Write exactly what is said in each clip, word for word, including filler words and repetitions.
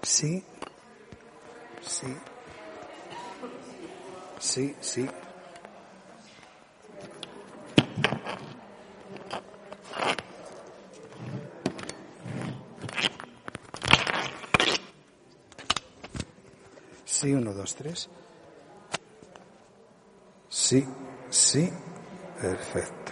Sí. Sí. Sí, sí. Sí, uno, dos, tres. Sí, sí. Perfecto.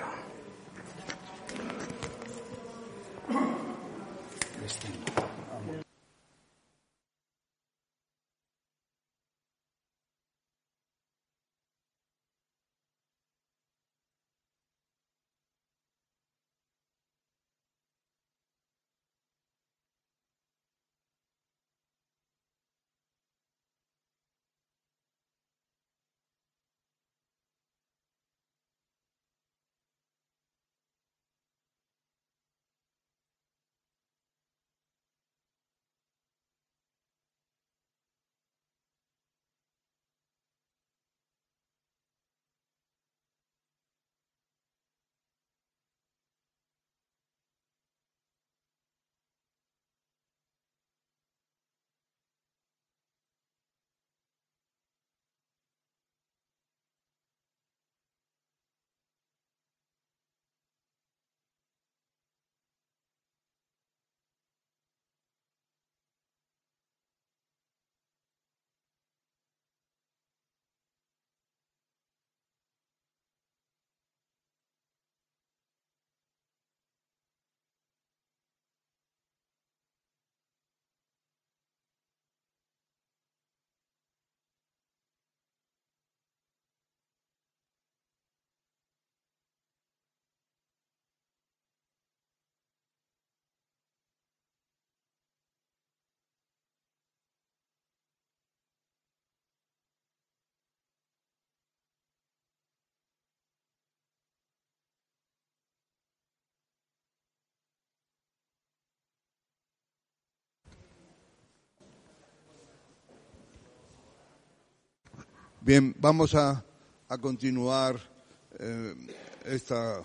Bien, vamos a, a continuar eh, esta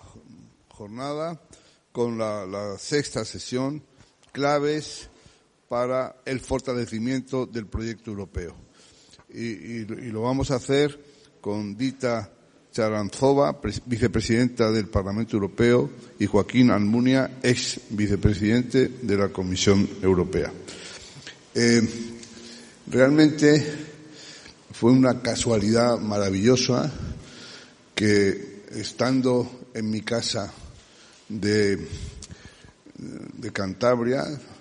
jornada con la, la sexta sesión, claves para el fortalecimiento del proyecto europeo. Y, y, y lo vamos a hacer con Dita Charanzova, vicepresidenta del Parlamento Europeo, y Joaquín Almunia, ex vicepresidente de la Comisión Europea. Eh, realmente fue una casualidad maravillosa que, estando en mi casa de, de Cantabria,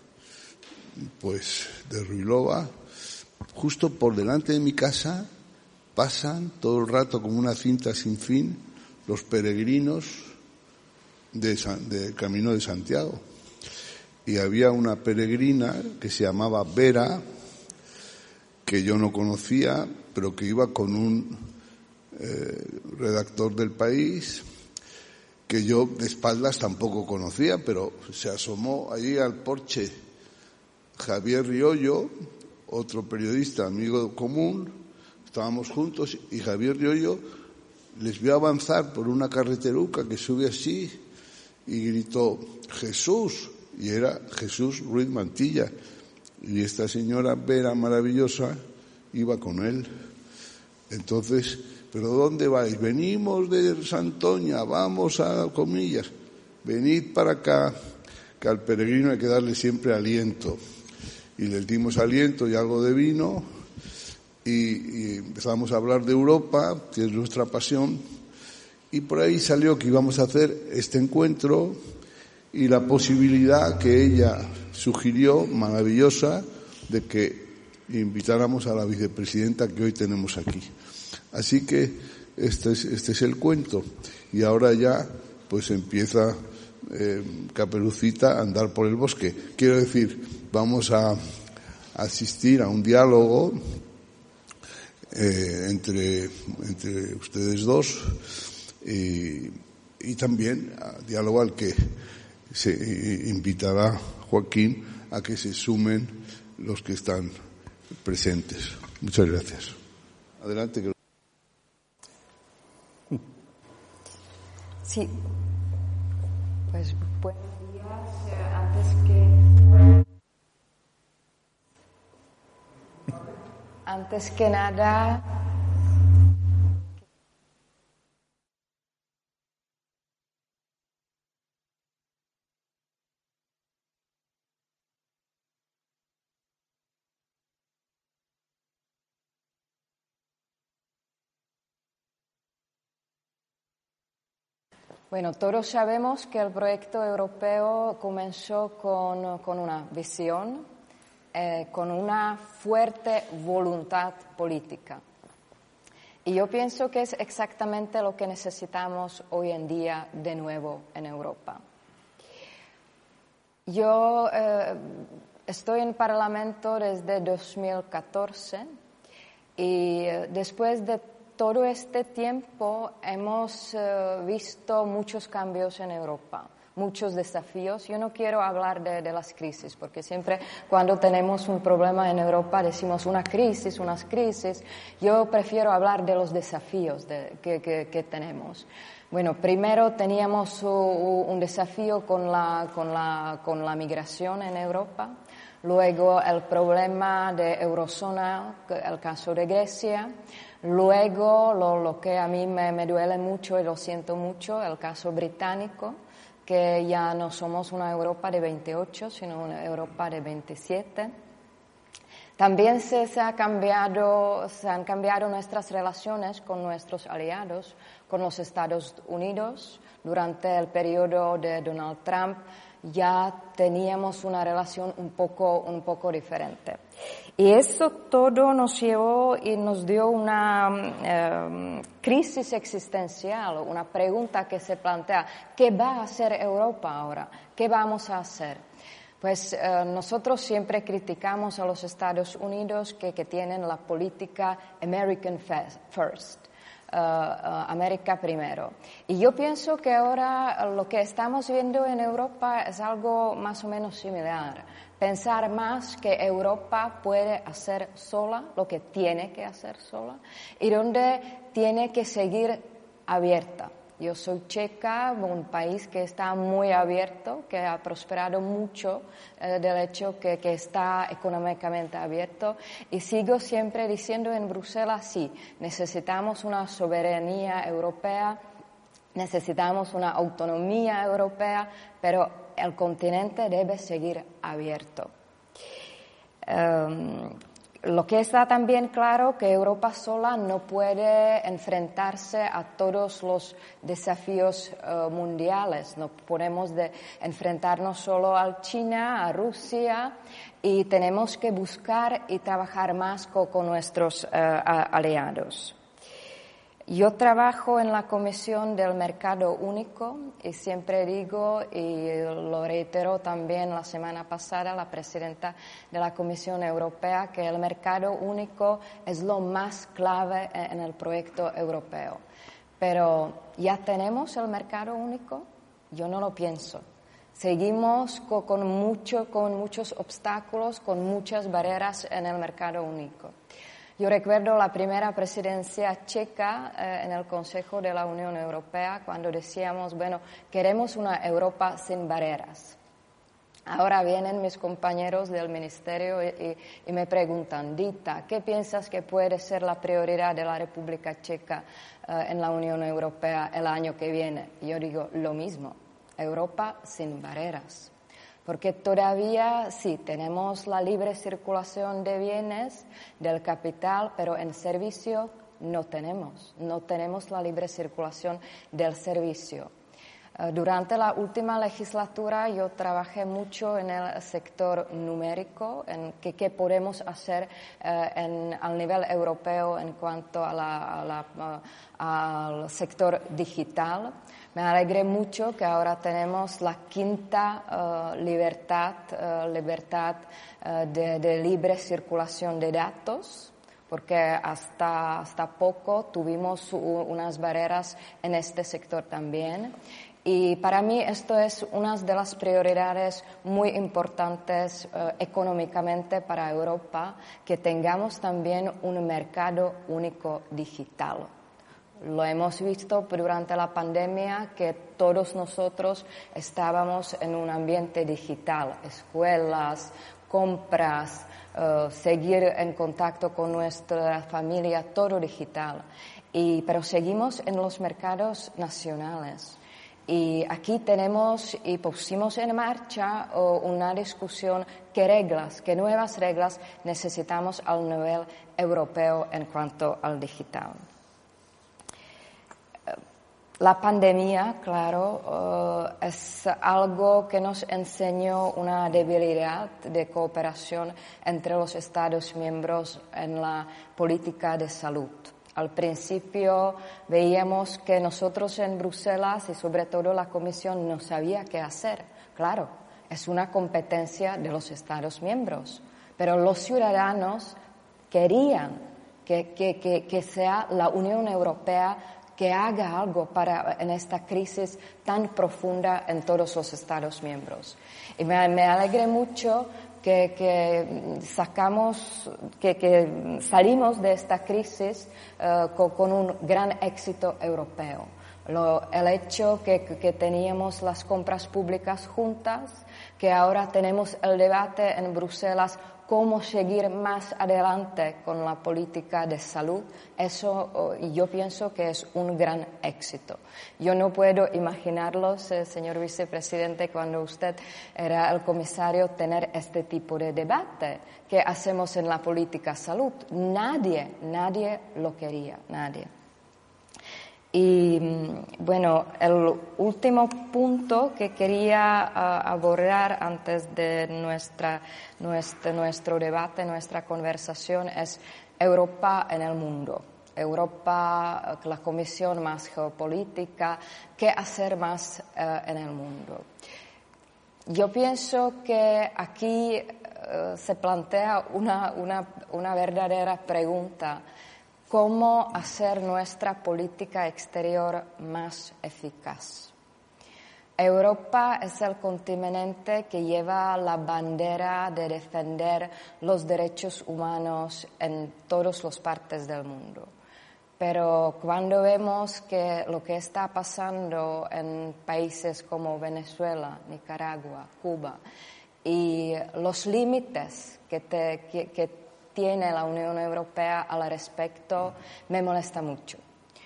pues de Ruilova, justo por delante de mi casa pasan todo el rato como una cinta sin fin los peregrinos de, San, de Camino de Santiago. Y había una peregrina que se llamaba Vera, que yo no conocía, pero que iba con un eh, redactor del País, que yo de espaldas tampoco conocía, pero se asomó allí al porche Javier Riollo, otro periodista amigo común, estábamos juntos, y Javier Riollo les vio avanzar por una carreteruca que sube así y gritó «Jesús», y era Jesús Ruiz Mantilla. Y esta señora Vera maravillosa iba con él. Entonces, ¿pero dónde vais? Venimos de Santoña, vamos a Comillas. Venid para acá, que al peregrino hay que darle siempre aliento. Y les dimos aliento y algo de vino, y, y empezamos a hablar de Europa, que es nuestra pasión, y por ahí salió que íbamos a hacer este encuentro, y la posibilidad que ella sugirió, maravillosa, de que invitáramos a la vicepresidenta que hoy tenemos aquí. Así que este es, este es el cuento. Y ahora ya pues empieza eh, Caperucita a andar por el bosque. Quiero decir, vamos a asistir a un diálogo eh, entre, entre ustedes dos y, y también a diálogo al que se invitará Joaquín a que se sumen los que están presentes. Muchas gracias. Adelante. Sí. Pues buenos días. Antes que Antes que nada, bueno, todos sabemos que el proyecto europeo comenzó con, con una visión, eh, con una fuerte voluntad política. Y yo pienso que es exactamente lo que necesitamos hoy en día de nuevo en Europa. Yo eh, estoy en Parlamento desde dos mil catorce y eh, después de todo este tiempo hemos eh, visto muchos cambios en Europa, muchos desafíos. Yo no quiero hablar de, de las crisis, porque siempre cuando tenemos un problema en Europa decimos una crisis, unas crisis. Yo prefiero hablar de los desafíos de, que, que, que tenemos. Bueno, primero teníamos uh, un desafío con la, con, la, con la migración en Europa, luego el problema de eurozona, el caso de Grecia. Luego, lo, lo que a mí me, me duele mucho y lo siento mucho, el caso británico, que ya no somos una Europa de veintiocho, sino una Europa de veintisiete. También se, se, ha cambiado, se han cambiado nuestras relaciones con nuestros aliados, con los Estados Unidos. Durante el periodo de Donald Trump ya teníamos una relación un poco, un poco diferente. Y eso todo nos llevó y nos dio una eh, crisis existencial, una pregunta que se plantea: ¿qué va a hacer Europa ahora? ¿Qué vamos a hacer? Pues eh, nosotros siempre criticamos a los Estados Unidos que, que tienen la política American First. Uh, uh, América primero. Y yo pienso que ahora lo que estamos viendo en Europa es algo más o menos similar. Pensar más que Europa puede hacer sola lo que tiene que hacer sola y donde tiene que seguir abierta. Yo soy checa, un país que está muy abierto, que ha prosperado mucho eh, del hecho que, que está económicamente abierto, y sigo siempre diciendo en Bruselas, sí, necesitamos una soberanía europea, necesitamos una autonomía europea, pero el continente debe seguir abierto. Um, Lo que está también claro que Europa sola no puede enfrentarse a todos los desafíos uh, mundiales. No podemos de enfrentarnos solo a China, a Rusia, y tenemos que buscar y trabajar más con, con nuestros uh, aliados. Yo trabajo en la Comisión del Mercado Único y siempre digo, y lo reiteró también la semana pasada la presidenta de la Comisión Europea, que el mercado único es lo más clave en el proyecto europeo. Pero ¿ya tenemos el mercado único? Yo no lo pienso. Seguimos con, con, mucho, con muchos obstáculos, con muchas barreras en el mercado único. Yo recuerdo la primera presidencia checa eh, en el Consejo de la Unión Europea cuando decíamos, bueno, queremos una Europa sin barreras. Ahora vienen mis compañeros del ministerio y, y, y me preguntan, Dita, ¿qué piensas que puede ser la prioridad de la República Checa eh, en la Unión Europea el año que viene? Y yo digo, lo mismo, Europa sin barreras. Porque todavía sí, tenemos la libre circulación de bienes, del capital, pero en servicio no tenemos, no tenemos la libre circulación del servicio. Uh, durante la última legislatura yo trabajé mucho en el sector numérico, en qué, qué podemos hacer uh, en, al nivel europeo en cuanto a la, a la, uh, al sector digital. Me alegré mucho que ahora tenemos la quinta uh, libertad, uh, libertad uh, de, de libre circulación de datos, porque hasta, hasta poco tuvimos u, unas barreras en este sector también. Y para mí esto es una de las prioridades muy importantes uh, económicamente para Europa, que tengamos también un mercado único digital. Lo hemos visto durante la pandemia que todos nosotros estábamos en un ambiente digital, escuelas, compras, uh, seguir en contacto con nuestra familia, todo digital. Y, pero seguimos en los mercados nacionales. Y aquí tenemos y pusimos en marcha uh, una discusión qué reglas, qué nuevas reglas necesitamos al nivel europeo en cuanto al digital. La pandemia, claro, uh, es algo que nos enseñó una debilidad de cooperación entre los Estados miembros en la política de salud. Al principio veíamos que nosotros en Bruselas y sobre todo la Comisión no sabía qué hacer. Claro, es una competencia de los Estados miembros, pero los ciudadanos querían que, que, que, que sea la Unión Europea que haga algo para, en esta crisis tan profunda en todos los Estados miembros. Y me, me alegré mucho que, que sacamos, que, que salimos de esta crisis uh, con, con un gran éxito europeo. Lo, el hecho que, que teníamos las compras públicas juntas, que ahora tenemos el debate en Bruselas cómo seguir más adelante con la política de salud, eso yo pienso que es un gran éxito. Yo no puedo imaginarlo, señor vicepresidente, cuando usted era el comisario, tener este tipo de debate que hacemos en la política de salud. Nadie, nadie lo quería, nadie. Y bueno, el último punto que quería uh, abordar antes de nuestra, nuestro, nuestro debate, nuestra conversación, es Europa en el mundo. Europa, la Comisión más geopolítica, qué hacer más uh, en el mundo. Yo pienso que aquí uh, se plantea una, una, una verdadera pregunta. ¿Cómo hacer nuestra política exterior más eficaz? Europa es el continente que lleva la bandera de defender los derechos humanos en todas las partes del mundo. Pero cuando vemos que lo que está pasando en países como Venezuela, Nicaragua, Cuba, y los límites que, te, que, que tiene la Unión Europea al respecto, me molesta mucho.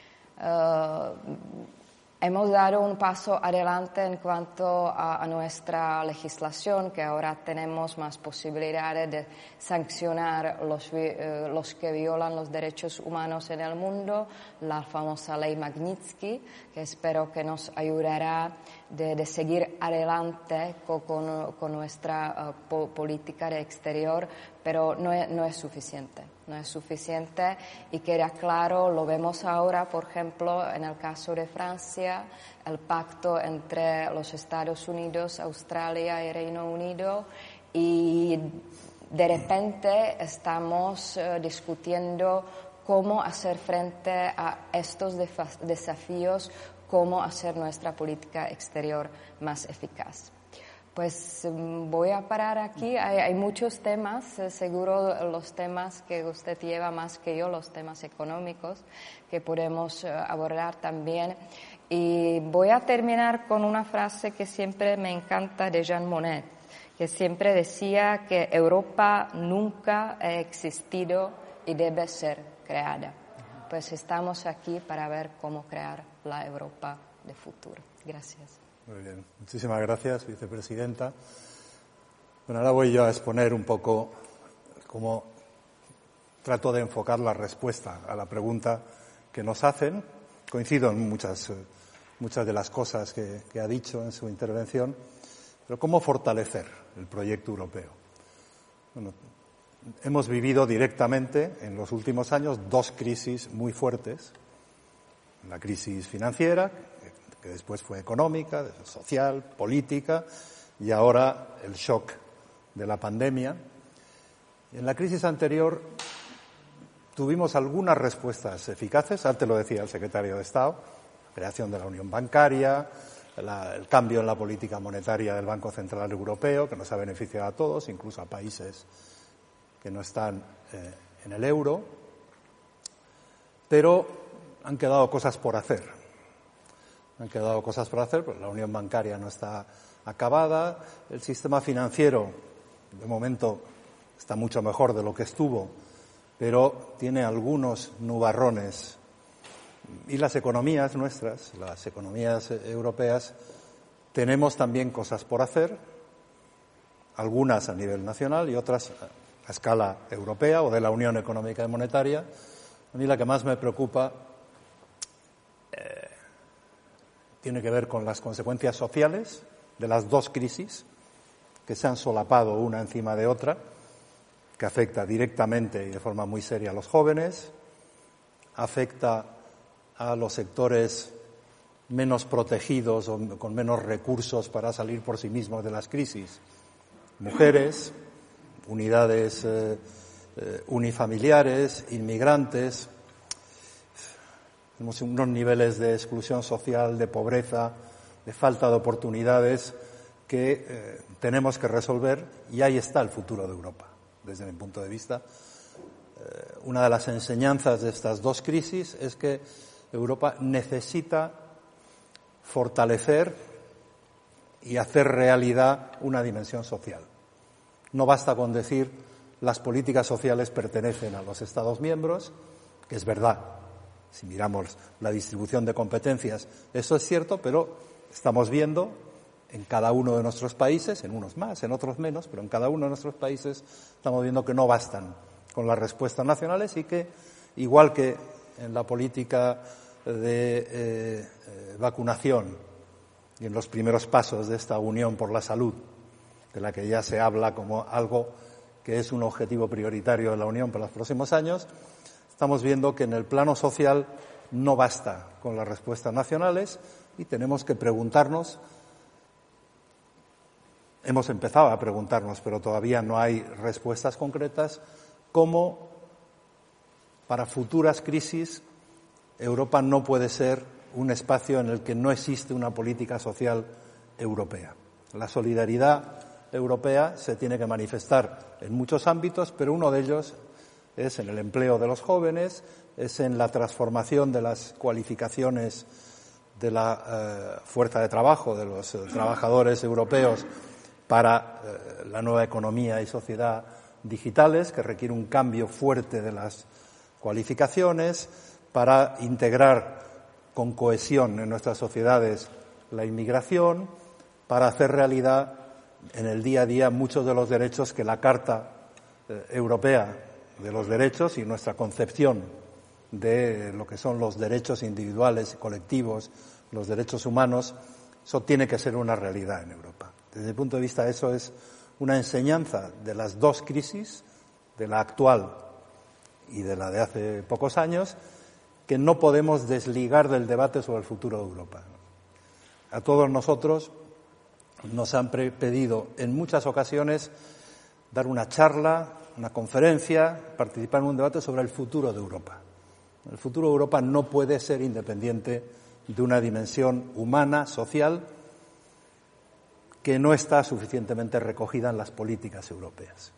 Uh, hemos dado un paso adelante en cuanto a, a nuestra legislación, que ahora tenemos más posibilidades de sancionar los, uh, los que violan los derechos humanos en el mundo, la famosa ley Magnitsky, que espero que nos ayudará de, de seguir adelante con, con, con nuestra uh, po, política de exterior, pero no es, no es suficiente, no es suficiente y queda claro, lo vemos ahora, por ejemplo, en el caso de Francia, el pacto entre los Estados Unidos, Australia y Reino Unido, y de repente estamos uh, discutiendo cómo hacer frente a estos desafíos, cómo hacer nuestra política exterior más eficaz. Pues voy a parar aquí. Hay, hay muchos temas, eh, seguro los temas que usted lleva más que yo, los temas económicos, que podemos eh, abordar también. Y voy a terminar con una frase que siempre me encanta de Jean Monnet, que siempre decía que Europa nunca ha existido y debe ser creada. Pues estamos aquí para ver cómo crear la Europa de futuro. Gracias. Muy bien, muchísimas gracias, vicepresidenta. Bueno, ahora voy yo a exponer un poco cómo trato de enfocar la respuesta a la pregunta que nos hacen. Coincido en muchas, muchas de las cosas que, que ha dicho en su intervención, pero cómo fortalecer el proyecto europeo. Bueno, hemos vivido directamente en los últimos años dos crisis muy fuertes. La crisis financiera, que después fue económica, social, política, y ahora el shock de la pandemia. En la crisis anterior tuvimos algunas respuestas eficaces, antes lo decía el secretario de Estado, la creación de la Unión Bancaria, la, el cambio en la política monetaria del Banco Central Europeo, que nos ha beneficiado a todos, incluso a países que no están eh, en el euro, pero han quedado cosas por hacer. Han quedado cosas por hacer, pues la unión bancaria no está acabada, el sistema financiero de momento está mucho mejor de lo que estuvo, pero tiene algunos nubarrones. Y las economías nuestras, las economías europeas, tenemos también cosas por hacer, algunas a nivel nacional y otras a escala europea o de la Unión Económica y Monetaria. A mí la que más me preocupa eh, tiene que ver con las consecuencias sociales de las dos crisis que se han solapado una encima de otra, que afecta directamente y de forma muy seria a los jóvenes, afecta a los sectores menos protegidos o con menos recursos para salir por sí mismos de las crisis, mujeres, unidades eh, eh, unifamiliares, inmigrantes. Tenemos unos niveles de exclusión social, de pobreza, de falta de oportunidades que eh, tenemos que resolver, y ahí está el futuro de Europa, desde mi punto de vista. Eh, una de las enseñanzas de estas dos crisis es que Europa necesita fortalecer y hacer realidad una dimensión social. No basta con decir las políticas sociales pertenecen a los Estados miembros, que es verdad. Si miramos la distribución de competencias, eso es cierto, pero estamos viendo en cada uno de nuestros países, en unos más, en otros menos, pero en cada uno de nuestros países estamos viendo que no bastan con las respuestas nacionales y que, igual que en la política de eh, eh, vacunación y en los primeros pasos de esta Unión por la Salud, de la que ya se habla como algo que es un objetivo prioritario de la Unión para los próximos años, estamos viendo que en el plano social no basta con las respuestas nacionales y tenemos que preguntarnos, hemos empezado a preguntarnos, pero todavía no hay respuestas concretas, cómo para futuras crisis Europa no puede ser un espacio en el que no existe una política social europea. La solidaridad europea se tiene que manifestar en muchos ámbitos, pero uno de ellos es en el empleo de los jóvenes, es en la transformación de las cualificaciones de la eh, fuerza de trabajo, de los eh, trabajadores europeos para eh, la nueva economía y sociedad digitales, que requiere un cambio fuerte de las cualificaciones, para integrar con cohesión en nuestras sociedades la inmigración, para hacer realidad en el día a día muchos de los derechos que la Carta eh, Europea de los Derechos y nuestra concepción de lo que son los derechos individuales y colectivos, los derechos humanos, eso tiene que ser una realidad en Europa. Desde mi punto de vista, eso es una enseñanza de las dos crisis, de la actual y de la de hace pocos años, que no podemos desligar del debate sobre el futuro de Europa. A todos nosotros nos han pedido en muchas ocasiones dar una charla, una conferencia, participar en un debate sobre el futuro de Europa. El futuro de Europa no puede ser independiente de una dimensión humana, social, que no está suficientemente recogida en las políticas europeas.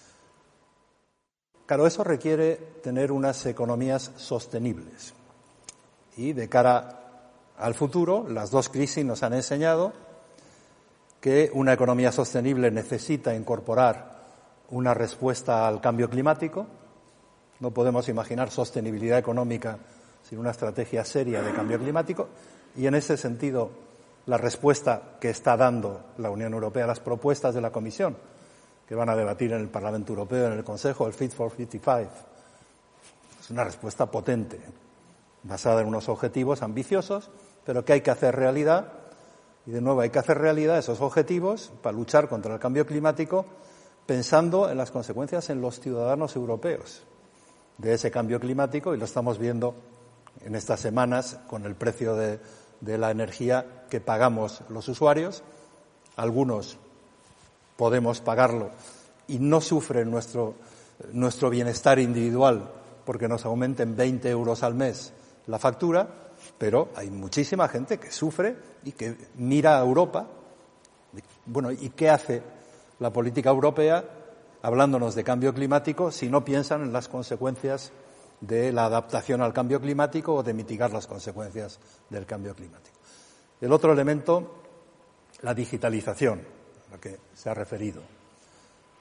Claro, eso requiere tener unas economías sostenibles. Y de cara al futuro, las dos crisis nos han enseñado que una economía sostenible necesita incorporar una respuesta al cambio climático. No podemos imaginar sostenibilidad económica sin una estrategia seria de cambio climático. Y en ese sentido, la respuesta que está dando la Unión Europea a las propuestas de la Comisión, que van a debatir en el Parlamento Europeo, en el Consejo, el Fit for cincuenta y cinco, es una respuesta potente, basada en unos objetivos ambiciosos, pero que hay que hacer realidad. Y de nuevo hay que hacer realidad esos objetivos para luchar contra el cambio climático, pensando en las consecuencias en los ciudadanos europeos de ese cambio climático, y lo estamos viendo en estas semanas con el precio de, de la energía que pagamos los usuarios. Algunos podemos pagarlo y no sufre nuestro, nuestro bienestar individual porque nos aumenten veinte euros al mes la factura, pero hay muchísima gente que sufre y que mira a Europa. Bueno, ¿y qué hace la política europea hablándonos de cambio climático si no piensan en las consecuencias de la adaptación al cambio climático o de mitigar las consecuencias del cambio climático? El otro elemento, la digitalización, a la que se ha referido.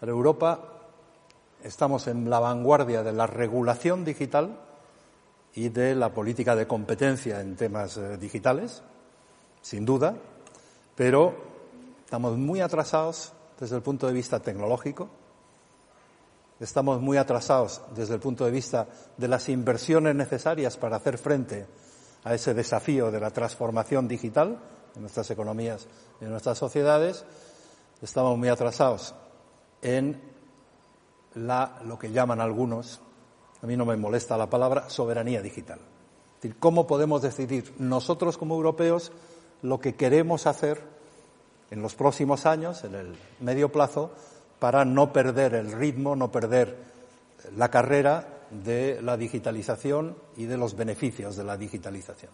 Para Europa estamos en la vanguardia de la regulación digital y de la política de competencia en temas eh, digitales, sin duda, pero estamos muy atrasados desde el punto de vista tecnológico, estamos muy atrasados desde el punto de vista de las inversiones necesarias para hacer frente a ese desafío de la transformación digital en nuestras economías y en nuestras sociedades, estamos muy atrasados en la, lo que llaman algunos, a mí no me molesta la palabra, soberanía digital. Es decir, cómo podemos decidir nosotros como europeos lo que queremos hacer en los próximos años, en el medio plazo, para no perder el ritmo, no perder la carrera de la digitalización y de los beneficios de la digitalización.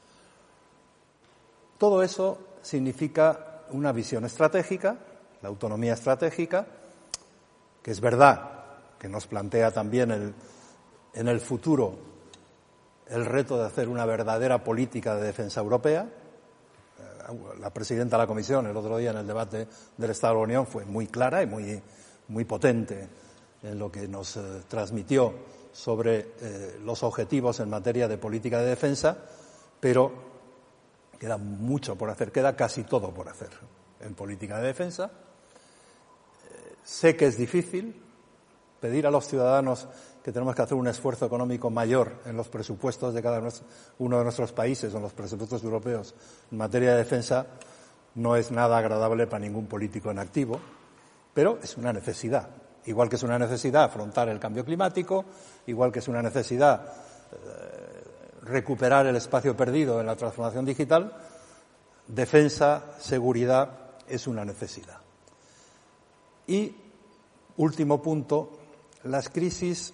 Todo eso significa una visión estratégica, la autonomía estratégica, que es verdad que nos plantea también el, en el futuro el reto de hacer una verdadera política de defensa europea. La presidenta de la Comisión el otro día en el debate del Estado de la Unión fue muy clara y muy, muy potente en lo que nos eh, transmitió sobre eh, los objetivos en materia de política de defensa, pero queda mucho por hacer, queda casi todo por hacer en política de defensa. Eh, sé que es difícil pedir a los ciudadanos que tenemos que hacer un esfuerzo económico mayor en los presupuestos de cada uno de nuestros países o en los presupuestos europeos en materia de defensa, no es nada agradable para ningún político en activo, pero es una necesidad. Igual que es una necesidad afrontar el cambio climático, igual que es una necesidad eh, recuperar el espacio perdido en la transformación digital, defensa, seguridad es una necesidad. Y, último punto, las crisis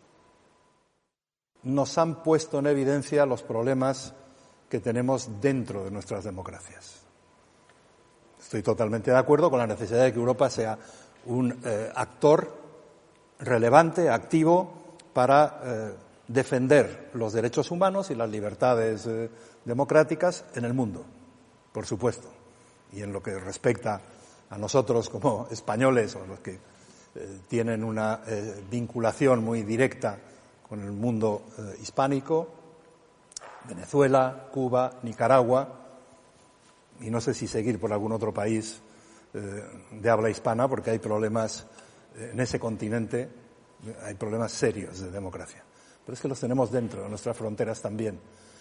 nos han puesto en evidencia los problemas que tenemos dentro de nuestras democracias. Estoy totalmente de acuerdo con la necesidad de que Europa sea un eh, actor relevante, activo, para eh, defender los derechos humanos y las libertades eh, democráticas en el mundo, por supuesto. Y en lo que respecta a nosotros como españoles o los que eh, tienen una eh, vinculación muy directa con el mundo eh, hispánico, Venezuela, Cuba, Nicaragua, y no sé si seguir por algún otro país eh, de habla hispana, porque hay problemas eh, en ese continente, hay problemas serios de democracia. Pero es que los tenemos dentro de nuestras fronteras también.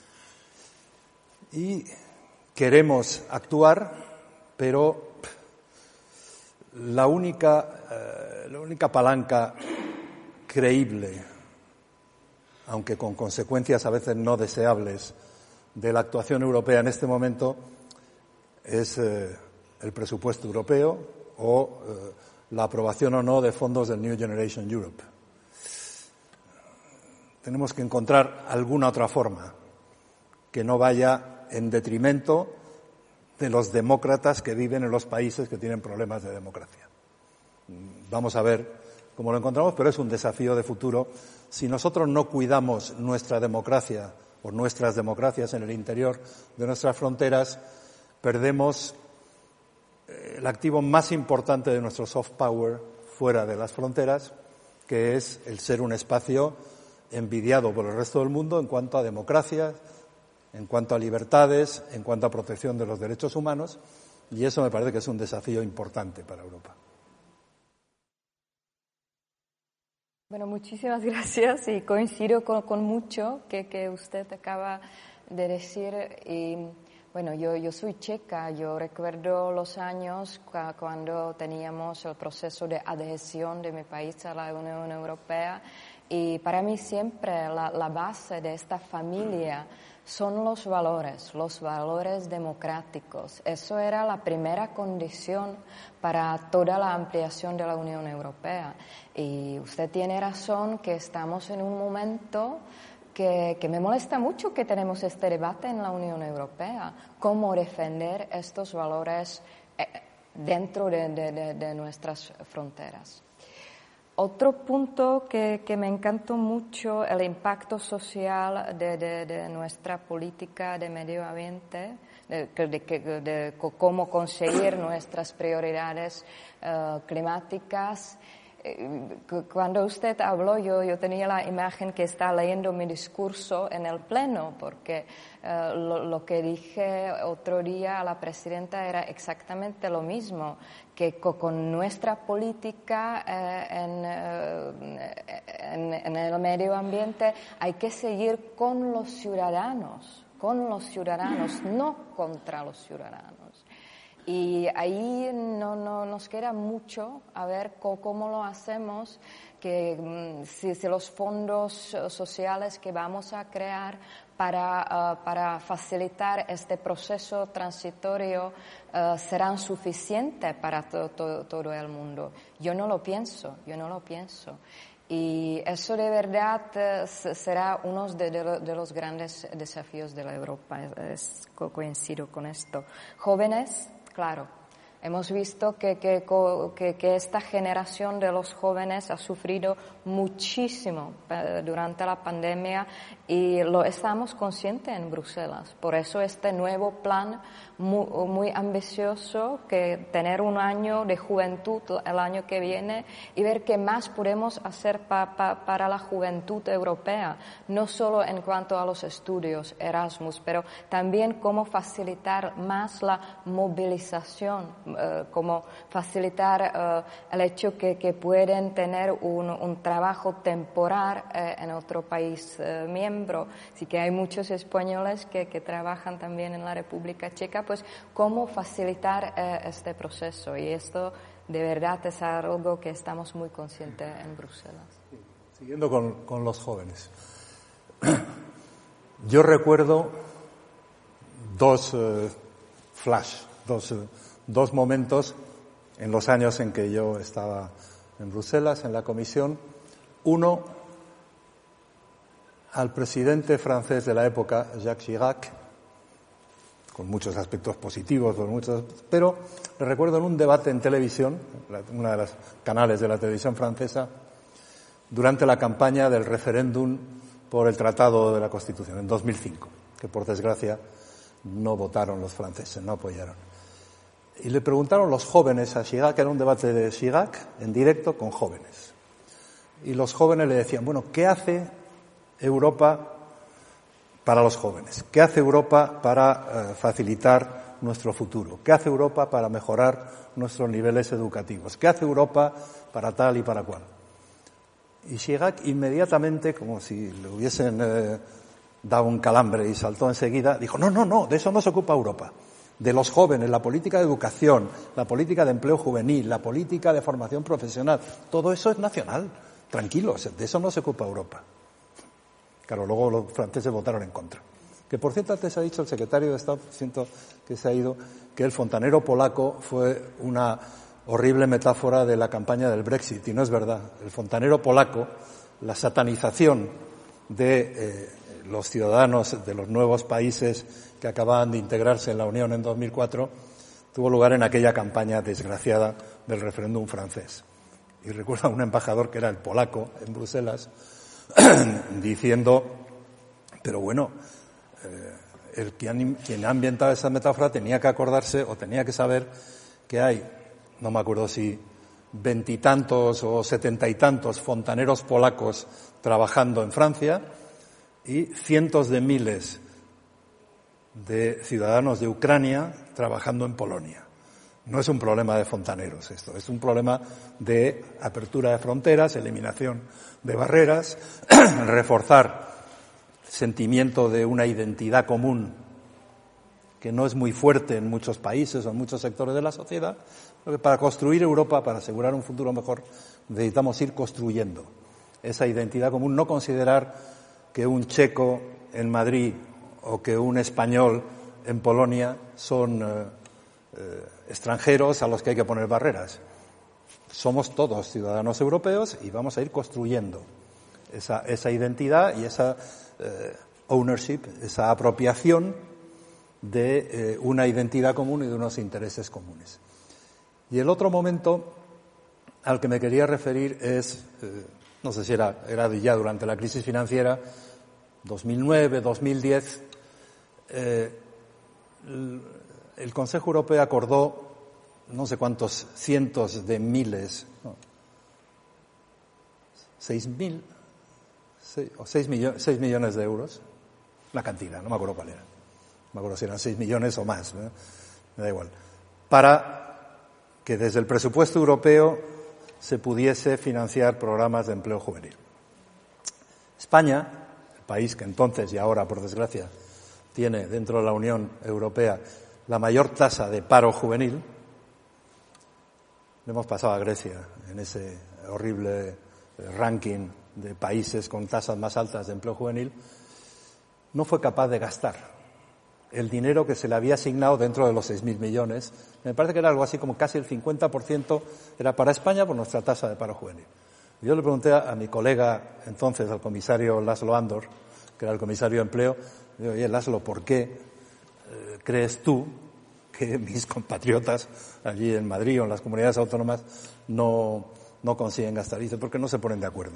Y queremos actuar, pero la única, eh, la única palanca creíble, aunque con consecuencias a veces no deseables, de la actuación europea en este momento es eh, el presupuesto europeo o eh, la aprobación o no de fondos del New Generation Europe. Tenemos que encontrar alguna otra forma que no vaya en detrimento de los demócratas que viven en los países que tienen problemas de democracia. Vamos a ver cómo lo encontramos, pero es un desafío de futuro. Si nosotros no cuidamos nuestra democracia o nuestras democracias en el interior de nuestras fronteras, perdemos el activo más importante de nuestro soft power fuera de las fronteras, que es el ser un espacio envidiado por el resto del mundo en cuanto a democracia, en cuanto a libertades, en cuanto a protección de los derechos humanos, y eso me parece que es un desafío importante para Europa. Bueno, muchísimas gracias y coincido con, con mucho que, que usted acaba de decir. Y bueno, yo, yo soy checa, yo recuerdo los años cu- cuando teníamos el proceso de adhesión de mi país a la Unión Europea, y para mí siempre la, la base de esta familia son los valores, los valores democráticos. Eso era la primera condición para toda la ampliación de la Unión Europea. Y usted tiene razón que estamos en un momento que, que me molesta mucho que tenemos este debate en la Unión Europea. Cómo defender estos valores eh, dentro de, de, de, de nuestras fronteras. Otro punto que, que me encantó mucho, el impacto social de, de, de nuestra política de medio ambiente, de, de, de cómo conseguir nuestras prioridades uh, climáticas. Cuando usted habló, yo, yo tenía la imagen que está leyendo mi discurso en el Pleno, porque uh, lo, lo que dije otro día a la presidenta era exactamente lo mismo, que co, con nuestra política eh, en, uh, en, en el medio ambiente hay que seguir con los ciudadanos, con los ciudadanos, no contra los ciudadanos. Y ahí no, no nos queda mucho a ver cómo, cómo lo hacemos, que si, si los fondos sociales que vamos a crear para, uh, para facilitar este proceso transitorio uh, serán suficientes para to, to, todo el mundo. Yo no lo pienso, yo no lo pienso. Y eso de verdad uh, será uno de, de, de los grandes desafíos de la Europa. Es, coincido con esto. Jóvenes. Claro, hemos visto que, que, que, que esta generación de los jóvenes ha sufrido muchísimo durante la pandemia y lo estamos conscientes en Bruselas. Por eso este nuevo plan muy, muy ambicioso, que tener un año de juventud el año que viene y ver qué más podemos hacer pa, pa, para la juventud europea, no solo en cuanto a los estudios Erasmus, pero también cómo facilitar más la movilización, eh, cómo facilitar eh, el hecho que, que pueden tener un, un trabajo temporal eh, en otro país eh, miembro. Así que hay muchos españoles que, que trabajan también en la República Checa, pues cómo facilitar eh, este proceso. Y esto de verdad es algo que estamos muy conscientes en Bruselas. Siguiendo con, con los jóvenes. Yo recuerdo dos eh, flash, dos, eh, dos momentos en los años en que yo estaba en Bruselas, en la comisión. Uno, al presidente francés de la época, Jacques Chirac, con muchos aspectos positivos, con muchos, pero le recuerdo en un debate en televisión, una de los canales de la televisión francesa, durante la campaña del referéndum por el Tratado de la Constitución, en dos mil cinco, que por desgracia no votaron los franceses, no apoyaron. Y le preguntaron los jóvenes a Chirac, era un debate de Chirac en directo con jóvenes. Y los jóvenes le decían, bueno, ¿qué hace Europa para los jóvenes? ¿Qué hace Europa para eh, facilitar nuestro futuro? ¿Qué hace Europa para mejorar nuestros niveles educativos? ¿Qué hace Europa para tal y para cual? Y Chirac inmediatamente, como si le hubiesen eh, dado un calambre y saltó enseguida, dijo, no, no, no, de eso no se ocupa Europa. De los jóvenes, la política de educación, la política de empleo juvenil, la política de formación profesional, todo eso es nacional. Tranquilos, de eso no se ocupa Europa. Claro, luego los franceses votaron en contra. Que por cierto, antes ha dicho el secretario de Estado, siento que se ha ido, que el fontanero polaco fue una horrible metáfora de la campaña del Brexit, y no es verdad. El fontanero polaco, la satanización de eh, los ciudadanos de los nuevos países que acababan de integrarse en la Unión en dos mil cuatro, tuvo lugar en aquella campaña desgraciada del referéndum francés. Y recuerdo a un embajador que era el polaco en Bruselas, diciendo, pero bueno, eh, el quien, quien ha ambientado esa metáfora tenía que acordarse o tenía que saber que hay, no me acuerdo si veintitantos o setenta y tantos fontaneros polacos trabajando en Francia y cientos de miles de ciudadanos de Ucrania trabajando en Polonia. No es un problema de fontaneros esto, es un problema de apertura de fronteras, eliminación de barreras, reforzar el sentimiento de una identidad común que no es muy fuerte en muchos países o en muchos sectores de la sociedad, porque para construir Europa, para asegurar un futuro mejor, necesitamos ir construyendo esa identidad común, no considerar que un checo en Madrid o que un español en Polonia son eh, eh, extranjeros a los que hay que poner barreras. Somos todos ciudadanos europeos y vamos a ir construyendo esa, esa identidad y esa eh, ownership, esa apropiación de eh, una identidad común y de unos intereses comunes. Y el otro momento al que me quería referir es, eh, no sé si era, era ya durante la crisis financiera, dos mil nueve, dos mil diez, eh, el Consejo Europeo acordó no sé cuántos cientos de miles, no, seis mil, seis, o seis, millo, seis millones de euros, la cantidad, no me acuerdo cuál era, no me acuerdo si eran seis millones o más, ¿eh? Me da igual, para que desde el presupuesto europeo se pudiese financiar programas de empleo juvenil. España, el país que entonces y ahora, por desgracia, tiene dentro de la Unión Europea la mayor tasa de paro juvenil, le hemos pasado a Grecia en ese horrible ranking de países con tasas más altas de empleo juvenil, no fue capaz de gastar el dinero que se le había asignado dentro de los seis mil millones. Me parece que era algo así como casi el cincuenta por ciento era para España por nuestra tasa de paro juvenil. Yo le pregunté a, a mi colega entonces, al comisario Laszlo Andor, que era el comisario de empleo, y digo, oye, Laszlo, ¿por qué eh, crees tú que mis compatriotas allí en Madrid o en las comunidades autónomas no, no consiguen gastar? Y dice, porque no se ponen de acuerdo.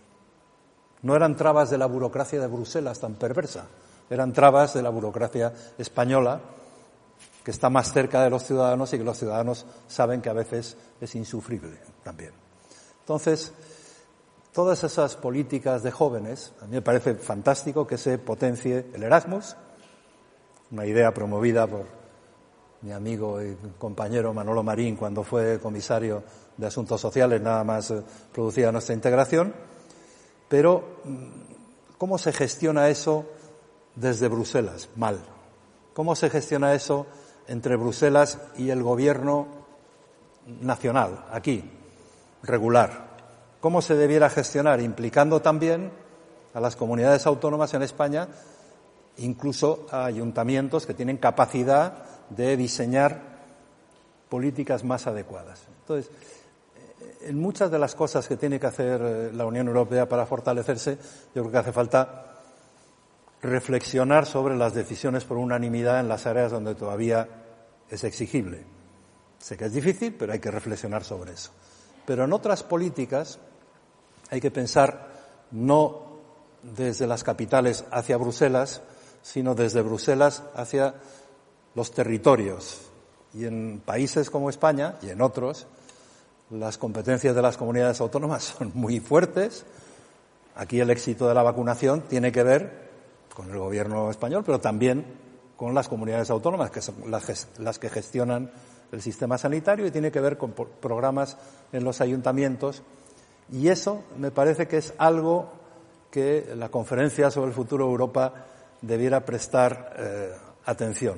No eran trabas de la burocracia de Bruselas tan perversa, eran trabas de la burocracia española, que está más cerca de los ciudadanos y que los ciudadanos saben que a veces es insufrible también. Entonces, todas esas políticas de jóvenes, a mí me parece fantástico que se potencie el Erasmus, una idea promovida por mi amigo y compañero Manolo Marín cuando fue comisario de Asuntos Sociales, nada más eh, producida nuestra integración, pero ¿cómo se gestiona eso desde Bruselas? Mal. ¿Cómo se gestiona eso entre Bruselas y el gobierno nacional, aquí, regular? ¿Cómo se debiera gestionar? Implicando también a las comunidades autónomas en España, incluso a ayuntamientos que tienen capacidad de diseñar políticas más adecuadas. Entonces, en muchas de las cosas que tiene que hacer la Unión Europea para fortalecerse, yo creo que hace falta reflexionar sobre las decisiones por unanimidad en las áreas donde todavía es exigible. Sé que es difícil, pero hay que reflexionar sobre eso. Pero en otras políticas hay que pensar no desde las capitales hacia Bruselas, sino desde Bruselas hacia los territorios. Y en países como España y en otros, las competencias de las comunidades autónomas son muy fuertes. Aquí el éxito de la vacunación tiene que ver con el gobierno español, pero también con las comunidades autónomas, que son las, las que gestionan el sistema sanitario, y tiene que ver con programas en los ayuntamientos. Y eso me parece que es algo que la Conferencia sobre el Futuro de Europa debiera prestar eh, atención.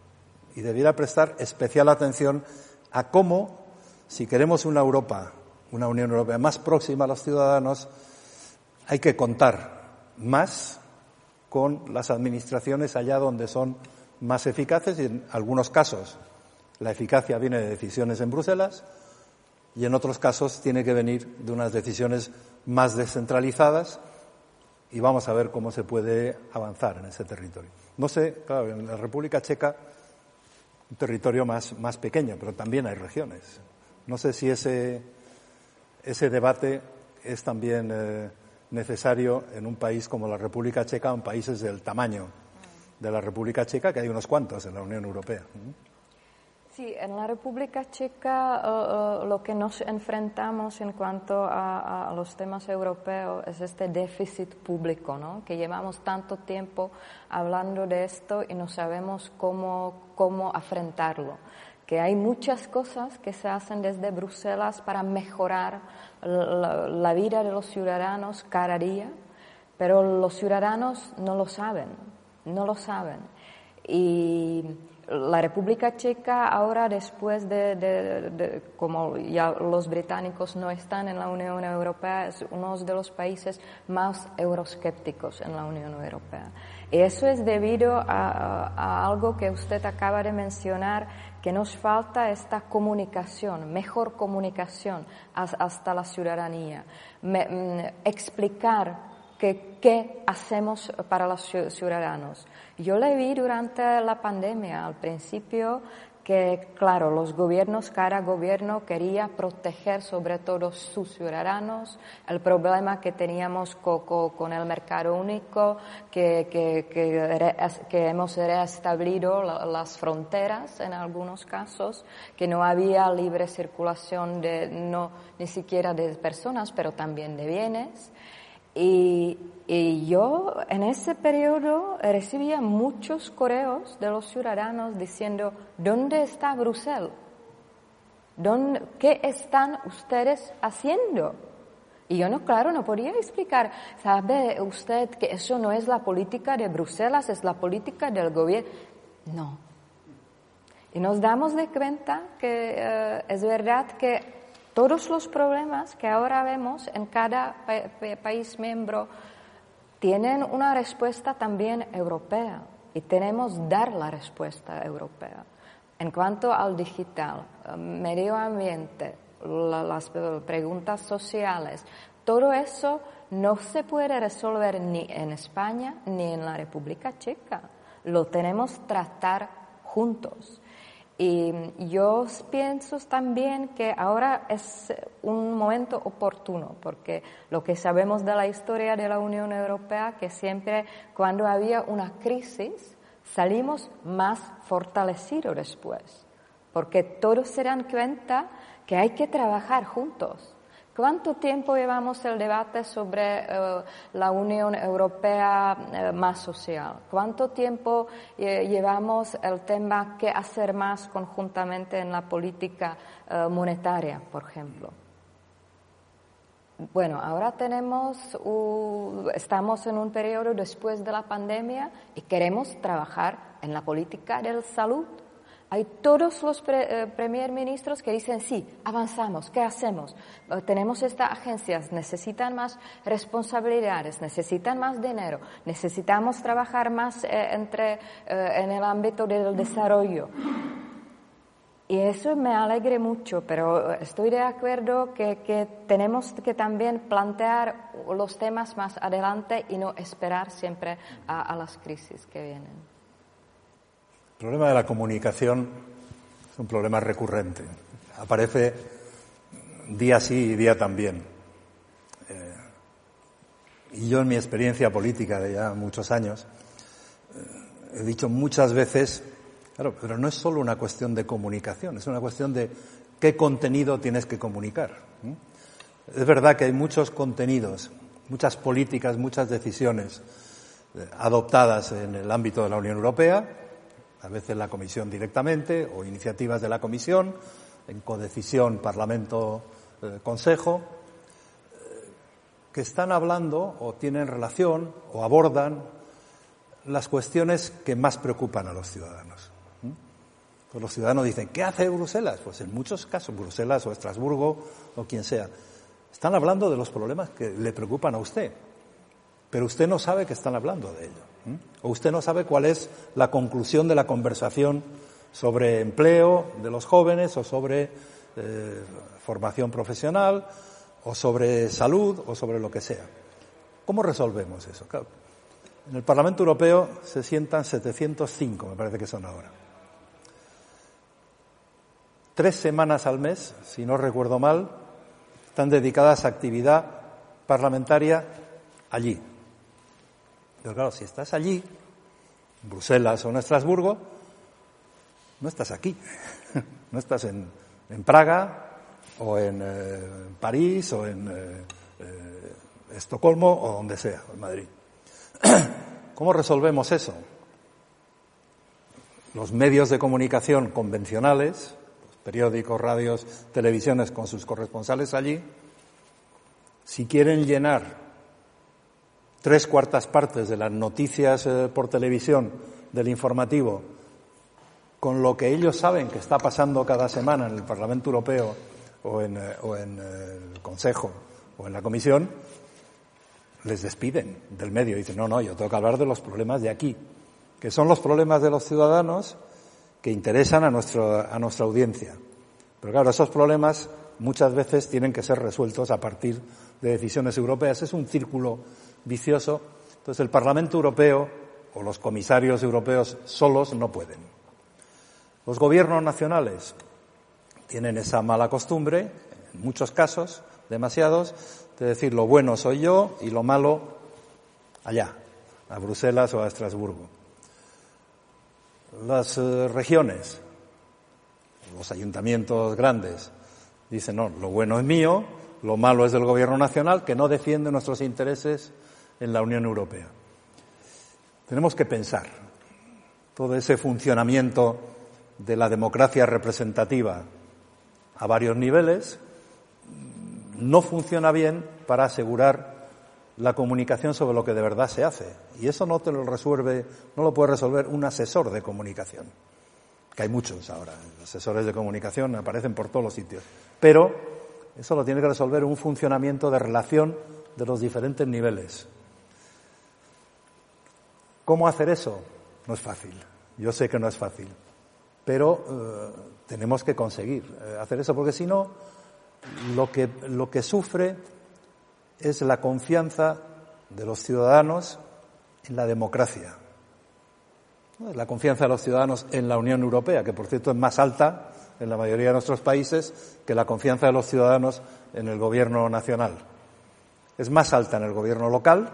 Y debiera prestar especial atención a cómo, si queremos una Europa, una Unión Europea más próxima a los ciudadanos, hay que contar más con las administraciones allá donde son más eficaces, y en algunos casos la eficacia viene de decisiones en Bruselas y en otros casos tiene que venir de unas decisiones más descentralizadas, y vamos a ver cómo se puede avanzar en ese territorio. No sé, claro, en la República Checa, un territorio más, más pequeño, pero también hay regiones. No sé si ese, ese debate es también eh, necesario en un país como la República Checa, o en países del tamaño de la República Checa, que hay unos cuantos en la Unión Europea. Sí, en la República Checa uh, uh, lo que nos enfrentamos en cuanto a, a los temas europeos es este déficit público, ¿no? Que llevamos tanto tiempo hablando de esto y no sabemos cómo, cómo afrontarlo. Que hay muchas cosas que se hacen desde Bruselas para mejorar la, la vida de los ciudadanos cada día, pero los ciudadanos no lo saben, no lo saben. Y la República Checa ahora, después de, de, de, como ya los británicos no están en la Unión Europea, es uno de los países más euroscépticos en la Unión Europea. Y eso es debido a, a, a algo que usted acaba de mencionar, que nos falta esta comunicación, mejor comunicación hasta la ciudadanía, Me, explicar que, qué hacemos para los ciudadanos. Yo le vi durante la pandemia, al principio, que, claro, los gobiernos, cada gobierno quería proteger sobre todo sus ciudadanos, el problema que teníamos co, co, con el mercado único, que, que, que, re, que hemos reestablecido la, las fronteras en algunos casos, que no había libre circulación de, no, ni siquiera de personas, pero también de bienes. Y, y yo en ese periodo recibía muchos correos de los ciudadanos diciendo, ¿dónde está Bruselas? ¿Dónde, ¿Qué están ustedes haciendo? Y yo, no, claro, no podía explicar. ¿Sabe usted que eso no es la política de Bruselas, es la política del gobierno? No. Y nos damos de cuenta que eh, es verdad que todos los problemas que ahora vemos en cada pa- pa- país miembro tienen una respuesta también europea y tenemos que dar la respuesta europea. En cuanto al digital, medio ambiente, la, las preguntas sociales, todo eso no se puede resolver ni en España ni en la República Checa. Lo tenemos que tratar juntos. Y yo pienso también que ahora es un momento oportuno, porque lo que sabemos de la historia de la Unión Europea, que siempre cuando había una crisis salimos más fortalecidos después, porque todos se dan cuenta que hay que trabajar juntos. ¿Cuánto tiempo llevamos el debate sobre uh, la Unión Europea uh, más social? ¿Cuánto tiempo eh, llevamos el tema qué hacer más conjuntamente en la política uh, monetaria, por ejemplo? Bueno, ahora tenemos, uh, estamos en un periodo después de la pandemia y queremos trabajar en la política de la salud. Hay todos los pre, eh, primer ministros que dicen, sí, avanzamos, ¿qué hacemos? Eh, tenemos estas agencias, necesitan más responsabilidades, necesitan más dinero, necesitamos trabajar más eh, entre, eh, en el ámbito del desarrollo. Y eso me alegra mucho, pero estoy de acuerdo que, que tenemos que también plantear los temas más adelante y no esperar siempre a, a las crisis que vienen. El problema de la comunicación es un problema recurrente. Aparece día sí y día también. Eh, y yo en mi experiencia política de ya muchos años eh, he dicho muchas veces, claro, pero no es solo una cuestión de comunicación, es una cuestión de qué contenido tienes que comunicar. ¿Mm? Es verdad que hay muchos contenidos, muchas políticas, muchas decisiones eh, adoptadas en el ámbito de la Unión Europea, a veces la Comisión directamente, o iniciativas de la Comisión, en codecisión Parlamento-Consejo, eh, que están hablando o tienen relación o abordan las cuestiones que más preocupan a los ciudadanos. ¿Mm? Pues los ciudadanos dicen, ¿qué hace Bruselas? Pues en muchos casos, Bruselas o Estrasburgo o quien sea, están hablando de los problemas que le preocupan a usted, pero usted no sabe que están hablando de ello. O usted no sabe cuál es la conclusión de la conversación sobre empleo de los jóvenes o sobre eh, formación profesional o sobre salud o sobre lo que sea. ¿Cómo resolvemos eso? Claro, en el Parlamento Europeo se sientan setecientos cinco, me parece que son ahora. Tres semanas al mes, si no recuerdo mal, están dedicadas a actividad parlamentaria allí. Pero claro, si estás allí, en Bruselas o en Estrasburgo, no estás aquí. No estás en, en Praga o en eh, París o en eh, eh, Estocolmo o donde sea, en Madrid. ¿Cómo resolvemos eso? Los medios de comunicación convencionales, los periódicos, radios, televisiones con sus corresponsales allí, si quieren llenar tres cuartas partes de las noticias eh, por televisión del informativo con lo que ellos saben que está pasando cada semana en el Parlamento Europeo o en, eh, o en eh, el Consejo o en la Comisión, les despiden del medio y dicen, no, no, yo tengo que hablar de los problemas de aquí, que son los problemas de los ciudadanos que interesan a, nuestro, a nuestra audiencia. Pero claro, esos problemas muchas veces tienen que ser resueltos a partir de decisiones europeas. Es un círculo vicioso. Entonces el Parlamento Europeo o los comisarios europeos solos no pueden. Los gobiernos nacionales tienen esa mala costumbre, en muchos casos, demasiados, de decir lo bueno soy yo y lo malo allá, a Bruselas o a Estrasburgo. Las eh, regiones, los ayuntamientos grandes, dicen no, lo bueno es mío, lo malo es del gobierno nacional, que no defiende nuestros intereses en la Unión Europea. Tenemos que pensar todo ese funcionamiento de la democracia representativa a varios niveles no funciona bien para asegurar la comunicación sobre lo que de verdad se hace. Y eso no te lo resuelve, no lo puede resolver un asesor de comunicación, que hay muchos ahora, asesores de comunicación aparecen por todos los sitios. Pero eso lo tiene que resolver un funcionamiento de relación de los diferentes niveles. ¿Cómo hacer eso? No es fácil. Yo sé que no es fácil. Pero eh, tenemos que conseguir eh, hacer eso, porque si no, lo que, lo que sufre es la confianza de los ciudadanos en la democracia. La confianza de los ciudadanos en la Unión Europea, que por cierto es más alta en la mayoría de nuestros países que la confianza de los ciudadanos en el gobierno nacional. Es más alta en el gobierno local,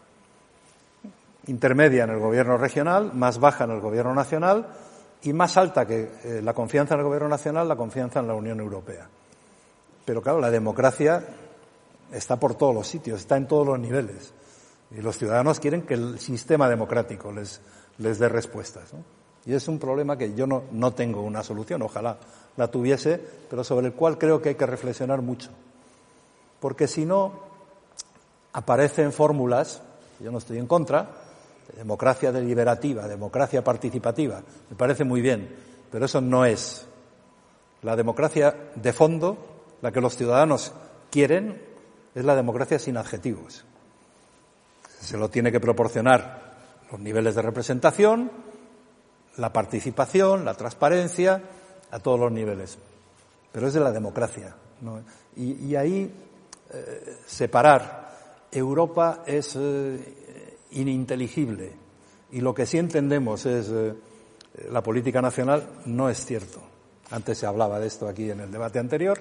intermedia en el gobierno regional, más baja en el gobierno nacional y más alta que eh, la confianza en el gobierno nacional, la confianza en la Unión Europea. Pero claro, la democracia está por todos los sitios, está en todos los niveles. Y los ciudadanos quieren que el sistema democrático les, les dé respuestas, ¿no? Y es un problema que yo no, no tengo una solución, ojalá la tuviese, pero sobre el cual creo que hay que reflexionar mucho. Porque si no, aparecen fórmulas, yo no estoy en contra, de democracia deliberativa, democracia participativa, me parece muy bien, pero eso no es la democracia de fondo, la que los ciudadanos quieren, es la democracia sin adjetivos. Se lo tiene que proporcionar los niveles de representación, la participación, la transparencia, a todos los niveles. Pero es de la democracia, ¿no? Y, y ahí eh, separar Europa es eh, ininteligible. Y lo que sí entendemos es eh, la política nacional no es cierto. Antes se hablaba de esto aquí en el debate anterior.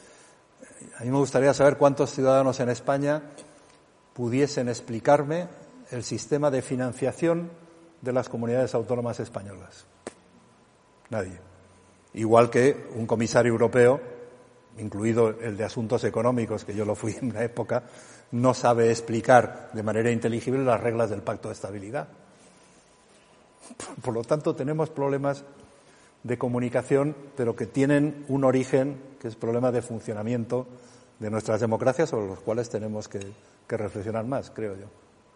A mí me gustaría saber cuántos ciudadanos en España pudiesen explicarme el sistema de financiación de las comunidades autónomas españolas. Nadie. Igual que un comisario europeo, incluido el de Asuntos Económicos, que yo lo fui en una época, no sabe explicar de manera inteligible las reglas del Pacto de Estabilidad. Por lo tanto, tenemos problemas de comunicación, pero que tienen un origen, que es problema de funcionamiento de nuestras democracias, sobre los cuales tenemos que, que reflexionar más, creo yo.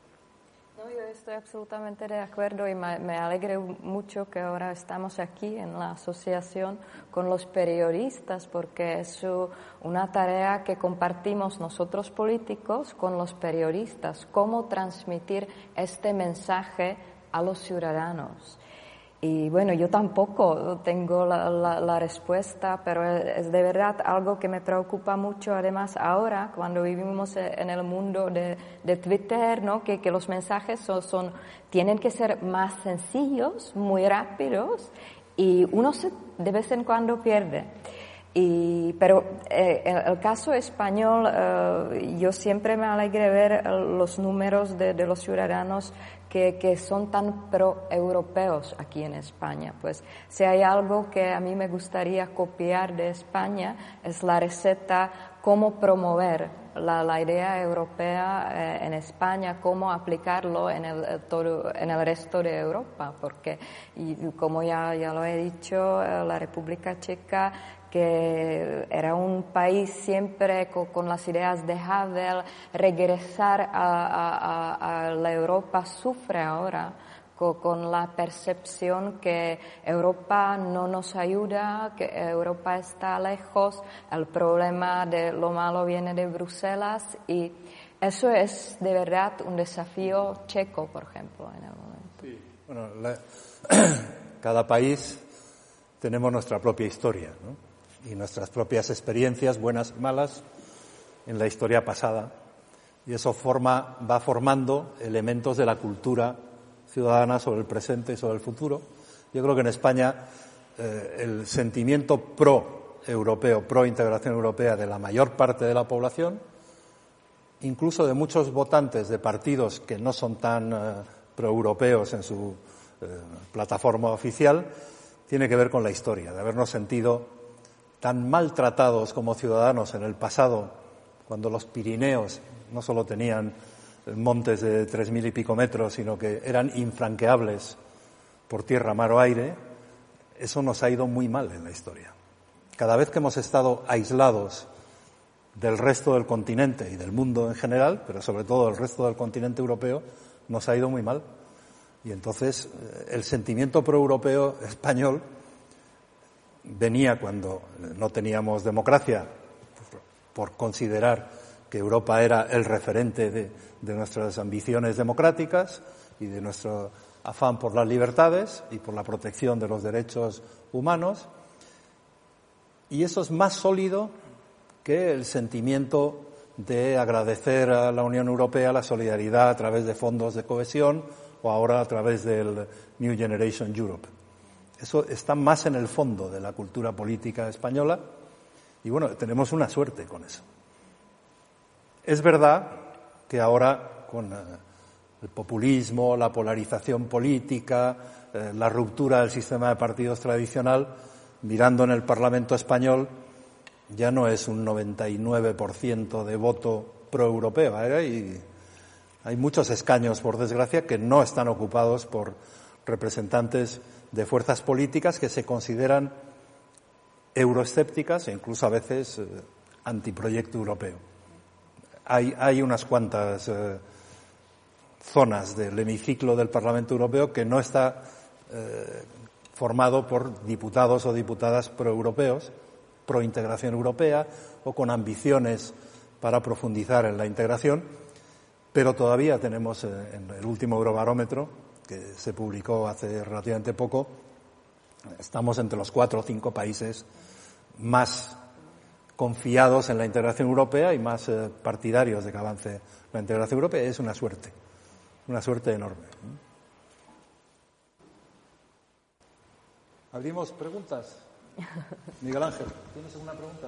No, yo estoy absolutamente de acuerdo y me, me alegra mucho que ahora estamos aquí en la asociación con los periodistas, porque es una tarea que compartimos nosotros políticos con los periodistas, cómo transmitir este mensaje a los ciudadanos. Y bueno, yo tampoco tengo la, la, la respuesta, pero es de verdad algo que me preocupa mucho, además ahora, cuando vivimos en el mundo de, de Twitter, ¿no? que, que los mensajes son, son, tienen que ser más sencillos, muy rápidos, y uno se, de vez en cuando pierde. Y, pero eh, en el caso español, eh, yo siempre me alegré ver los números de, de los ciudadanos que, que son tan pro-europeos aquí en España. Pues si hay algo que a mí me gustaría copiar de España es la receta cómo promover la, la idea europea eh, en España, cómo aplicarlo en el, todo, en el resto de Europa, porque y, como ya, ya lo he dicho, eh, la República Checa, que era un país siempre con, con las ideas de Havel, regresar a, a, a la Europa sufre ahora con, con la percepción que Europa no nos ayuda, que Europa está lejos, el problema de lo malo viene de Bruselas y eso es de verdad un desafío checo, por ejemplo, en el momento. Sí. Bueno, la, cada país tenemos nuestra propia historia, ¿no? Y nuestras propias experiencias, buenas y malas, en la historia pasada. Y eso forma, va formando elementos de la cultura ciudadana sobre el presente y sobre el futuro. Yo creo que en España eh, el sentimiento pro-europeo, pro-integración europea de la mayor parte de la población, incluso de muchos votantes de partidos que no son tan eh, pro-europeos en su eh, plataforma oficial, tiene que ver con la historia, de habernos sentido tan maltratados como ciudadanos en el pasado, cuando los Pirineos no solo tenían montes de tres mil y pico metros, sino que eran infranqueables por tierra, mar o aire. Eso nos ha ido muy mal en la historia. Cada vez que hemos estado aislados del resto del continente y del mundo en general, pero sobre todo del resto del continente europeo, nos ha ido muy mal. Y entonces el sentimiento proeuropeo español venía cuando no teníamos democracia, por considerar que Europa era el referente de, de nuestras ambiciones democráticas y de nuestro afán por las libertades y por la protección de los derechos humanos. Y eso es más sólido que el sentimiento de agradecer a la Unión Europea la solidaridad a través de fondos de cohesión o ahora a través del New Generation Europe. Eso está más en el fondo de la cultura política española y, bueno, tenemos una suerte con eso. Es verdad que ahora, con el populismo, la polarización política, eh, la ruptura del sistema de partidos tradicional, mirando en el Parlamento español, ya no es un noventa y nueve por ciento de voto proeuropeo. Hay, hay muchos escaños, por desgracia, que no están ocupados por representantes de fuerzas políticas que se consideran euroescépticas e incluso a veces eh, antiproyecto europeo. Hay, hay unas cuantas eh, zonas del hemiciclo del Parlamento Europeo que no está eh, formado por diputados o diputadas proeuropeos, pro-integración europea o con ambiciones para profundizar en la integración, pero todavía tenemos eh, en el último Eurobarómetro, que se publicó hace relativamente poco, estamos entre los cuatro o cinco países más confiados en la integración europea y más eh, partidarios de que avance la integración europea. Es una suerte, una suerte enorme. ¿Abrimos preguntas? Miguel Ángel, ¿tienes alguna pregunta?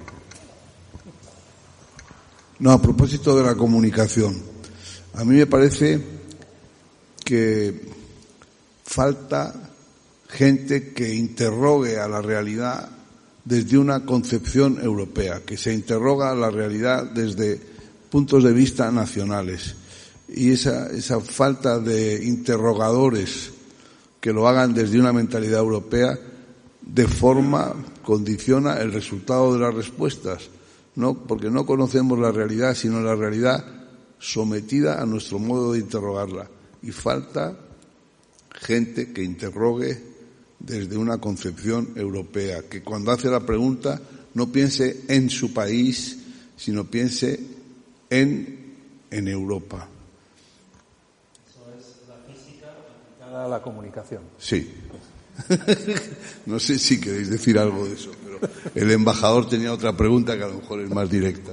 No, a propósito de la comunicación, a mí me parece que falta gente que interrogue a la realidad desde una concepción europea, que se interroga a la realidad desde puntos de vista nacionales. Y esa, esa falta de interrogadores que lo hagan desde una mentalidad europea, de forma condiciona el resultado de las respuestas, no porque no conocemos la realidad, sino la realidad sometida a nuestro modo de interrogarla. Y falta gente que interrogue desde una concepción europea, que cuando hace la pregunta no piense en su país, sino piense en, en Europa. Eso es la física aplicada a la comunicación. Sí. No sé si queréis decir algo de eso, pero el embajador tenía otra pregunta que a lo mejor es más directa.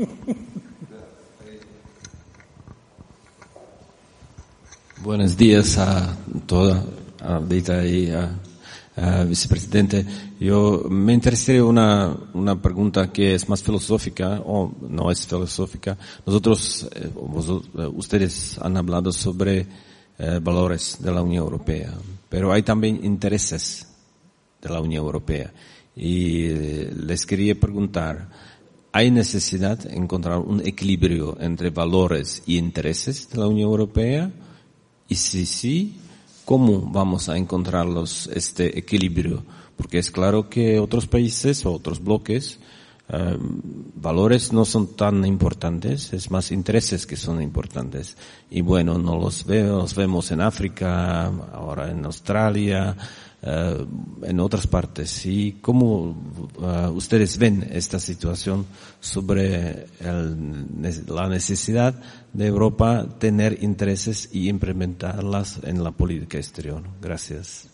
Buenos días a toda, a Dita y a, a vicepresidente. Yo me interesaría una, una pregunta que es más filosófica, o no es filosófica. Nosotros, eh, vos, ustedes han hablado sobre eh, valores de la Unión Europea, pero hay también intereses de la Unión Europea. Y eh, les quería preguntar, ¿hay necesidad de encontrar un equilibrio entre valores y intereses de la Unión Europea? Y si sí, ¿cómo vamos a encontrarlos este equilibrio? Porque es claro que otros países o otros bloques, eh, valores no son tan importantes, es más intereses que son importantes. Y bueno, no los vemos, los vemos en África, ahora en Australia, eh, en otras partes. ¿Y cómo uh, ustedes ven esta situación sobre el, la necesidad de Europa tener intereses y implementarlas en la política exterior? Gracias.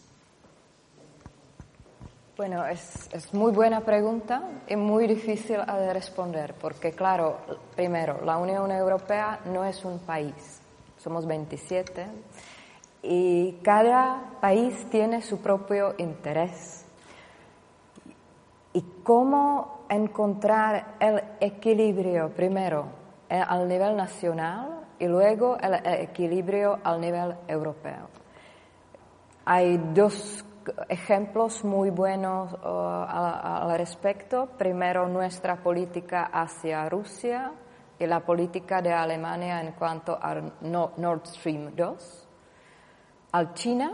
Bueno, es, es muy buena pregunta y muy difícil de responder, porque claro, primero, la Unión Europea no es un país, somos veintisiete y cada país tiene su propio interés. ¿Y cómo encontrar el equilibrio primero al nivel nacional y luego el equilibrio al nivel europeo? Hay dos ejemplos muy buenos uh, al, al respecto. Primero, nuestra política hacia Rusia y la política de Alemania en cuanto a Nord Stream dos. Al China,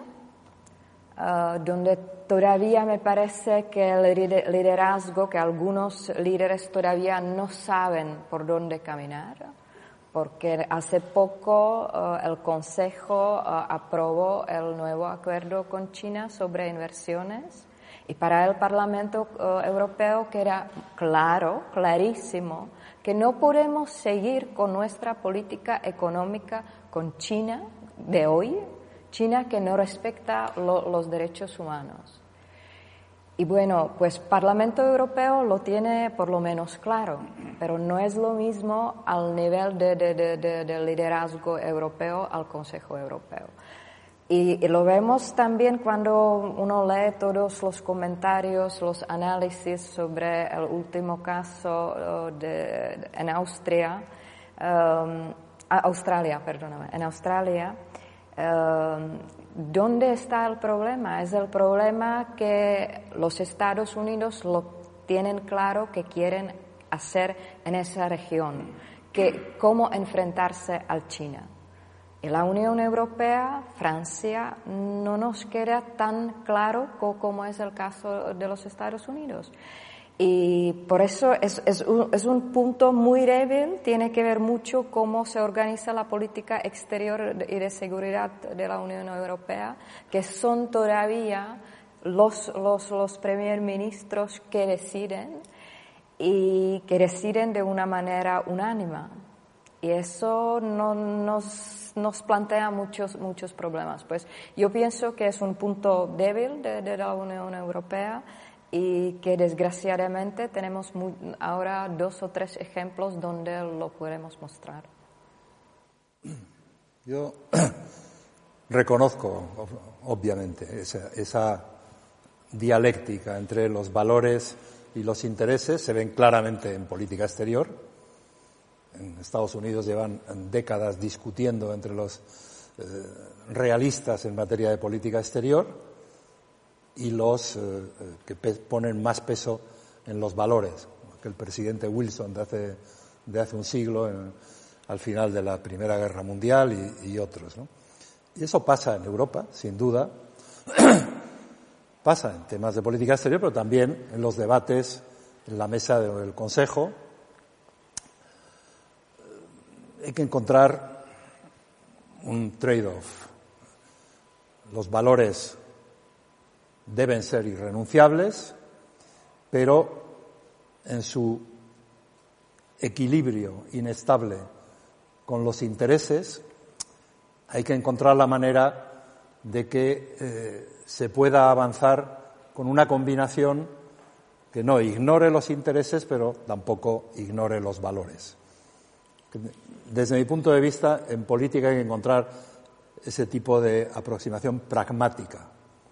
uh, donde todavía me parece que el liderazgo, que algunos líderes todavía no saben por dónde caminar, porque hace poco uh, el Consejo uh, aprobó el nuevo acuerdo con China sobre inversiones y para el Parlamento uh, Europeo queda claro, clarísimo, que no podemos seguir con nuestra política económica con China de hoy, China que no respeta lo, los derechos humanos. Y bueno, pues Parlamento Europeo lo tiene por lo menos claro, pero no es lo mismo al nivel de, de, de, de, de liderazgo europeo al Consejo Europeo. Y, y lo vemos también cuando uno lee todos los comentarios, los análisis sobre el último caso de, de, en Austria, um, Australia, perdóname, en Australia. Um, ¿Dónde está el problema? Es el problema que los Estados Unidos lo tienen claro que quieren hacer en esa región, que cómo enfrentarse a China. Y la Unión Europea, Francia, no nos queda tan claro como es el caso de los Estados Unidos. Y por eso es, es, un, es un punto muy débil, tiene que ver mucho cómo se organiza la política exterior y de seguridad de la Unión Europea, que son todavía los, los, los primer ministros que deciden y que deciden de una manera unánime. Y eso no, nos, nos plantea muchos, muchos problemas. Pues yo pienso que es un punto débil de, de la Unión Europea y que desgraciadamente tenemos muy, ahora dos o tres ejemplos donde lo podemos mostrar. Yo reconozco, obviamente, esa, esa dialéctica entre los valores y los intereses. Se ven claramente en política exterior. En Estados Unidos llevan décadas discutiendo entre los eh, realistas en materia de política exterior y los eh, que pe- ponen más peso en los valores, que el presidente Wilson de hace, de hace un siglo, en, al final de la Primera Guerra Mundial y, y otros, ¿no? Y eso pasa en Europa, sin duda, pasa en temas de política exterior, pero también en los debates en la mesa del Consejo. Hay que encontrar un trade-off. Los valores deben ser irrenunciables, pero en su equilibrio inestable con los intereses hay que encontrar la manera de que eh, se pueda avanzar con una combinación que no ignore los intereses, pero tampoco ignore los valores. Desde mi punto de vista, en política hay que encontrar ese tipo de aproximación pragmática.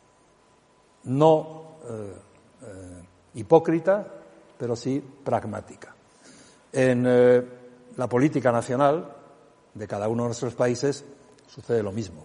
No eh, eh, hipócrita, pero sí pragmática. En eh, la política nacional de cada uno de nuestros países sucede lo mismo.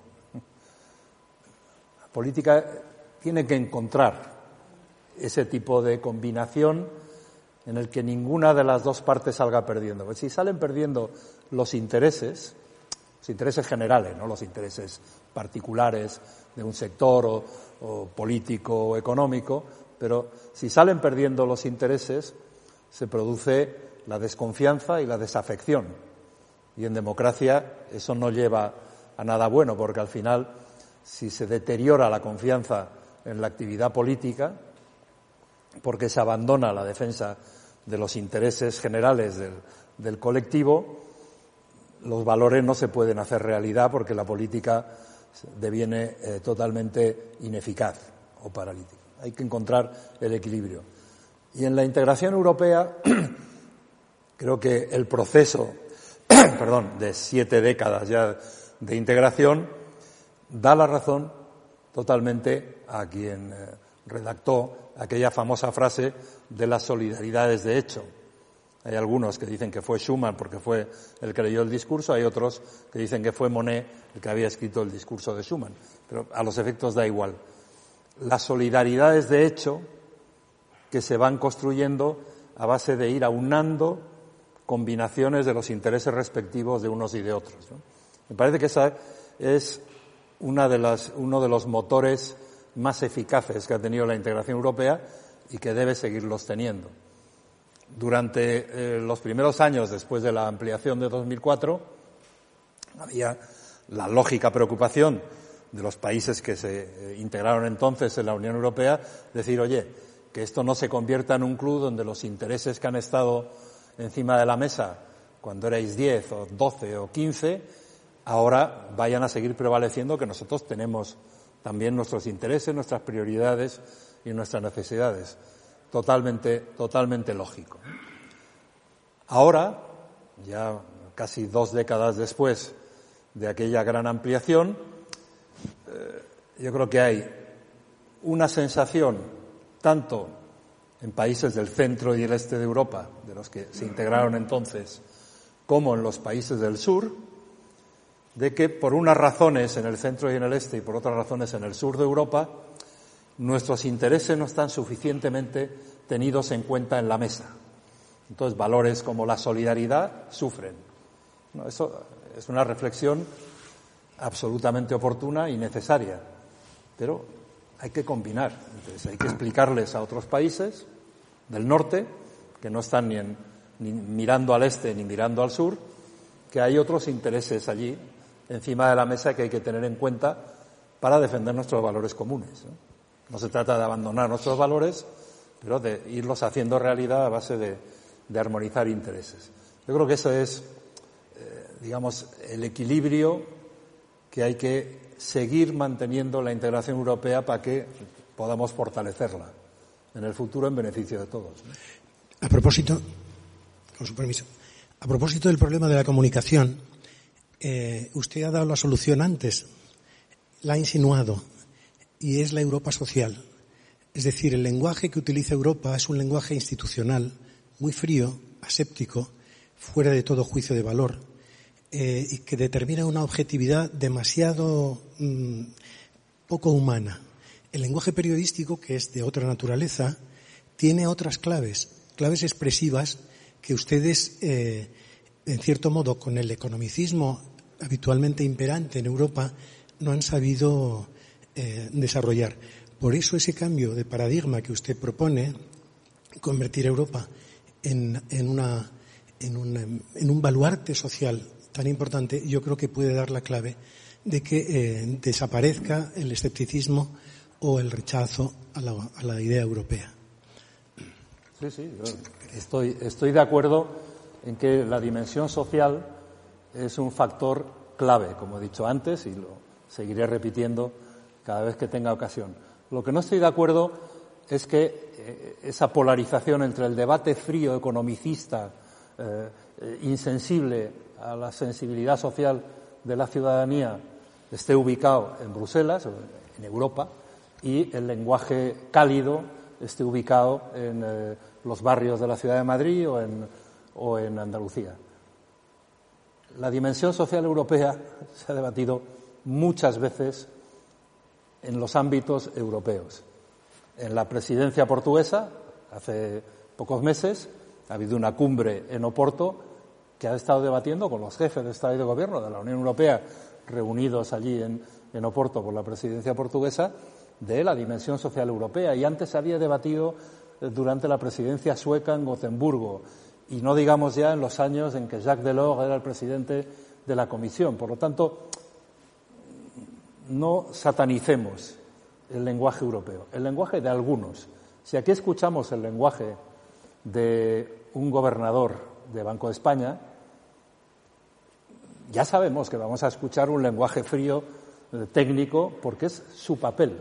La política tiene que encontrar ese tipo de combinación en el que ninguna de las dos partes salga perdiendo. Pues si salen perdiendo los intereses, los intereses generales, no los intereses particulares de un sector o o político o económico, pero si salen perdiendo los intereses, se produce la desconfianza y la desafección. Y en democracia eso no lleva a nada bueno, porque al final, si se deteriora la confianza en la actividad política, porque se abandona la defensa de los intereses generales del, del colectivo, los valores no se pueden hacer realidad porque la política deviene eh, totalmente ineficaz o paralítica. Hay que encontrar el equilibrio. Y en la integración europea, creo que el proceso, perdón, de siete décadas ya de integración da la razón totalmente a quien eh, redactó aquella famosa frase de las solidaridades de hecho. Hay algunos que dicen que fue Schuman porque fue el que leyó el discurso, hay otros que dicen que fue Monnet el que había escrito el discurso de Schuman, pero a los efectos da igual. Las solidaridades de hecho que se van construyendo a base de ir aunando combinaciones de los intereses respectivos de unos y de otros, ¿no? Me parece que esa es una de las, uno de los motores más eficaces que ha tenido la integración europea y que debe seguirlos teniendo. Durante eh, los primeros años, después de la ampliación de dos mil cuatro, había la lógica preocupación de los países que se eh, integraron entonces en la Unión Europea, decir, oye, que esto no se convierta en un club donde los intereses que han estado encima de la mesa cuando erais diez o doce o quince, ahora vayan a seguir prevaleciendo, que nosotros tenemos también nuestros intereses, nuestras prioridades y nuestras necesidades. Totalmente, totalmente lógico. Ahora, ya casi dos décadas después de aquella gran ampliación, eh, yo creo que hay una sensación, tanto en países del centro y el este de Europa, de los que se integraron entonces, como en los países del sur, de que por unas razones en el centro y en el este y por otras razones en el sur de Europa, nuestros intereses no están suficientemente tenidos en cuenta en la mesa. Entonces, valores como la solidaridad sufren. No, eso es una reflexión absolutamente oportuna y necesaria, pero hay que combinar. Entonces, hay que explicarles a otros países del norte, que no están ni, en, ni mirando al este ni mirando al sur, que hay otros intereses allí encima de la mesa que hay que tener en cuenta para defender nuestros valores comunes, ¿no? No se trata de abandonar nuestros valores, pero de irlos haciendo realidad a base de, de armonizar intereses. Yo creo que ese es, eh, digamos, el equilibrio que hay que seguir manteniendo la integración europea para que podamos fortalecerla en el futuro en beneficio de todos, ¿no? A propósito, con su permiso, a propósito del problema de la comunicación, eh, usted ha dado la solución antes, la ha insinuado, y es la Europa social. Es decir, el lenguaje que utiliza Europa es un lenguaje institucional, muy frío, aséptico, fuera de todo juicio de valor, eh, y que determina una objetividad demasiado mmm, poco humana. El lenguaje periodístico, que es de otra naturaleza, tiene otras claves, claves expresivas que ustedes, eh, en cierto modo, con el economicismo habitualmente imperante en Europa, no han sabido eh, desarrollar. Por eso ese cambio de paradigma que usted propone, convertir a Europa en, en, una, en, un, en un baluarte social tan importante, yo creo que puede dar la clave de que eh, desaparezca el escepticismo o el rechazo a la, a la idea europea. Sí, sí, yo estoy, estoy de acuerdo en que la dimensión social es un factor clave, como he dicho antes, y lo seguiré repitiendo cada vez que tenga ocasión. Lo que no estoy de acuerdo es que eh, esa polarización entre el debate frío, economicista, eh, eh, insensible a la sensibilidad social de la ciudadanía esté ubicado en Bruselas, en Europa, y el lenguaje cálido esté ubicado en eh, los barrios de la ciudad de Madrid o en, o en Andalucía. La dimensión social europea se ha debatido muchas veces en los ámbitos europeos. En la presidencia portuguesa, hace pocos meses, ha habido una cumbre en Oporto que ha estado debatiendo con los jefes de Estado y de Gobierno de la Unión Europea reunidos allí en, en Oporto por la presidencia portuguesa de la dimensión social europea. Y antes se había debatido durante la presidencia sueca en Gotemburgo y no digamos ya en los años en que Jacques Delors era el presidente de la Comisión. Por lo tanto, no satanicemos el lenguaje europeo, el lenguaje de algunos. Si aquí escuchamos el lenguaje de un gobernador de Banco de España, ya sabemos que vamos a escuchar un lenguaje frío, eh, técnico, porque es su papel.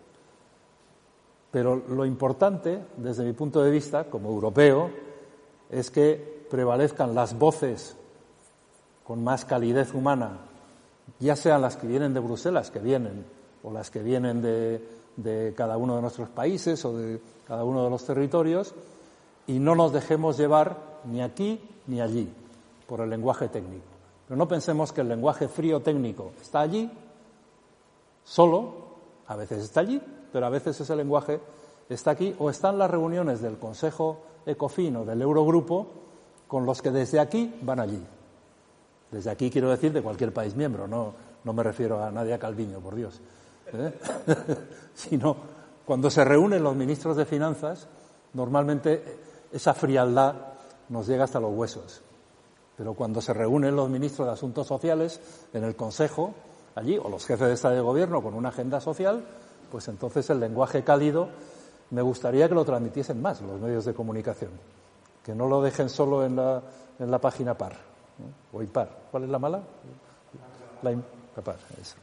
Pero lo importante, desde mi punto de vista, como europeo, es que prevalezcan las voces con más calidez humana ya sean las que vienen de Bruselas, que vienen, o las que vienen de, de cada uno de nuestros países o de cada uno de los territorios, y no nos dejemos llevar ni aquí ni allí por el lenguaje técnico. Pero no pensemos que el lenguaje frío técnico está allí solo, a veces está allí, pero a veces ese lenguaje está aquí, o está en las reuniones del Consejo Ecofin o del Eurogrupo con los que desde aquí van allí. Desde aquí quiero decir de cualquier país miembro, no, no me refiero a Nadia Calviño, por Dios, ¿eh? Sino cuando se reúnen los ministros de Finanzas, normalmente esa frialdad nos llega hasta los huesos. Pero cuando se reúnen los ministros de Asuntos Sociales en el Consejo, allí, o los jefes de Estado y de Gobierno con una agenda social, pues entonces el lenguaje cálido me gustaría que lo transmitiesen más los medios de comunicación, que no lo dejen solo en la, en la página par, ¿no? O impar. ¿Cuál es la mala? La, in, la par, eso.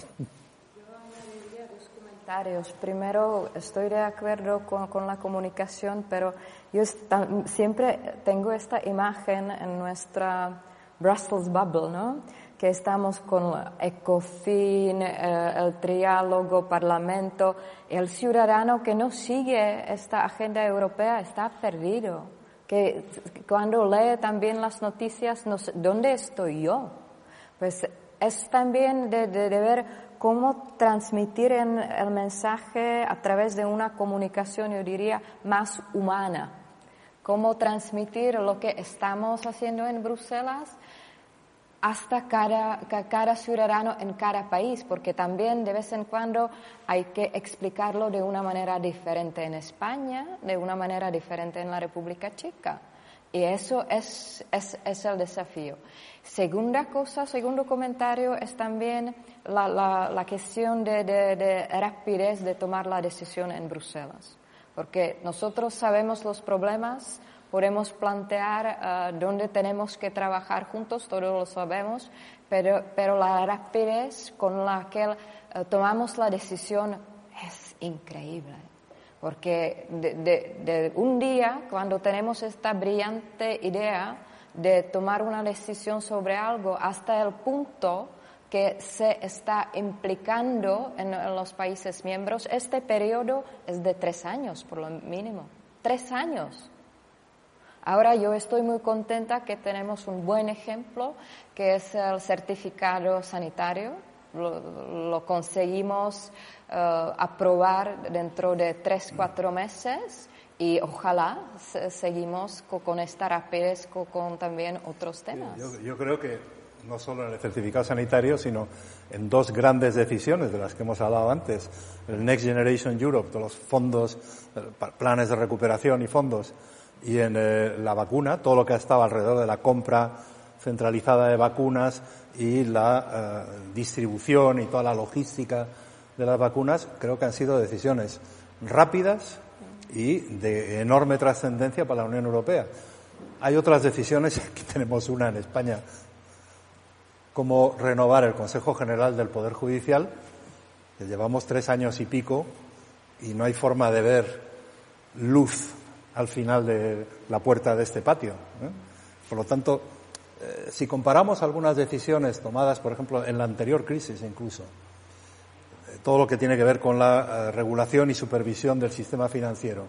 Primero, estoy de acuerdo con, con la comunicación, pero yo está, siempre tengo esta imagen en nuestra Brussels Bubble, ¿no? Que estamos con Ecofin, eh, el triálogo, Parlamento. El ciudadano que no sigue esta agenda europea está perdido. Que cuando lee también las noticias, no sé, ¿dónde estoy yo? Pues es también de, de, de ver cómo transmitir en el mensaje a través de una comunicación, yo diría, más humana. Cómo transmitir lo que estamos haciendo en Bruselas hasta cada, cada ciudadano en cada país, porque también de vez en cuando hay que explicarlo de una manera diferente en España, de una manera diferente en la República Checa. Y eso es, es, es el desafío. Segunda cosa, segundo comentario, es también la, la, la cuestión de, de, de rapidez de tomar la decisión en Bruselas. Porque nosotros sabemos los problemas, podemos plantear uh, dónde tenemos que trabajar juntos, todos lo sabemos, pero, pero la rapidez con la que uh, tomamos la decisión es increíble. Porque de, de, de un día, cuando tenemos esta brillante idea de tomar una decisión sobre algo, hasta el punto que se está implicando en, en los países miembros, este periodo es de tres años, por lo mínimo. Tres años. Ahora yo estoy muy contenta que tenemos un buen ejemplo, que es el certificado sanitario. Lo, lo conseguimos uh, aprobar dentro de tres, cuatro meses y ojalá se, seguimos con, con esta rapidez con, con también otros temas. Yo, yo creo que no solo en el certificado sanitario, sino en dos grandes decisiones de las que hemos hablado antes. El Next Generation Europe, de los fondos, planes de recuperación y fondos, y en eh, la vacuna, todo lo que ha estado alrededor de la compra centralizada de vacunas y la eh, distribución y toda la logística de las vacunas, creo que han sido decisiones rápidas y de enorme trascendencia para la Unión Europea. Hay otras decisiones, aquí tenemos una en España, como renovar el Consejo General del Poder Judicial, que llevamos tres años y pico y no hay forma de ver luz al final de la puerta de este patio, ¿eh? Por lo tanto, eh, si comparamos algunas decisiones tomadas, por ejemplo, en la anterior crisis incluso, eh, todo lo que tiene que ver con la eh, regulación y supervisión del sistema financiero,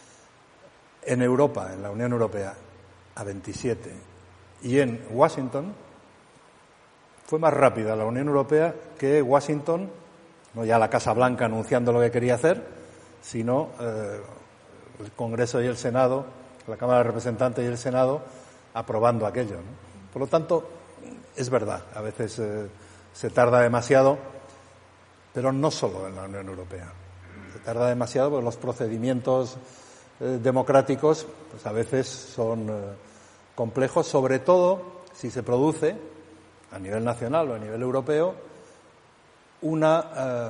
en Europa, en la Unión Europea, a veintisiete, y en Washington, fue más rápida la Unión Europea que Washington, no ya la Casa Blanca anunciando lo que quería hacer, sino eh, el Congreso y el Senado, la Cámara de Representantes y el Senado, aprobando aquello, ¿no? Por lo tanto, es verdad, a veces eh, se tarda demasiado, pero no solo en la Unión Europea. Se tarda demasiado porque los procedimientos eh, democráticos, pues a veces son eh, complejos, sobre todo si se produce, a nivel nacional o a nivel europeo, una eh,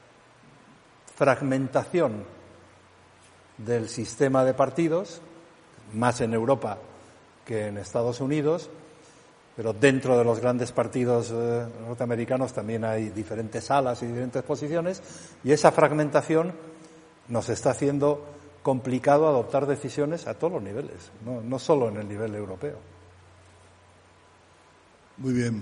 fragmentación del sistema de partidos, más en Europa que en Estados Unidos, pero dentro de los grandes partidos eh, norteamericanos también hay diferentes alas y diferentes posiciones, y esa fragmentación nos está haciendo complicado adoptar decisiones a todos los niveles, no, no solo en el nivel europeo. Muy bien.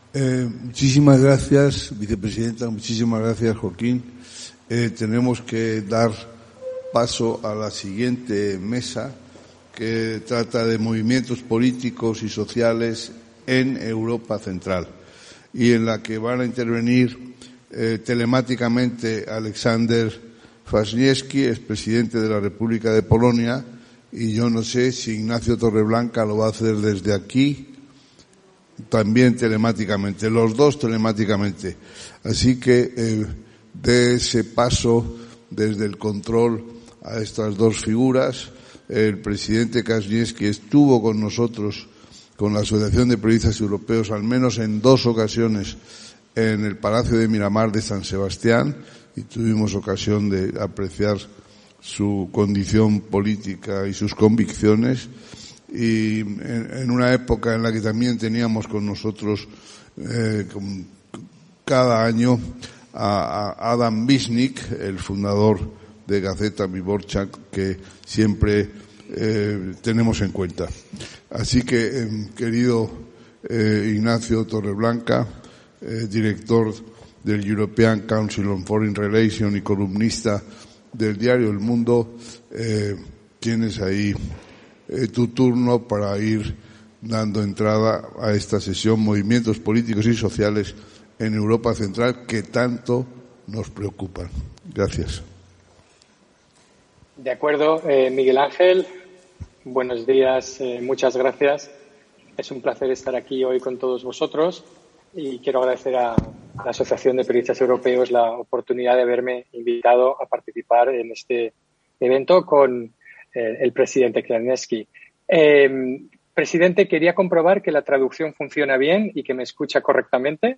Eh, muchísimas gracias, vicepresidenta, muchísimas gracias, Joaquín. Eh, tenemos que dar paso a la siguiente mesa, que trata de movimientos políticos y sociales en Europa Central, y en la que van a intervenir eh, telemáticamente Aleksander Kwaśniewski, expresidente de la República de Polonia, y yo no sé si Ignacio Torreblanca lo va a hacer desde aquí, también telemáticamente, los dos telemáticamente. Así que eh, dé ese paso desde el control a estas dos figuras. El presidente Kwaśniewski estuvo con nosotros, con la Asociación de Periodistas Europeos, al menos en dos ocasiones en el Palacio de Miramar de San Sebastián, y tuvimos ocasión de apreciar su condición política y sus convicciones. Y en, en una época en la que también teníamos con nosotros eh, con, cada año a, a Adam Wisnik, el fundador de Gazeta Wyborcza, que siempre eh, tenemos en cuenta. Así que, eh, querido eh, Ignacio Torreblanca, eh, director del European Council on Foreign Relations y columnista del diario El Mundo, eh, tienes ahí Eh, tu turno para ir dando entrada a esta sesión Movimientos Políticos y Sociales en Europa Central, que tanto nos preocupan. Gracias. De acuerdo, eh, Miguel Ángel. Buenos días, eh, muchas gracias. Es un placer estar aquí hoy con todos vosotros y quiero agradecer a la Asociación de Periodistas Europeos la oportunidad de haberme invitado a participar en este evento con el presidente Kwaśniewski. Eh, presidente, quería comprobar que la traducción funciona bien y que me escucha correctamente.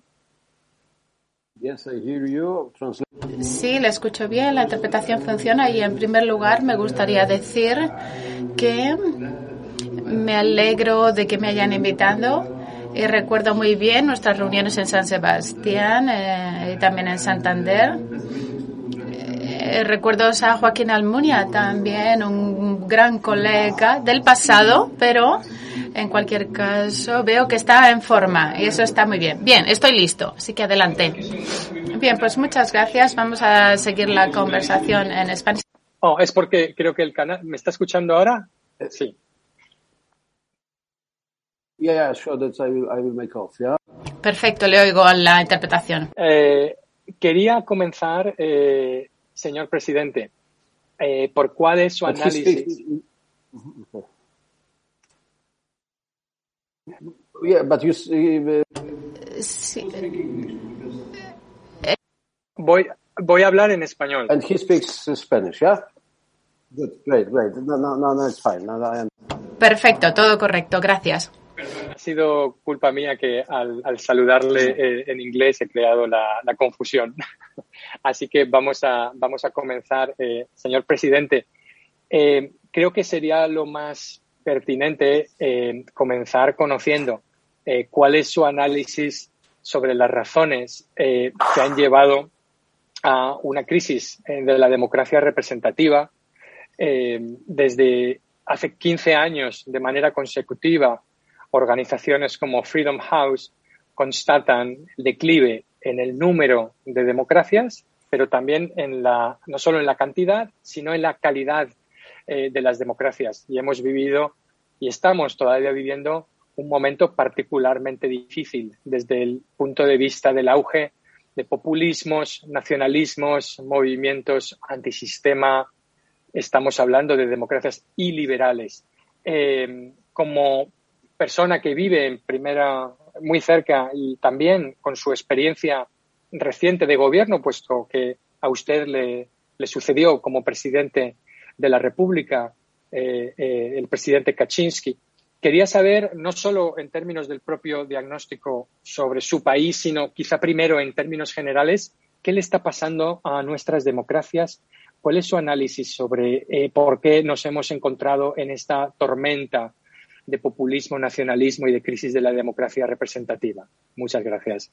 Sí, le escucho bien, la interpretación funciona y en primer lugar me gustaría decir que me alegro de que me hayan invitado y recuerdo muy bien nuestras reuniones en San Sebastián eh, y también en Santander. Recuerdo a Joaquín Almunia, también un gran colega del pasado, pero en cualquier caso veo que está en forma y eso está muy bien. Bien, estoy listo, así que adelante. Bien, pues muchas gracias. Vamos a seguir la conversación en español. Oh, es porque creo que el canal... ¿Me está escuchando ahora? Sí. Yeah, yeah, sure, that's I will, I will make off, yeah. Perfecto, le oigo la interpretación. Eh, quería comenzar... Eh, Señor presidente, eh, ¿por cuál es su análisis? Yeah, but you sí. Voy, voy a hablar en español. And he speaks Spanish, yeah? Good, great, great. No, no, no, no, it's fine. No, no, Perfecto, todo correcto, gracias. Ha sido culpa mía que al, al saludarle eh, en inglés he creado la, la confusión. Así que vamos a, vamos a comenzar. Eh, señor presidente, eh, creo que sería lo más pertinente eh, comenzar conociendo eh, cuál es su análisis sobre las razones eh, que han llevado a una crisis eh, de la democracia representativa. Eh, desde hace quince años, de manera consecutiva, organizaciones como Freedom House constatan el declive en el número de democracias, pero también en la, no solo en la cantidad, sino en la calidad eh, de las democracias. Y hemos vivido y estamos todavía viviendo un momento particularmente difícil desde el punto de vista del auge de populismos, nacionalismos, movimientos antisistema. Estamos hablando de democracias iliberales. Eh, como persona que vive en primera, muy cerca y también con su experiencia reciente de gobierno, puesto que a usted le, le sucedió como presidente de la República, eh, eh, el presidente Kaczynski. Quería saber, no solo en términos del propio diagnóstico sobre su país, sino quizá primero en términos generales, ¿qué le está pasando a nuestras democracias? ¿Cuál es su análisis sobre eh, por qué nos hemos encontrado en esta tormenta de populismo, nacionalismo y de crisis de la democracia representativa? Muchas gracias.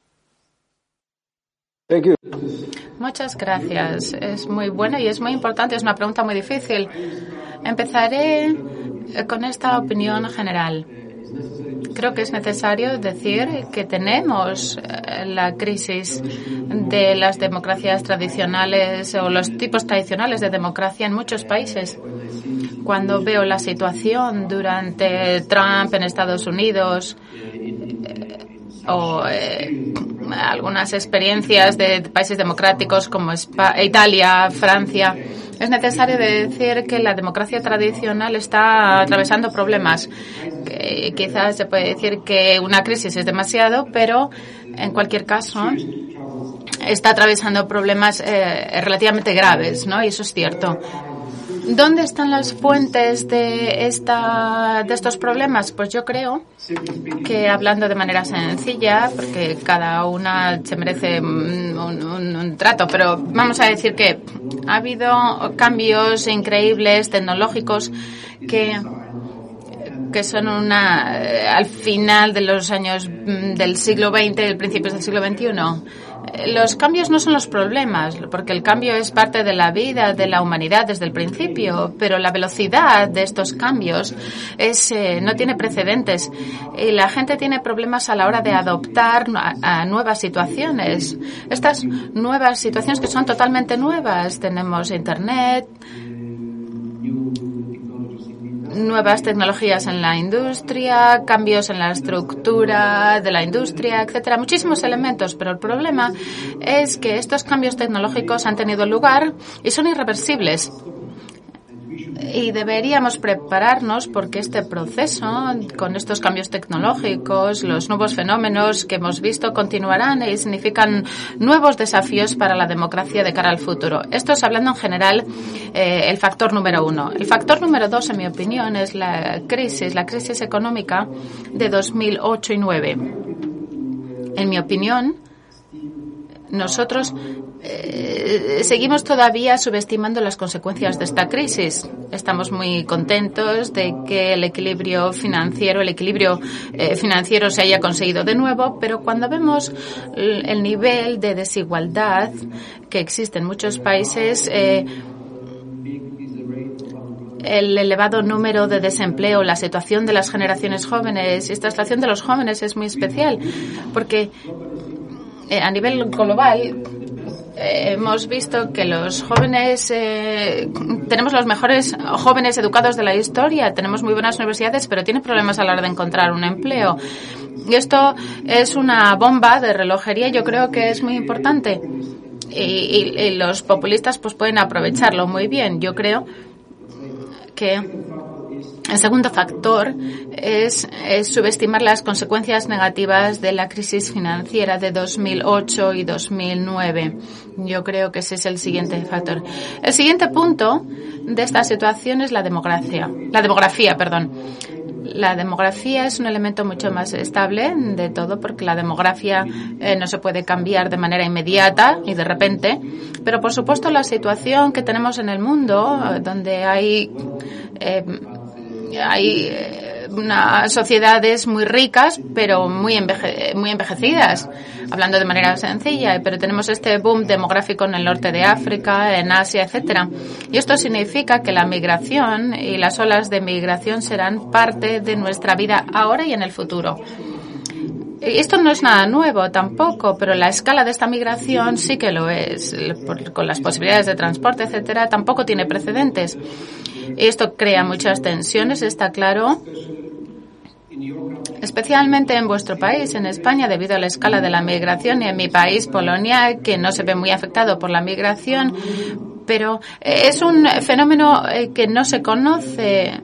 Thank you. Muchas gracias. Es muy buena y es muy importante. Es una pregunta muy difícil. Empezaré con esta opinión general. creo que es necesario decir que tenemos la crisis de las democracias tradicionales o los tipos tradicionales de democracia en muchos países. Cuando veo la situación durante Trump en Estados Unidos eh, o eh, algunas experiencias de países democráticos como España, Italia, Francia, es necesario decir que la democracia tradicional está atravesando problemas. Que quizás se puede decir que una crisis es demasiado, pero en cualquier caso está atravesando problemas eh, relativamente graves, ¿no? Y eso es cierto. ¿Dónde están las fuentes de esta de estos problemas? Pues yo creo que, hablando de manera sencilla, porque cada una se merece un, un, un trato, pero vamos a decir que ha habido cambios increíbles tecnológicos que que son una eh, al final de los años mm, del siglo veinte, del principios del siglo veintiuno. Los cambios no son los problemas, porque el cambio es parte de la vida de la humanidad desde el principio, pero la velocidad de estos cambios es eh, no tiene precedentes y la gente tiene problemas a la hora de adoptar a, a nuevas situaciones. Estas nuevas situaciones que son totalmente nuevas. Tenemos Internet, nuevas tecnologías en la industria, cambios en la estructura de la industria, etcétera, muchísimos elementos, pero el problema es que estos cambios tecnológicos han tenido lugar y son irreversibles. Y deberíamos prepararnos porque este proceso, con estos cambios tecnológicos, los nuevos fenómenos que hemos visto continuarán y significan nuevos desafíos para la democracia de cara al futuro. Esto es hablando en general eh, el factor número uno. El factor número dos, en mi opinión, es la crisis, la crisis económica de dos mil ocho y dos mil nueve. En mi opinión, nosotros eh, seguimos todavía subestimando las consecuencias de esta crisis. Estamos muy contentos de que el equilibrio financiero, el equilibrio eh, financiero se haya conseguido de nuevo, pero cuando vemos el, el nivel de desigualdad que existe en muchos países, eh, el elevado número de desempleo, la situación de las generaciones jóvenes, esta situación de los jóvenes es muy especial, porque Eh, a nivel global eh, hemos visto que los jóvenes eh, tenemos los mejores jóvenes educados de la historia, tenemos muy buenas universidades, pero tienen problemas a la hora de encontrar un empleo. Y esto es una bomba de relojería, yo creo que es muy importante. Y, y, y los populistas pues pueden aprovecharlo muy bien. Yo creo que el segundo factor es, es subestimar las consecuencias negativas de la crisis financiera de dos mil ocho y dos mil nueve. Yo creo que ese es el siguiente factor. El siguiente punto de esta situación es la democracia. La demografía, perdón. La demografía es un elemento mucho más estable de todo, porque la demografía eh, no se puede cambiar de manera inmediata y de repente. Pero, por supuesto, la situación que tenemos en el mundo, donde hay eh, hay eh, unas sociedades muy ricas, pero muy, enveje muy envejecidas, hablando de manera sencilla, pero tenemos este boom demográfico en el norte de África, en Asia, etcétera. Y esto significa que la migración y las olas de migración serán parte de nuestra vida ahora y en el futuro. Esto no es nada nuevo tampoco, pero la escala de esta migración sí que lo es. Con las posibilidades de transporte, etcétera, tampoco tiene precedentes. Esto crea muchas tensiones, está claro, especialmente en vuestro país, en España, debido a la escala de la migración, y en mi país, Polonia, que no se ve muy afectado por la migración, pero es un fenómeno que no se conoce.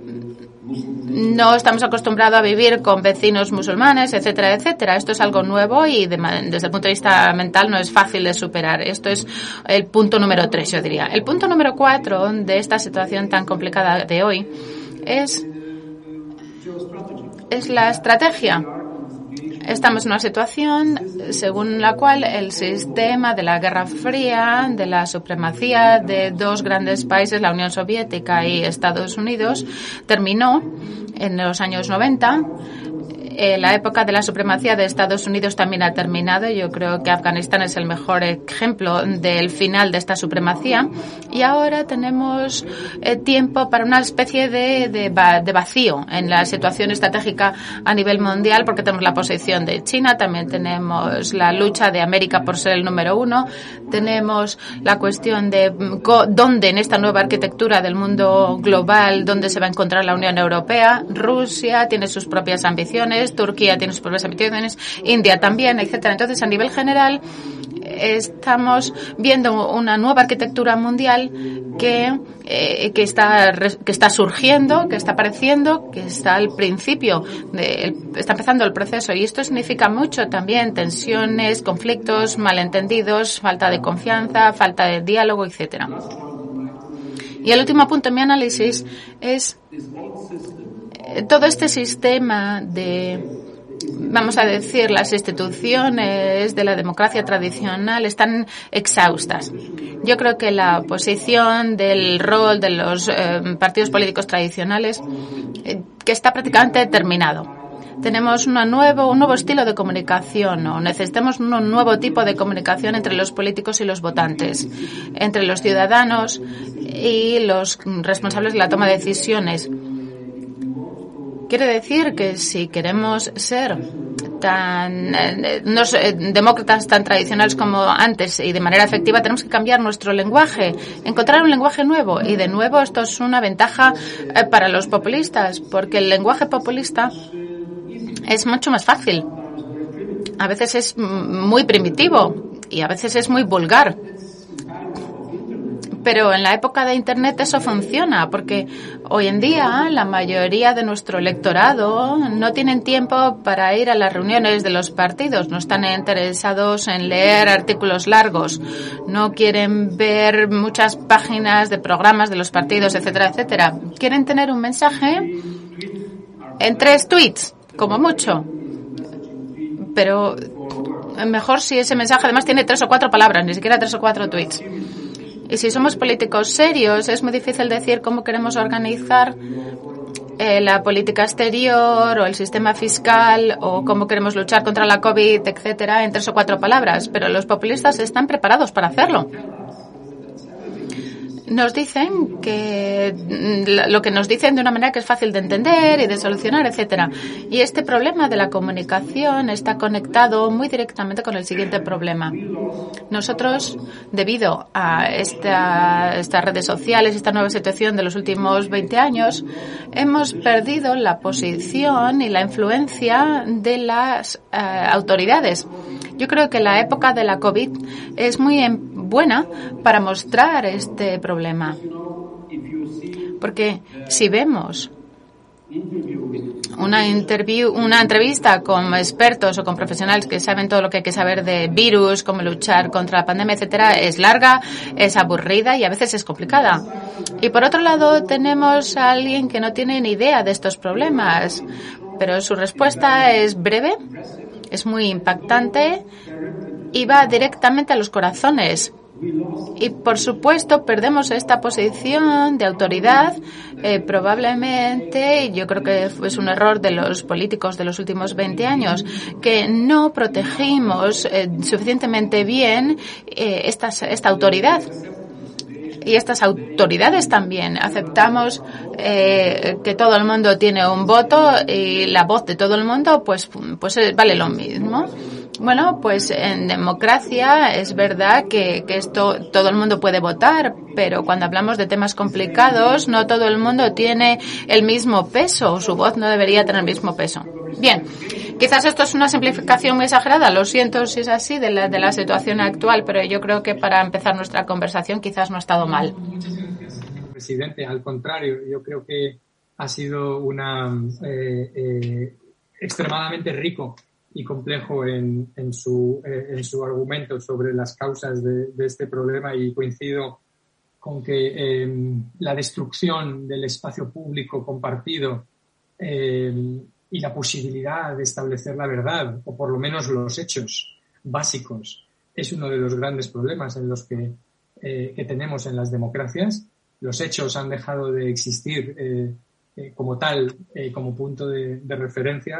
No estamos acostumbrados a vivir con vecinos musulmanes, etcétera, etcétera. Esto es algo nuevo y de, desde el punto de vista mental no es fácil de superar. Esto es el punto número tres, yo diría. El punto número cuatro de esta situación tan complicada de hoy es, es la estrategia. Estamos en una situación según la cual el sistema de la Guerra Fría, de la supremacía de dos grandes países, la Unión Soviética y Estados Unidos, terminó en los años noventa Eh, la época de la supremacía de Estados Unidos también ha terminado. Yo creo que Afganistán es el mejor ejemplo del final de esta supremacía. Y ahora tenemos eh, tiempo para una especie de, de, de vacío en la situación estratégica a nivel mundial, porque tenemos la posición de China, también tenemos la lucha de América por ser el número uno, tenemos la cuestión de dónde en esta nueva arquitectura del mundo global, dónde se va a encontrar la Unión Europea. Rusia tiene sus propias ambiciones, Turquía tiene sus propias ambiciones, India también, etcétera. Entonces, a nivel general, estamos viendo una nueva arquitectura mundial que, eh, que está que está surgiendo, que está apareciendo, que está al principio, de, está empezando el proceso, y esto significa mucho también tensiones, conflictos, malentendidos, falta de confianza, falta de diálogo, etcétera. Y el último punto en mi análisis es eh, todo este sistema de, vamos a decir, las instituciones de la democracia tradicional están exhaustas. Yo creo que la posición del rol de los eh, partidos políticos tradicionales eh, que está prácticamente terminado. Tenemos una nuevo, un nuevo estilo de comunicación, o necesitamos un nuevo tipo de comunicación entre los políticos y los votantes, entre los ciudadanos y los responsables de la toma de decisiones. Quiere decir que si queremos ser tan eh, no, eh, demócratas tan tradicionales como antes y de manera efectiva, tenemos que cambiar nuestro lenguaje, encontrar un lenguaje nuevo. Y de nuevo esto es una ventaja eh, para los populistas, porque el lenguaje populista es mucho más fácil. A veces es muy primitivo y a veces es muy vulgar. Pero en la época de Internet eso funciona, porque hoy en día la mayoría de nuestro electorado no tienen tiempo para ir a las reuniones de los partidos, no están interesados en leer artículos largos, no quieren ver muchas páginas de programas de los partidos, etcétera, etcétera. Quieren tener un mensaje en tres tweets, como mucho. Pero mejor si ese mensaje además tiene tres o cuatro palabras, ni siquiera tres o cuatro tweets. Y si somos políticos serios, es muy difícil decir cómo queremos organizar eh, la política exterior o el sistema fiscal o cómo queremos luchar contra la COVID, etcétera, en tres o cuatro palabras. Pero los populistas están preparados para hacerlo. Nos dicen que lo que nos dicen de una manera que es fácil de entender y de solucionar, etcétera. Y este problema de la comunicación está conectado muy directamente con el siguiente problema. Nosotros, debido a esta, estas redes sociales, esta nueva situación de los últimos veinte años, hemos perdido la posición y la influencia de las eh, autoridades. Yo creo que la época de la COVID es muy buena para mostrar este problema. Porque si vemos una interview, una entrevista con expertos o con profesionales que saben todo lo que hay que saber de virus, cómo luchar contra la pandemia, etcétera, es larga, es aburrida y a veces es complicada. Y por otro lado tenemos a alguien que no tiene ni idea de estos problemas, pero su respuesta es breve, es muy impactante y va directamente a los corazones. Y, por supuesto, perdemos esta posición de autoridad. Eh, probablemente, yo creo que es un error de los políticos de los últimos veinte años, que no protegimos eh, suficientemente bien eh, esta, esta autoridad. Y estas autoridades también. Aceptamos eh, que todo el mundo tiene un voto y la voz de todo el mundo pues, pues vale lo mismo. Bueno, pues en democracia es verdad que, que esto todo el mundo puede votar, pero cuando hablamos de temas complicados no todo el mundo tiene el mismo peso, su voz no debería tener el mismo peso. Bien, quizás esto es una simplificación muy exagerada, lo siento si es así de la, de la situación actual, pero yo creo que para empezar nuestra conversación quizás no ha estado mal. Muchas gracias, señor presidente. Al contrario, yo creo que ha sido una eh, eh, extremadamente rico y complejo en, en, su, eh, en su argumento sobre las causas de, de este problema, y coincido con que eh, la destrucción del espacio público compartido eh, y la posibilidad de establecer la verdad, o por lo menos los hechos básicos, es uno de los grandes problemas en los que, eh, que tenemos en las democracias. Los hechos han dejado de existir eh, eh, como tal, eh, como punto de, de referencia.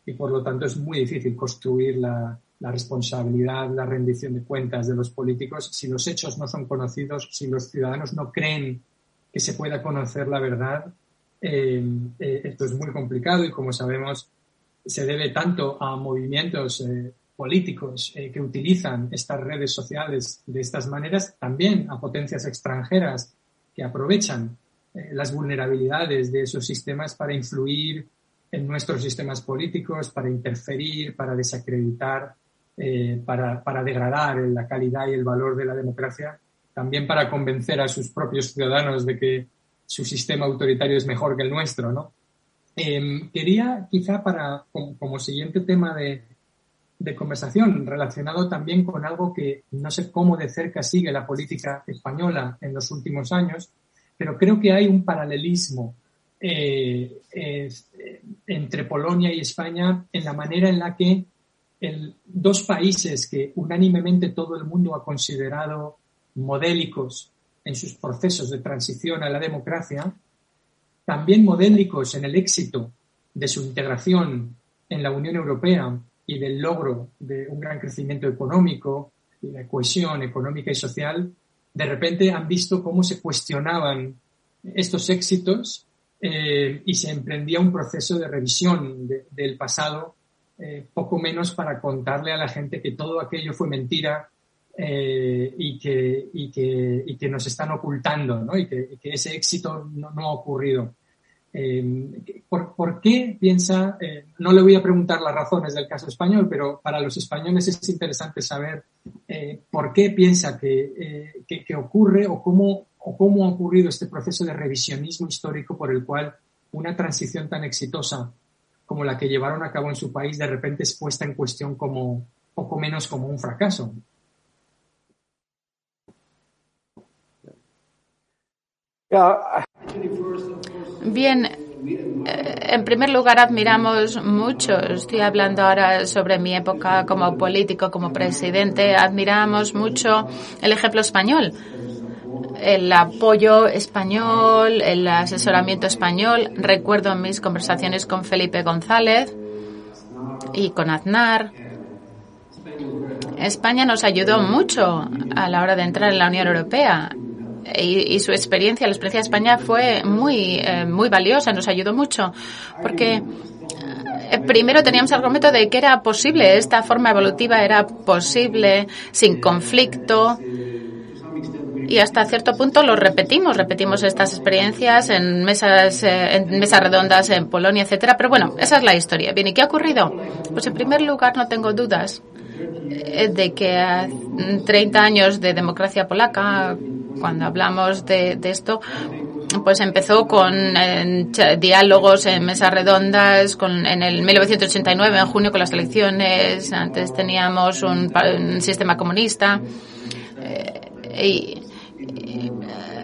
y por lo tanto es muy difícil construir la, la responsabilidad, la rendición de cuentas de los políticos si los hechos no son conocidos, si los ciudadanos no creen que se pueda conocer la verdad. Eh, eh, esto es muy complicado y, como sabemos, se debe tanto a movimientos eh, políticos eh, que utilizan estas redes sociales de estas maneras, también a potencias extranjeras que aprovechan eh, las vulnerabilidades de esos sistemas para influir en nuestros sistemas políticos, para interferir, para desacreditar, eh, para, para degradar la calidad y el valor de la democracia, también para convencer a sus propios ciudadanos de que su sistema autoritario es mejor que el nuestro, ¿no? Eh, quería, quizá, para como, como siguiente tema de, de conversación, relacionado también con algo que no sé cómo de cerca sigue la política española en los últimos años, pero creo que hay un paralelismo eh, eh, entre Polonia y España en la manera en la que el, dos países que unánimemente todo el mundo ha considerado modélicos en sus procesos de transición a la democracia, también modélicos en el éxito de su integración en la Unión Europea y del logro de un gran crecimiento económico y de cohesión económica y social, de repente han visto cómo se cuestionaban estos éxitos eh, y se emprendía un proceso de revisión de, del pasado, eh, poco menos para contarle a la gente que todo aquello fue mentira eh, y, que, y, que, y que nos están ocultando, ¿no? Y que, y que ese éxito no, no ha ocurrido. Eh, ¿por, ¿Por qué piensa, eh, no le voy a preguntar las razones del caso español, pero para los españoles es interesante saber eh, por qué piensa que, eh, que, que ocurre o cómo, o cómo ha ocurrido este proceso de revisionismo histórico por el cual una transición tan exitosa como la que llevaron a cabo en su país de repente es puesta en cuestión como poco menos como un fracaso. Bien, en primer lugar admiramos mucho, estoy hablando ahora sobre mi época como político, como presidente, admiramos mucho el ejemplo español, el apoyo español, el asesoramiento español. Recuerdo mis conversaciones con Felipe González y con Aznar. España nos ayudó mucho a la hora de entrar en la Unión Europea. Y, y su experiencia, la experiencia de España fue muy, eh, muy valiosa, nos ayudó mucho, porque eh, primero teníamos el argumento de que era posible, esta forma evolutiva era posible, sin conflicto, y hasta cierto punto lo repetimos, repetimos estas experiencias en mesas, eh, en mesas redondas en Polonia, etcétera. Pero bueno, esa es la historia. Bien, ¿y qué ha ocurrido? Pues en primer lugar no tengo dudas de que a treinta años de democracia polaca, cuando hablamos de, de esto, pues empezó con eh, diálogos en mesas redondas, con, en el mil novecientos ochenta y nueve, en junio, con las elecciones. Antes teníamos un, un sistema comunista. Eh, y, y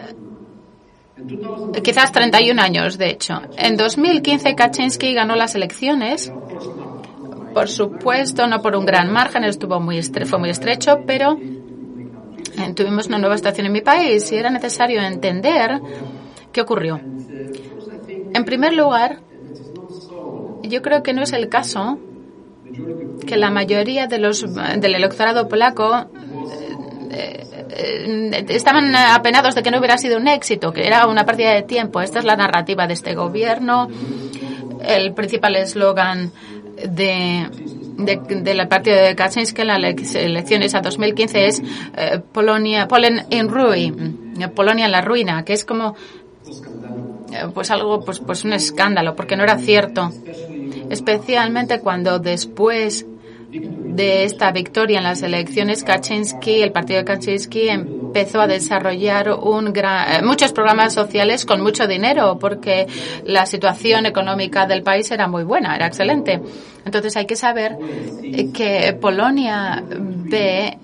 eh, quizás treinta y un años, de hecho. En dos mil quince, Kaczynski ganó las elecciones. Por supuesto, no por un gran margen, estuvo muy estre- fue muy estrecho, pero eh, tuvimos una nueva situación en mi país y era necesario entender qué ocurrió. En primer lugar, yo creo que no es el caso que la mayoría de los del electorado polaco eh, eh, estaban apenados de que no hubiera sido un éxito, que era una pérdida de tiempo. Esta es la narrativa de este gobierno. El principal eslogan de, de, de la partido de Kaczynski en las elecciones a dos mil quince es eh, Polonia, Polen in ruin, Polonia en la ruina, que es como eh, pues algo, pues, pues un escándalo, porque no era cierto, especialmente cuando después de esta victoria en las elecciones, Kaczynski, el partido de Kaczynski, empezó a desarrollar un gran, muchos programas sociales con mucho dinero, porque la situación económica del país era muy buena, era excelente. Entonces hay que saber que Polonia ve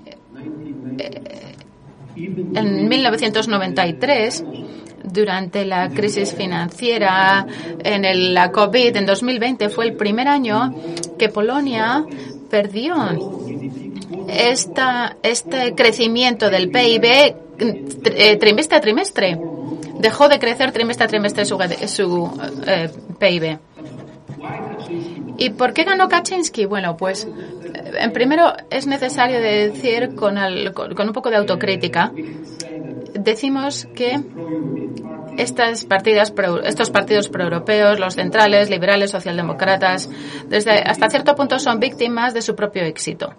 en mil novecientos noventa y tres, durante la crisis financiera, en el, la COVID, en dos mil veinte, fue el primer año que Polonia perdió esta, este crecimiento del P I B eh, trimestre a trimestre. Dejó de crecer trimestre a trimestre su, su eh, P I B. ¿Y por qué ganó Kaczynski? Bueno, pues en primero es necesario decir con, el, con, con un poco de autocrítica. Decimos que estas partidas, estos partidos proeuropeos, los centrales, liberales, socialdemócratas, desde hasta cierto punto son víctimas de su propio éxito.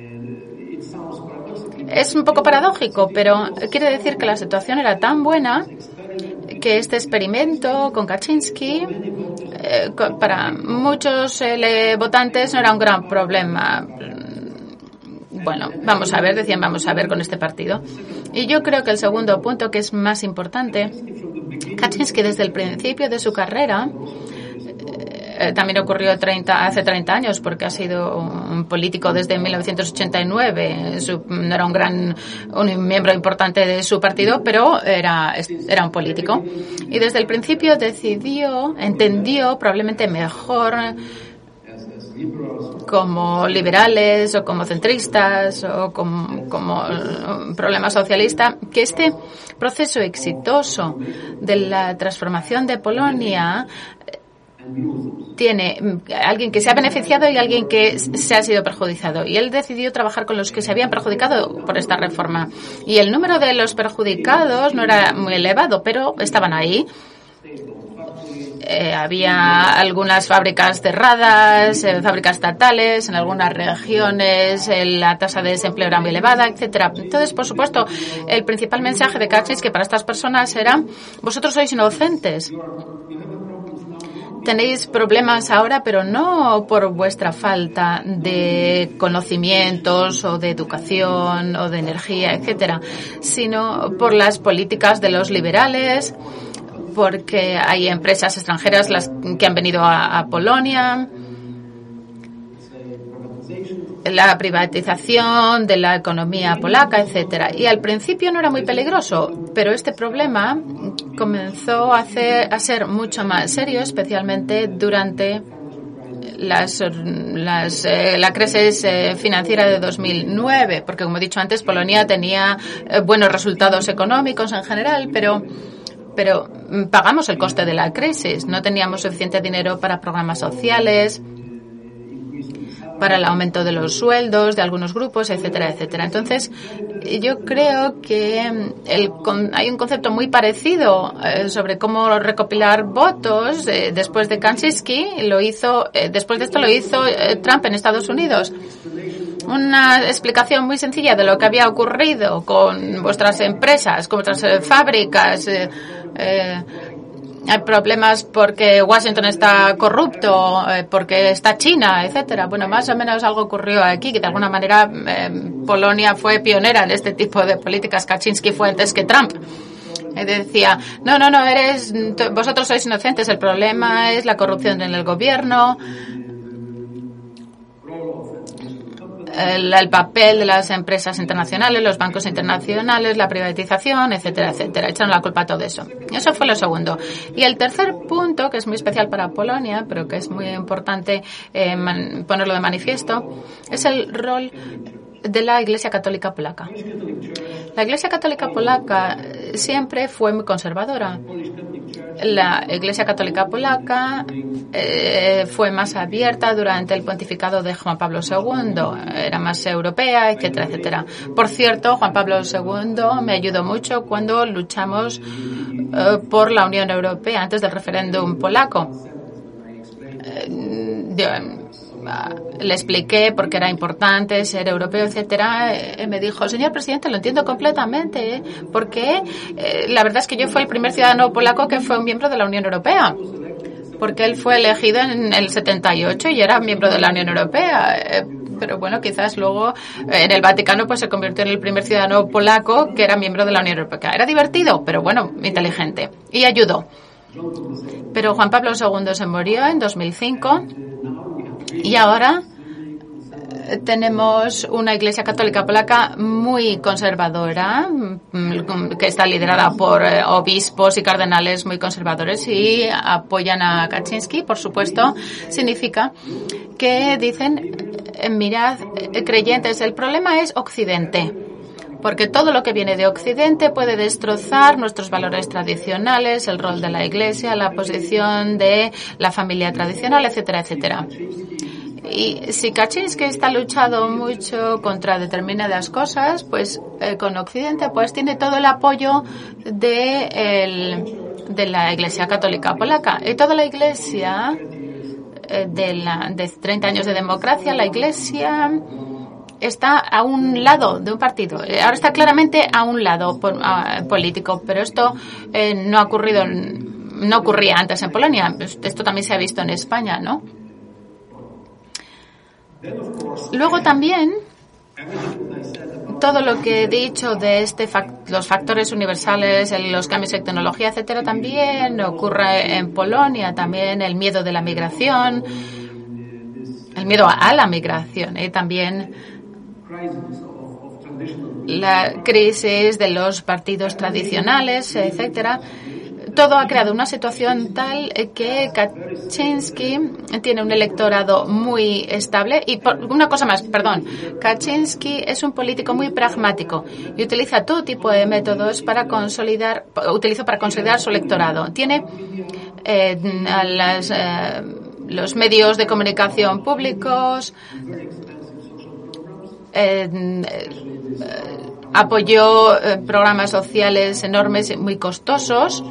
Es un poco paradójico, pero quiere decir que la situación era tan buena que este experimento con Kaczynski eh, para muchos eh, votantes no era un gran problema. Bueno, vamos a ver, decían vamos a ver con este partido. Y yo creo que el segundo punto, que es más importante, Kaczynski desde el principio de su carrera, eh, también ocurrió treinta, hace treinta años, porque ha sido un político desde mil novecientos ochenta y nueve, su, no era un gran, un miembro importante de su partido, pero era, era un político. Y desde el principio decidió, entendió probablemente mejor como liberales o como centristas o como, como un problema socialista, que este proceso exitoso de la transformación de Polonia tiene alguien que se ha beneficiado y alguien que se ha sido perjudicado. Y él decidió trabajar con los que se habían perjudicado por esta reforma. Y el número de los perjudicados no era muy elevado, pero estaban ahí. Eh, había algunas fábricas cerradas, eh, fábricas estatales, en algunas regiones eh, la tasa de desempleo era muy elevada, etcétera. Entonces, por supuesto, el principal mensaje de Kaczynski para estas personas era: vosotros sois inocentes. Tenéis problemas ahora, pero no por vuestra falta de conocimientos o de educación o de energía, etcétera, sino por las políticas de los liberales, porque hay empresas extranjeras las que han venido a, a Polonia, la privatización de la economía polaca, etcétera. Y al principio no era muy peligroso, pero este problema comenzó a, hacer, a ser mucho más serio, especialmente durante las, las, eh, la crisis eh, financiera de dos mil nueve, porque, como he dicho antes, Polonia tenía eh, buenos resultados económicos en general, pero pero pagamos el coste de la crisis. No teníamos suficiente dinero para programas sociales, para el aumento de los sueldos de algunos grupos, etcétera, etcétera. Entonces, yo creo que el, con, hay un concepto muy parecido eh, sobre cómo recopilar votos eh, después de Kaczynski. Lo hizo, eh, después de esto lo hizo eh, Trump en Estados Unidos. Una explicación muy sencilla de lo que había ocurrido con vuestras empresas, con vuestras eh, fábricas. Eh, eh, hay problemas porque Washington está corrupto, eh, porque está China, etcétera. Bueno, más o menos algo ocurrió aquí, que de alguna manera eh, Polonia fue pionera en este tipo de políticas. Kaczynski fue antes que Trump. Y decía, no, no, no, eres, vosotros sois inocentes, el problema es la corrupción en el gobierno, El, el papel de las empresas internacionales, los bancos internacionales, la privatización, etcétera, etcétera. Echaron la culpa a todo eso. Eso fue lo segundo. Y el tercer punto, que es muy especial para Polonia, pero que es muy importante eh, man, ponerlo de manifiesto, es el rol de la Iglesia Católica Polaca. La Iglesia Católica Polaca siempre fue muy conservadora. La Iglesia Católica Polaca eh, fue más abierta durante el pontificado de Juan Pablo segundo, era más europea, etcétera, etcétera. Por cierto, Juan Pablo segundo me ayudó mucho cuando luchamos eh, por la Unión Europea antes del referéndum polaco. Eh, yo, le expliqué por qué era importante ser europeo, etcétera. Eh, me dijo, señor presidente, lo entiendo completamente, ¿eh? porque eh, la verdad es que yo fui el primer ciudadano polaco que fue un miembro de la Unión Europea, porque él fue elegido en el setenta y ocho y era miembro de la Unión Europea. Eh, pero bueno, quizás luego eh, en el Vaticano pues se convirtió en el primer ciudadano polaco que era miembro de la Unión Europea. Era divertido, pero bueno, inteligente, y ayudó. Pero Juan Pablo segundo se murió en dos mil cinco. Y ahora tenemos una Iglesia Católica Polaca muy conservadora, que está liderada por obispos y cardenales muy conservadores y apoyan a Kaczynski, por supuesto. Significa que dicen, mirad, creyentes, el problema es Occidente. porque todo lo que viene de Occidente puede destrozar nuestros valores tradicionales, el rol de la Iglesia, la posición de la familia tradicional, etcétera, etcétera. Y si Kaczynski está luchado mucho contra determinadas cosas, pues eh, con Occidente pues tiene todo el apoyo de, el, de la Iglesia Católica Polaca. Y toda la Iglesia, eh, de, la, de treinta años de democracia, la Iglesia está a un lado de un partido. Ahora está claramente a un lado por, a, político, pero esto eh, no ha ocurrido, no ocurría antes en Polonia. Esto también se ha visto en España, ¿no? Luego también todo lo que he dicho de este fac- los factores universales, el, los cambios en tecnología, etcétera, también ocurre en Polonia. También el miedo de la migración, el miedo a, a la migración, y también la crisis de los partidos tradicionales, etcétera. Todo ha creado una situación tal que Kaczynski tiene un electorado muy estable. Y por, una cosa más, perdón, Kaczynski es un político muy pragmático y utiliza todo tipo de métodos para consolidar, utiliza para consolidar su electorado. Tiene eh, a las, eh, los medios de comunicación públicos, eh, eh, apoyó eh, programas sociales enormes y muy costosos,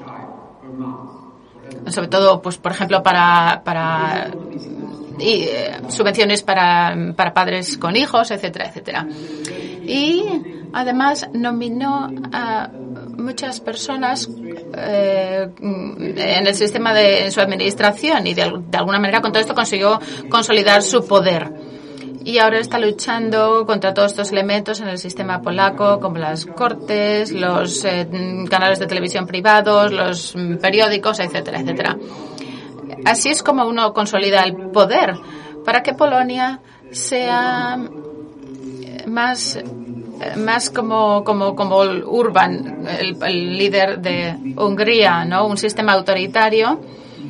sobre todo, pues por ejemplo, para para y, eh, subvenciones para, para padres con hijos, etcétera, etcétera. Y además nominó a muchas personas eh, en el sistema de en su administración y de, de alguna manera con todo esto consiguió consolidar su poder. Y ahora está luchando contra todos estos elementos en el sistema polaco, como las cortes, los eh, canales de televisión privados, los mm, periódicos, etcétera, etcétera. Así es como uno consolida el poder para que Polonia sea más más como como como Orbán, el, el líder de Hungría, ¿no? Un sistema autoritario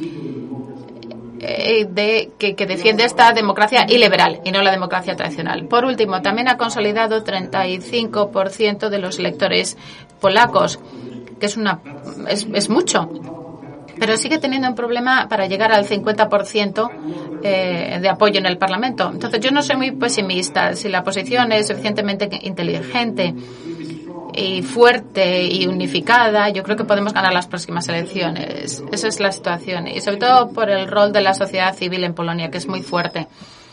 de que, que defiende esta democracia iliberal y no la democracia tradicional. Por último, también ha consolidado treinta y cinco por ciento de los electores polacos, que es una es, es mucho, pero sigue teniendo un problema para llegar al cincuenta por ciento eh, de apoyo en el Parlamento. Entonces, yo no soy muy pesimista. Si la oposición es suficientemente inteligente y fuerte y unificada, yo creo que podemos ganar las próximas elecciones. Esa es la situación. Y sobre todo por el rol de la sociedad civil en Polonia, que es muy fuerte.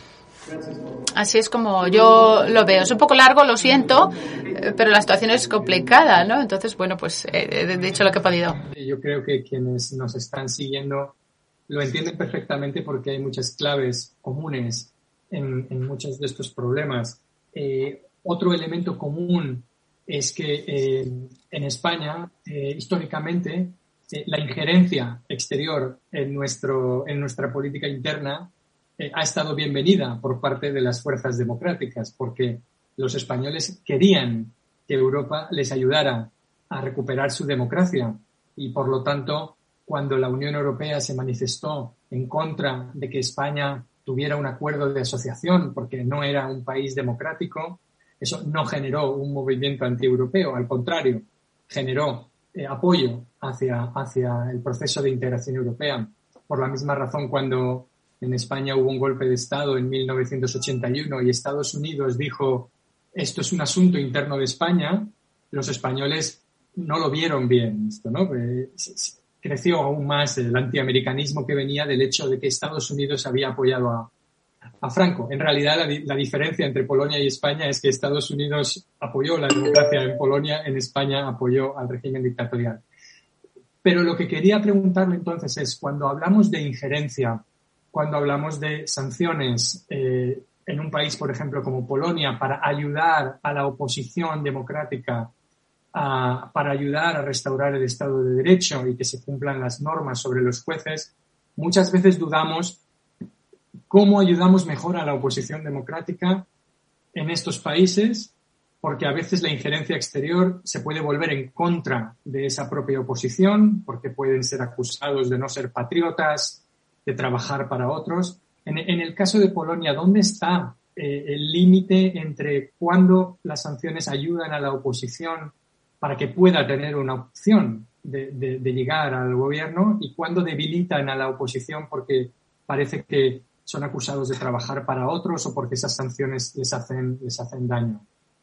Así es como yo lo veo. Es un poco largo, lo siento, pero la situación es complicada, ¿no? Entonces, bueno, pues he dicho lo que he podido. Yo creo que quienes nos están siguiendo lo entienden perfectamente porque hay muchas claves comunes en, en muchos de estos problemas. Eh, otro elemento común es que eh, en España, eh, históricamente, eh, la injerencia exterior en, nuestro, en nuestra política interna eh, ha estado bienvenida por parte de las fuerzas democráticas, porque los españoles querían que Europa les ayudara a recuperar su democracia y, por lo tanto, cuando la Unión Europea se manifestó en contra de que España tuviera un acuerdo de asociación porque no era un país democrático, eso no generó un movimiento antieuropeo, al contrario, generó eh, apoyo hacia, hacia el proceso de integración europea. Por la misma razón, cuando en España hubo un golpe de Estado en mil novecientos ochenta y uno y Estados Unidos dijo esto es un asunto interno de España, los españoles no lo vieron bien esto, ¿no? Eh, creció aún más el antiamericanismo que venía del hecho de que Estados Unidos había apoyado a a Franco. En realidad, la, la diferencia entre Polonia y España es que Estados Unidos apoyó la democracia en Polonia, en España apoyó al régimen dictatorial. Pero lo que quería preguntarle entonces es, cuando hablamos de injerencia, cuando hablamos de sanciones eh, en un país, por ejemplo, como Polonia, para ayudar a la oposición democrática, a, para ayudar a restaurar el Estado de Derecho y que se cumplan las normas sobre los jueces, muchas veces dudamos cómo ayudamos mejor a la oposición democrática en estos países, porque a veces la injerencia exterior se puede volver en contra de esa propia oposición, porque pueden ser acusados de no ser patriotas, de trabajar para otros. En, en el caso de Polonia, ¿dónde está eh, el límite entre cuándo las sanciones ayudan a la oposición para que pueda tener una opción de, de, de llegar al gobierno y cuándo debilitan a la oposición porque parece que son acusados de trabajar para otros o porque esas sanciones les hacen, les hacen daño.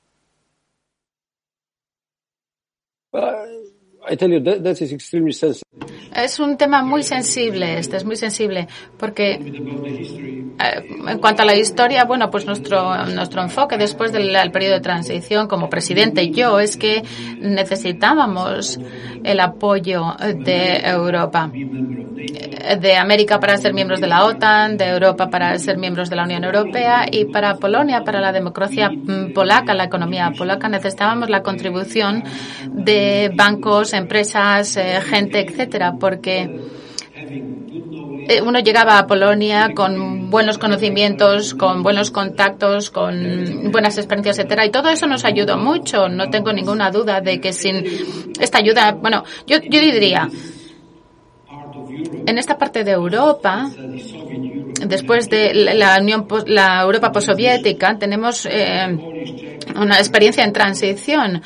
I tell you, that, that is extremely sensitive. Es un tema muy sensible, este es muy sensible, porque eh, en cuanto a la historia, bueno, pues nuestro nuestro enfoque después del, del periodo de transición como presidente y yo es que necesitábamos el apoyo de Europa, de América para ser miembros de la OTAN, de Europa para ser miembros de la Unión Europea y para Polonia, para la democracia polaca, la economía polaca, necesitábamos la contribución de bancos, empresas, eh, gente, etcétera, porque uno llegaba a Polonia con buenos conocimientos, con buenos contactos, con buenas experiencias, etcétera, y todo eso nos ayudó mucho. No tengo ninguna duda de que sin esta ayuda, bueno, yo, yo diría, en esta parte de Europa, después de la Unión, la Europa postsoviética, tenemos eh, una experiencia en transición.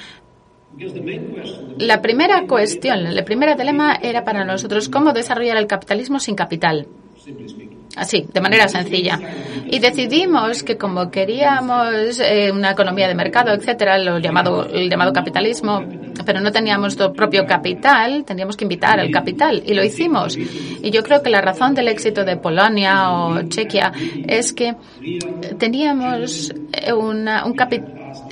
La primera cuestión, el primer dilema era para nosotros cómo desarrollar el capitalismo sin capital. Así, de manera sencilla. Y decidimos que como queríamos eh, una economía de mercado, etcétera, lo llamado, el llamado capitalismo, pero no teníamos nuestro propio capital, teníamos que invitar al capital. Y lo hicimos. Y yo creo que la razón del éxito de Polonia o Chequia es que teníamos una, un capital.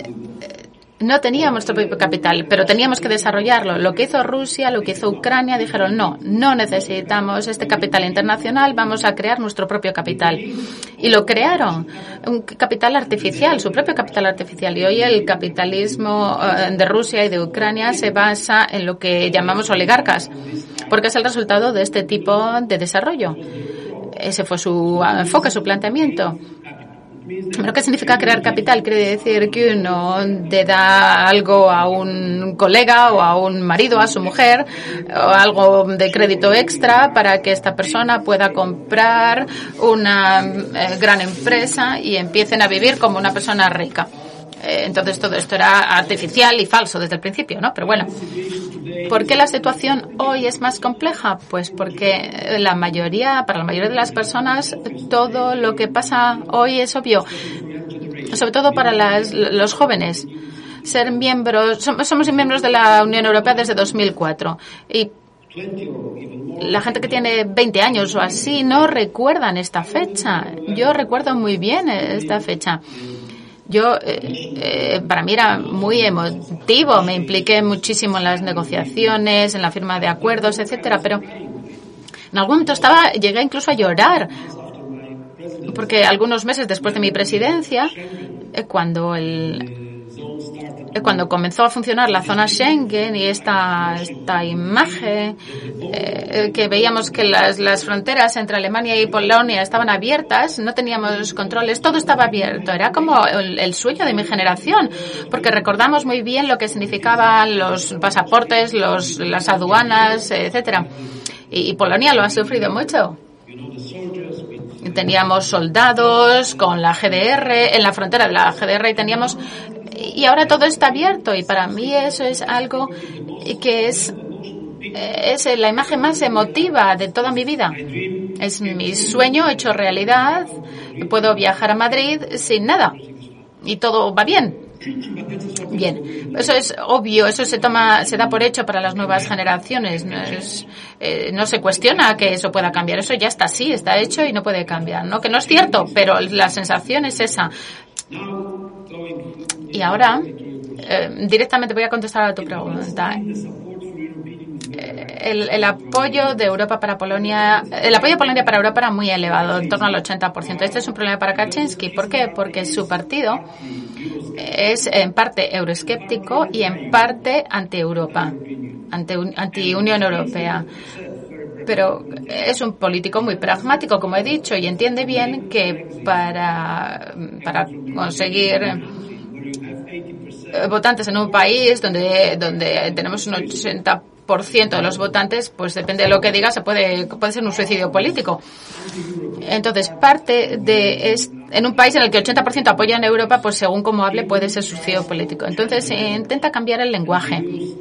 No teníamos nuestro propio capital, pero teníamos que desarrollarlo. Lo que hizo Rusia, lo que hizo Ucrania, dijeron no, no necesitamos este capital internacional, vamos a crear nuestro propio capital. Y lo crearon, un capital artificial, su propio capital artificial. Y hoy el capitalismo de Rusia y de Ucrania se basa en lo que llamamos oligarcas, porque es el resultado de este tipo de desarrollo. Ese fue su enfoque, su planteamiento. ¿Pero qué significa crear capital? Quiere decir que uno le da algo a un colega o a un marido, a su mujer, o algo de crédito extra para que esta persona pueda comprar una eh, gran empresa y empiecen a vivir como una persona rica. Eh, entonces todo esto era artificial y falso desde el principio, ¿no? Pero bueno, ¿por qué la situación hoy es más compleja? Pues porque la mayoría, para la mayoría de las personas, todo lo que pasa hoy es obvio, sobre todo para las, los jóvenes. Ser miembros, somos miembros de la Unión Europea desde dos mil cuatro y la gente que tiene veinte años o así no recuerdan esta fecha. Yo recuerdo muy bien esta fecha. Yo, eh, eh, para mí era muy emotivo, me impliqué muchísimo en las negociaciones, en la firma de acuerdos, etcétera, pero en algún momento estaba, llegué incluso a llorar, porque algunos meses después de mi presidencia, eh, cuando el cuando comenzó a funcionar la zona Schengen y esta esta imagen eh, que veíamos que las, las fronteras entre Alemania y Polonia estaban abiertas, no teníamos controles, todo estaba abierto. Era como el, el sueño de mi generación, porque recordamos muy bien lo que significaban los pasaportes, los, las aduanas, etcétera. Y, y Polonia lo ha sufrido mucho. Teníamos soldados con la G D R, en la frontera de la G D R y teníamos... Y ahora todo está abierto y para mí eso es algo que es, es la imagen más emotiva de toda mi vida. Es mi sueño hecho realidad. Puedo viajar a Madrid sin nada y todo va bien. Bien, eso es obvio, eso se toma, se da por hecho para las nuevas generaciones. No, es, eh, no se cuestiona que eso pueda cambiar. Eso ya está así, está hecho y no puede cambiar. No, que no es cierto, pero la sensación es esa. Y ahora, eh, directamente voy a contestar a tu pregunta. El, el apoyo de Europa para Polonia, el apoyo de Polonia para Europa era muy elevado, en torno al ochenta por ciento. Este es un problema para Kaczynski. ¿Por qué? Porque su partido es en parte euroescéptico y en parte anti-Europa, anti-Unión Europea. Pero es un político muy pragmático, como he dicho, y entiende bien que para, para conseguir votantes en un país donde, donde tenemos un ochenta por ciento de los votantes, pues depende de lo que diga, se puede, puede ser un suicidio político. Entonces, parte de, es, en un país en el que el ochenta por ciento apoya en Europa, pues según cómo hable puede ser suicidio político. Entonces, se intenta cambiar el lenguaje.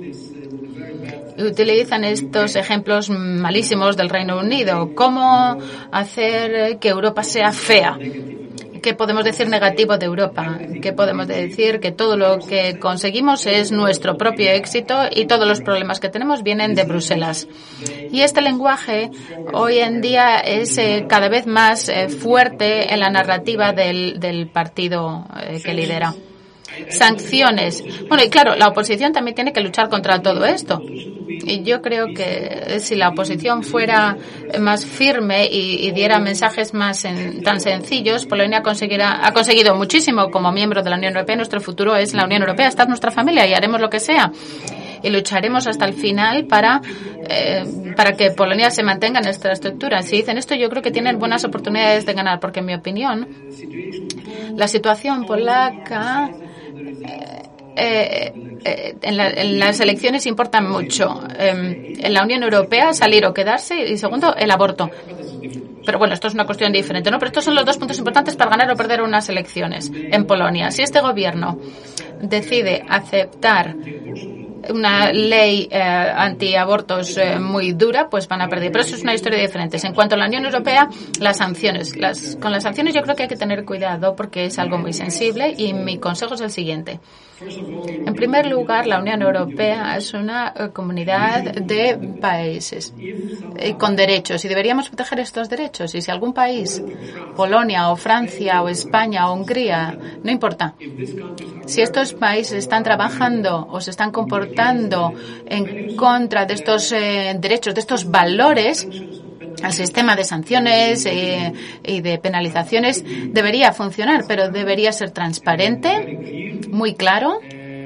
Utilizan estos ejemplos malísimos del Reino Unido. ¿Cómo hacer que Europa sea fea? ¿Qué podemos decir negativo de Europa? ¿Qué podemos decir? Que todo lo que conseguimos es nuestro propio éxito y todos los problemas que tenemos vienen de Bruselas. Y este lenguaje hoy en día es eh, cada vez más eh, fuerte en la narrativa del, del partido eh, que lidera. Sanciones. Bueno, y claro, la oposición también tiene que luchar contra todo esto. Y yo creo que si la oposición fuera más firme y, y diera mensajes más en, tan sencillos, Polonia conseguirá, ha conseguido muchísimo como miembro de la Unión Europea. Nuestro futuro es la Unión Europea, esta es nuestra familia y haremos lo que sea. Y lucharemos hasta el final para, eh, para que Polonia se mantenga en esta estructura. Si dicen esto, yo creo que tienen buenas oportunidades de ganar, porque en mi opinión, la situación polaca Eh, eh, en, la, en las elecciones importan mucho. Eh, en la Unión Europea, salir o quedarse, y segundo, el aborto. Pero bueno, esto es una cuestión diferente, ¿no? Pero estos son los dos puntos importantes para ganar o perder unas elecciones en Polonia. Si este gobierno decide aceptar una ley eh, antiabortos eh, muy dura, pues van a perder. Pero eso es una historia diferente. En cuanto a la Unión Europea, las sanciones. Las, con las sanciones yo creo que hay que tener cuidado porque es algo muy sensible y mi consejo es el siguiente. En primer lugar, la Unión Europea es una eh, comunidad de países eh, con derechos y deberíamos proteger estos derechos. Y si algún país, Polonia o Francia o España o Hungría, no importa, si estos países están trabajando o se están comportando en contra de estos eh, derechos, de estos valores, el sistema de sanciones eh, y de penalizaciones debería funcionar, pero debería ser transparente, muy claro,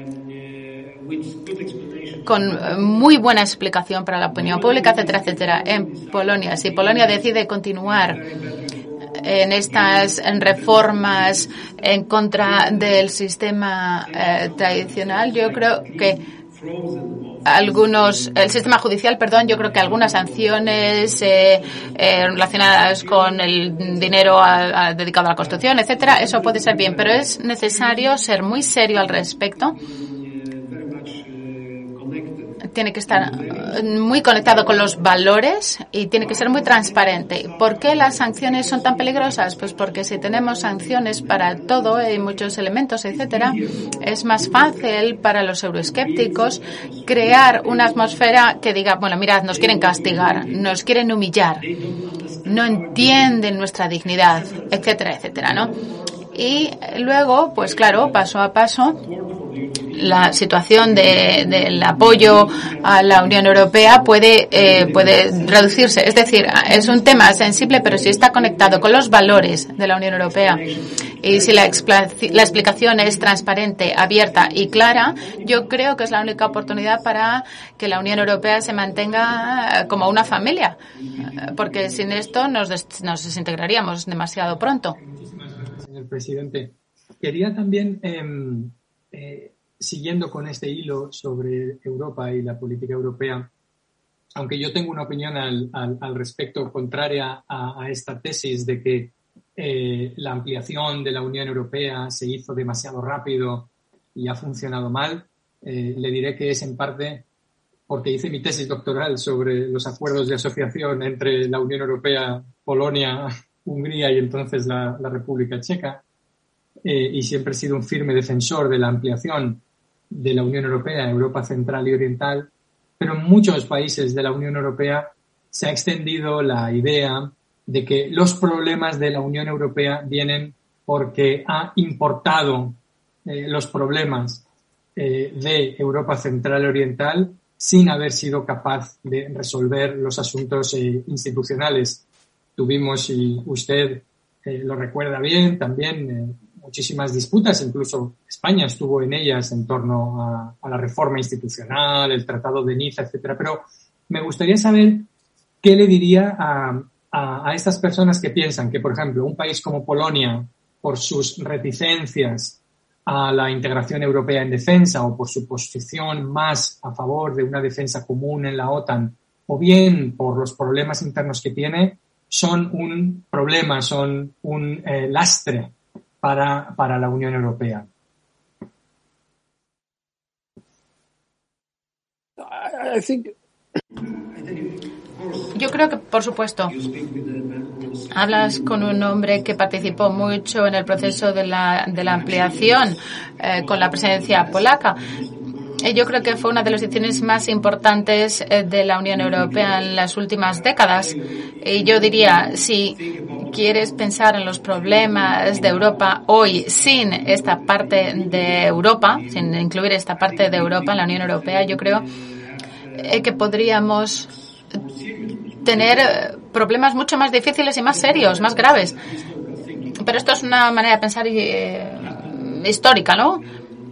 con muy buena explicación para la opinión pública, etcétera, etcétera. En Polonia, si Polonia decide continuar en estas en reformas en contra del sistema eh, tradicional, yo creo que algunos el sistema judicial, perdón, yo creo que algunas sanciones eh, eh, relacionadas con el dinero a, a, dedicado a la construcción, etcétera, eso puede ser bien, pero es necesario ser muy serio al respecto. Tiene que estar muy conectado con los valores y tiene que ser muy transparente. ¿Por qué las sanciones son tan peligrosas? Pues porque si tenemos sanciones para todo, hay muchos elementos, etcétera, es más fácil para los euroescépticos crear una atmósfera que diga, bueno, mirad, nos quieren castigar, nos quieren humillar, no entienden nuestra dignidad, etcétera, etcétera, ¿no? Y luego, pues claro, paso a paso, la situación de, del apoyo a la Unión Europea puede eh, puede reducirse. Es decir, es un tema sensible, pero si está conectado con los valores de la Unión Europea y si la, expl- la explicación es transparente, abierta y clara, yo creo que es la única oportunidad para que la Unión Europea se mantenga como una familia, porque sin esto nos, des- nos desintegraríamos demasiado pronto. Muchísimas gracias, señor presidente. Quería también eh, eh, siguiendo con este hilo sobre Europa y la política europea, aunque yo tengo una opinión al, al, al respecto contraria a, a esta tesis de que eh, la ampliación de la Unión Europea se hizo demasiado rápido y ha funcionado mal, eh, le diré que es en parte porque hice mi tesis doctoral sobre los acuerdos de asociación entre la Unión Europea, Polonia, Hungría y entonces la, la República Checa, eh, y siempre he sido un firme defensor de la ampliación de la Unión Europea, Europa Central y Oriental, pero en muchos países de la Unión Europea se ha extendido la idea de que los problemas de la Unión Europea vienen porque ha importado eh, los problemas eh, de Europa Central y Oriental sin haber sido capaz de resolver los asuntos eh, institucionales. Tuvimos, y usted eh, lo recuerda bien, también eh, muchísimas disputas, incluso España estuvo en ellas en torno a, a la reforma institucional, el Tratado de Niza, etcétera. Pero me gustaría saber qué le diría a, a, a estas personas que piensan que, por ejemplo, un país como Polonia, por sus reticencias a la integración europea en defensa o por su posición más a favor de una defensa común en la OTAN o bien por los problemas internos que tiene, son un problema, son un eh, lastre para, para la Unión Europea. I think... Yo creo que, por supuesto, hablas con un hombre que participó mucho en el proceso de la, de la ampliación eh, con la presidencia polaca. Yo creo que fue una de las decisiones más importantes de la Unión Europea en las últimas décadas. Y yo diría, si quieres pensar en los problemas de Europa hoy sin esta parte de Europa, sin incluir esta parte de Europa en la Unión Europea, yo creo que podríamos tener problemas mucho más difíciles y más serios, más graves. Pero esto es una manera de pensar eh, histórica, ¿no?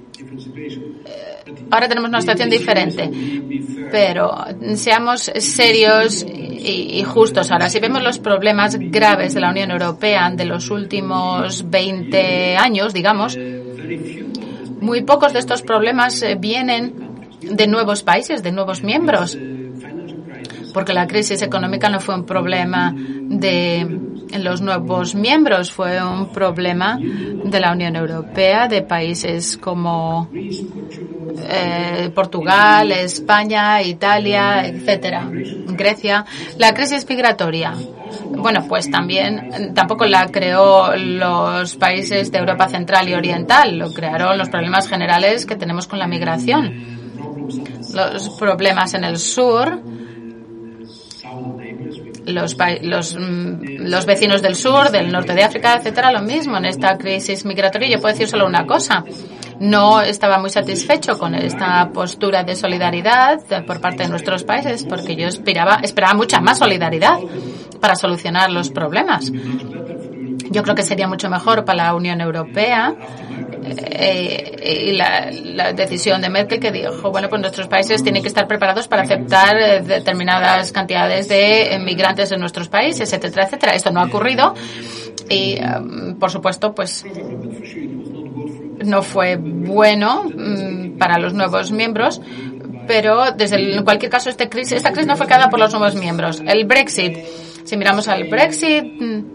Ahora tenemos una situación diferente, pero seamos serios y, y justos. Ahora, si vemos los problemas graves de la Unión Europea de los últimos veinte años, digamos, muy pocos de estos problemas vienen de nuevos países, de nuevos miembros, porque la crisis económica no fue un problema de los nuevos miembros, fue un problema de la Unión Europea, de países como eh, Portugal, España, Italia, etcétera, Grecia. La crisis migratoria, bueno, pues también tampoco la creó los países de Europa Central y Oriental, lo crearon los problemas generales que tenemos con la migración. Los problemas en el sur, los, los, los vecinos del sur, del norte de África, etcétera, lo mismo en esta crisis migratoria. Yo puedo decir solo una cosa: no estaba muy satisfecho con esta postura de solidaridad por parte de nuestros países, porque yo esperaba, esperaba mucha más solidaridad para solucionar los problemas. Yo creo que sería mucho mejor para la Unión Europea eh, y la, la decisión de Merkel, que dijo, bueno, pues nuestros países tienen que estar preparados para aceptar determinadas cantidades de migrantes en nuestros países, etcétera, etcétera. Esto no ha ocurrido y, um, por supuesto, pues no fue bueno um, para los nuevos miembros, pero desde el, en cualquier caso este crisis, esta crisis no fue creada por los nuevos miembros. El Brexit, si miramos al Brexit,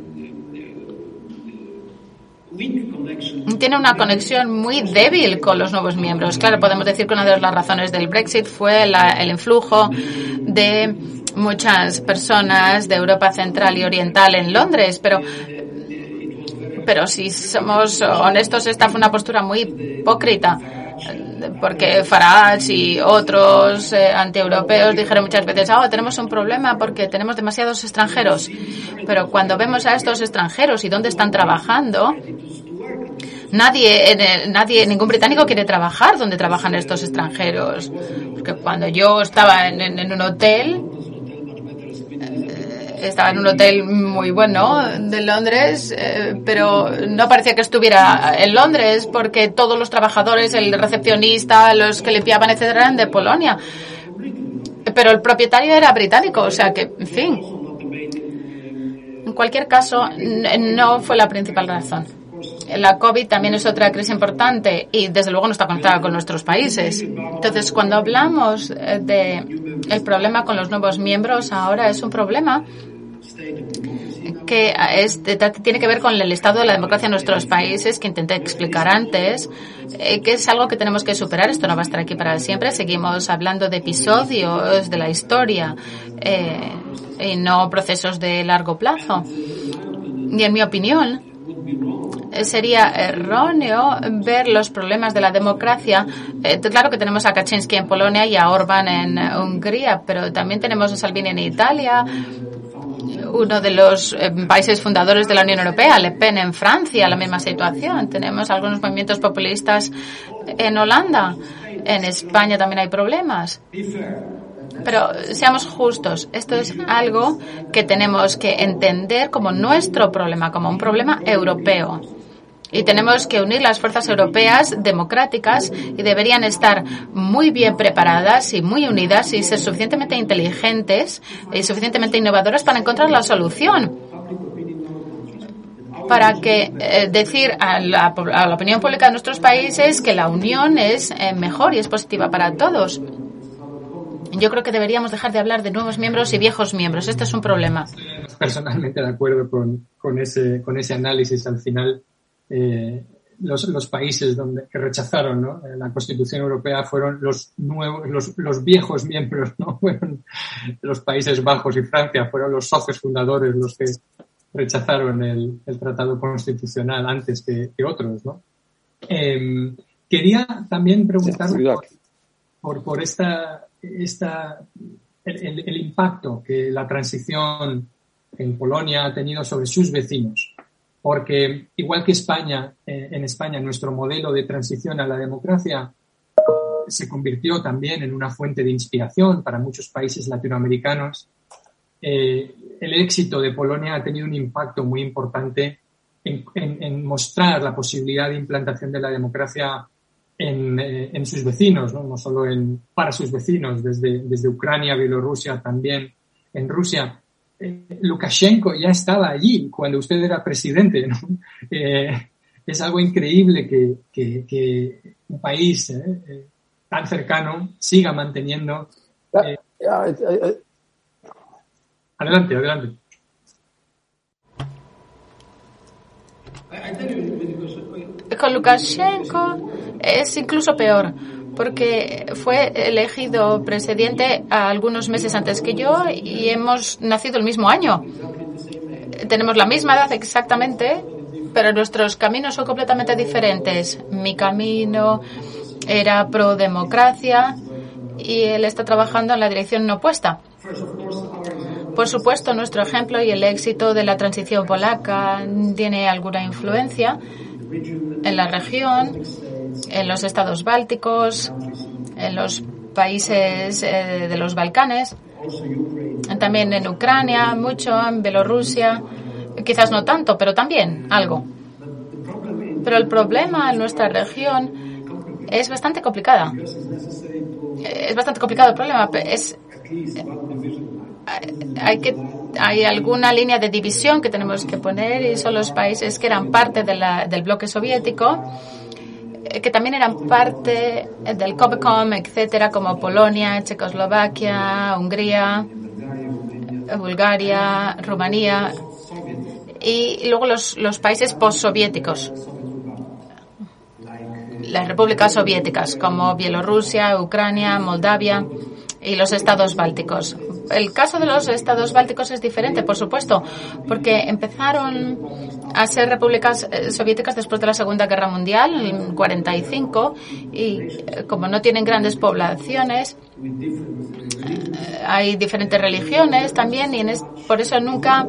tiene una conexión muy débil con los nuevos miembros. Claro, podemos decir que una de las razones del Brexit fue la, el influjo de muchas personas de Europa Central y Oriental en Londres, pero pero si somos honestos, esta fue una postura muy hipócrita, porque Farage y otros eh, antieuropeos dijeron muchas veces, oh, tenemos un problema porque tenemos demasiados extranjeros. Pero cuando vemos a estos extranjeros y dónde están trabajando, nadie, en el, nadie, ningún británico quiere trabajar donde trabajan estos extranjeros. Porque cuando yo estaba en, en, en un hotel, estaba en un hotel muy bueno de Londres, eh, pero no parecía que estuviera en Londres porque todos los trabajadores, el recepcionista, los que limpiaban, etcétera, eran de Polonia. Pero el propietario era británico, o sea que, en fin. En cualquier caso, no fue la principal razón. La COVID también es otra crisis importante y desde luego no está conectada con nuestros países. Entonces, cuando hablamos de el problema con los nuevos miembros, ahora es un problema que es, tiene que ver con el estado de la democracia en nuestros países, que intenté explicar antes, eh, que es algo que tenemos que superar. Esto no va a estar aquí para siempre. Seguimos hablando de episodios de la historia eh, y no procesos de largo plazo. Y en mi opinión, sería erróneo ver los problemas de la democracia. Eh, claro que tenemos a Kaczynski en Polonia y a Orbán en Hungría, pero también tenemos a Salvini en Italia, uno de los eh, países fundadores de la Unión Europea, Le Pen en Francia, la misma situación. Tenemos algunos movimientos populistas en Holanda. En España también hay problemas. Pero seamos justos, esto es algo que tenemos que entender como nuestro problema, como un problema europeo. Y tenemos que unir las fuerzas europeas democráticas y deberían estar muy bien preparadas y muy unidas y ser suficientemente inteligentes y suficientemente innovadoras para encontrar la solución. para que eh, decir a la, a la opinión pública de nuestros países que la unión es eh, mejor y es positiva para todos. Yo creo que deberíamos dejar de hablar de nuevos miembros y viejos miembros. Este es un problema. Personalmente de acuerdo con, con, ese, con ese análisis. Al final, eh, los, los países donde, que rechazaron, ¿no?, la Constitución Europea fueron los nuevos, los, los viejos miembros, no fueron los Países Bajos y Francia, fueron los socios fundadores los que rechazaron el, el Tratado Constitucional antes que, que otros, ¿no? Eh, quería también preguntarle por, por, por esta, esta el, el, el impacto que la transición en Polonia ha tenido sobre sus vecinos. Porque, igual que España, eh, en España, nuestro modelo de transición a la democracia se convirtió también en una fuente de inspiración para muchos países latinoamericanos. Eh, el éxito de Polonia ha tenido un impacto muy importante en, en, en mostrar la posibilidad de implantación de la democracia en, eh, en sus vecinos, ¿no? No solo en, para sus vecinos, desde, desde Ucrania, Bielorrusia, también en Rusia. Lukashenko ya estaba allí cuando usted era presidente, ¿no? Eh, es algo increíble que, que, que un país eh, tan cercano siga manteniendo. Eh, adelante, adelante. Con Lukashenko es incluso peor, porque fue elegido presidente algunos meses antes que yo y hemos nacido el mismo año. Tenemos la misma edad exactamente, pero nuestros caminos son completamente diferentes. Mi camino era pro democracia y él está trabajando en la dirección opuesta. Por supuesto, nuestro ejemplo y el éxito de la transición polaca tiene alguna influencia en la región, en los estados bálticos, en los países eh, de los Balcanes, también en Ucrania, mucho, en Bielorrusia, quizás no tanto, pero también algo. Pero el problema en nuestra región es bastante complicada. Es bastante complicado el problema. Es, hay que hay alguna línea de división que tenemos que poner y son los países que eran parte de la, del bloque soviético, que también eran parte del COPCOM, etcétera, como Polonia, Checoslovaquia, Hungría, Bulgaria, Rumanía y luego los, los países postsoviéticos, las repúblicas soviéticas como Bielorrusia, Ucrania, Moldavia y los estados bálticos. El caso de los estados bálticos es diferente, por supuesto, porque empezaron a ser repúblicas soviéticas después de la Segunda Guerra Mundial, en cuarenta y cinco, y como no tienen grandes poblaciones, hay diferentes religiones también, y en es, por eso nunca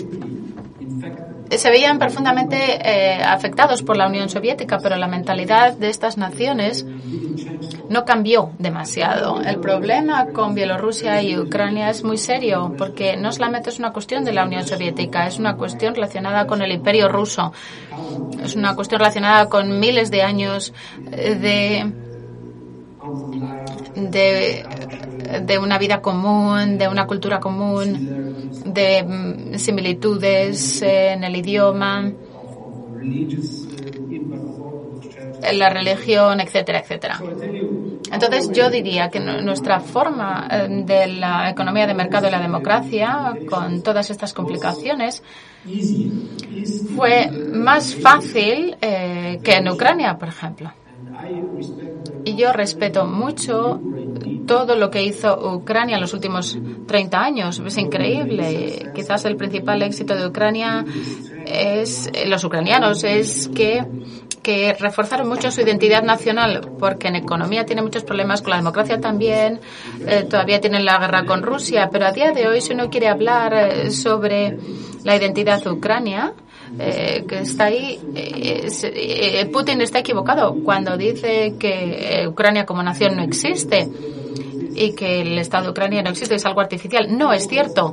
se veían profundamente eh, afectados por la Unión Soviética, pero la mentalidad de estas naciones no cambió demasiado. El problema con Bielorrusia y Ucrania es muy serio, porque no solamente es una cuestión de la Unión Soviética, es una cuestión relacionada con el Imperio Ruso, es una cuestión relacionada con miles de años de de, de una vida común, de una cultura común, de similitudes en el idioma, en la religión, etcétera, etcétera. Entonces yo diría que nuestra forma de la economía de mercado y la democracia, con todas estas complicaciones, fue más fácil eh, que en Ucrania, por ejemplo. Y yo respeto mucho todo lo que hizo Ucrania en los últimos treinta años. Es increíble. Quizás el principal éxito de Ucrania es los ucranianos, es que que reforzaron mucho su identidad nacional, porque en economía tiene muchos problemas, con la democracia también, eh, todavía tienen la guerra con Rusia, pero a día de hoy, si uno quiere hablar eh, sobre la identidad de Ucrania, eh, que está ahí, eh, eh, Putin está equivocado cuando dice que eh, Ucrania como nación no existe y que el Estado de Ucrania no existe, es algo artificial. No es cierto.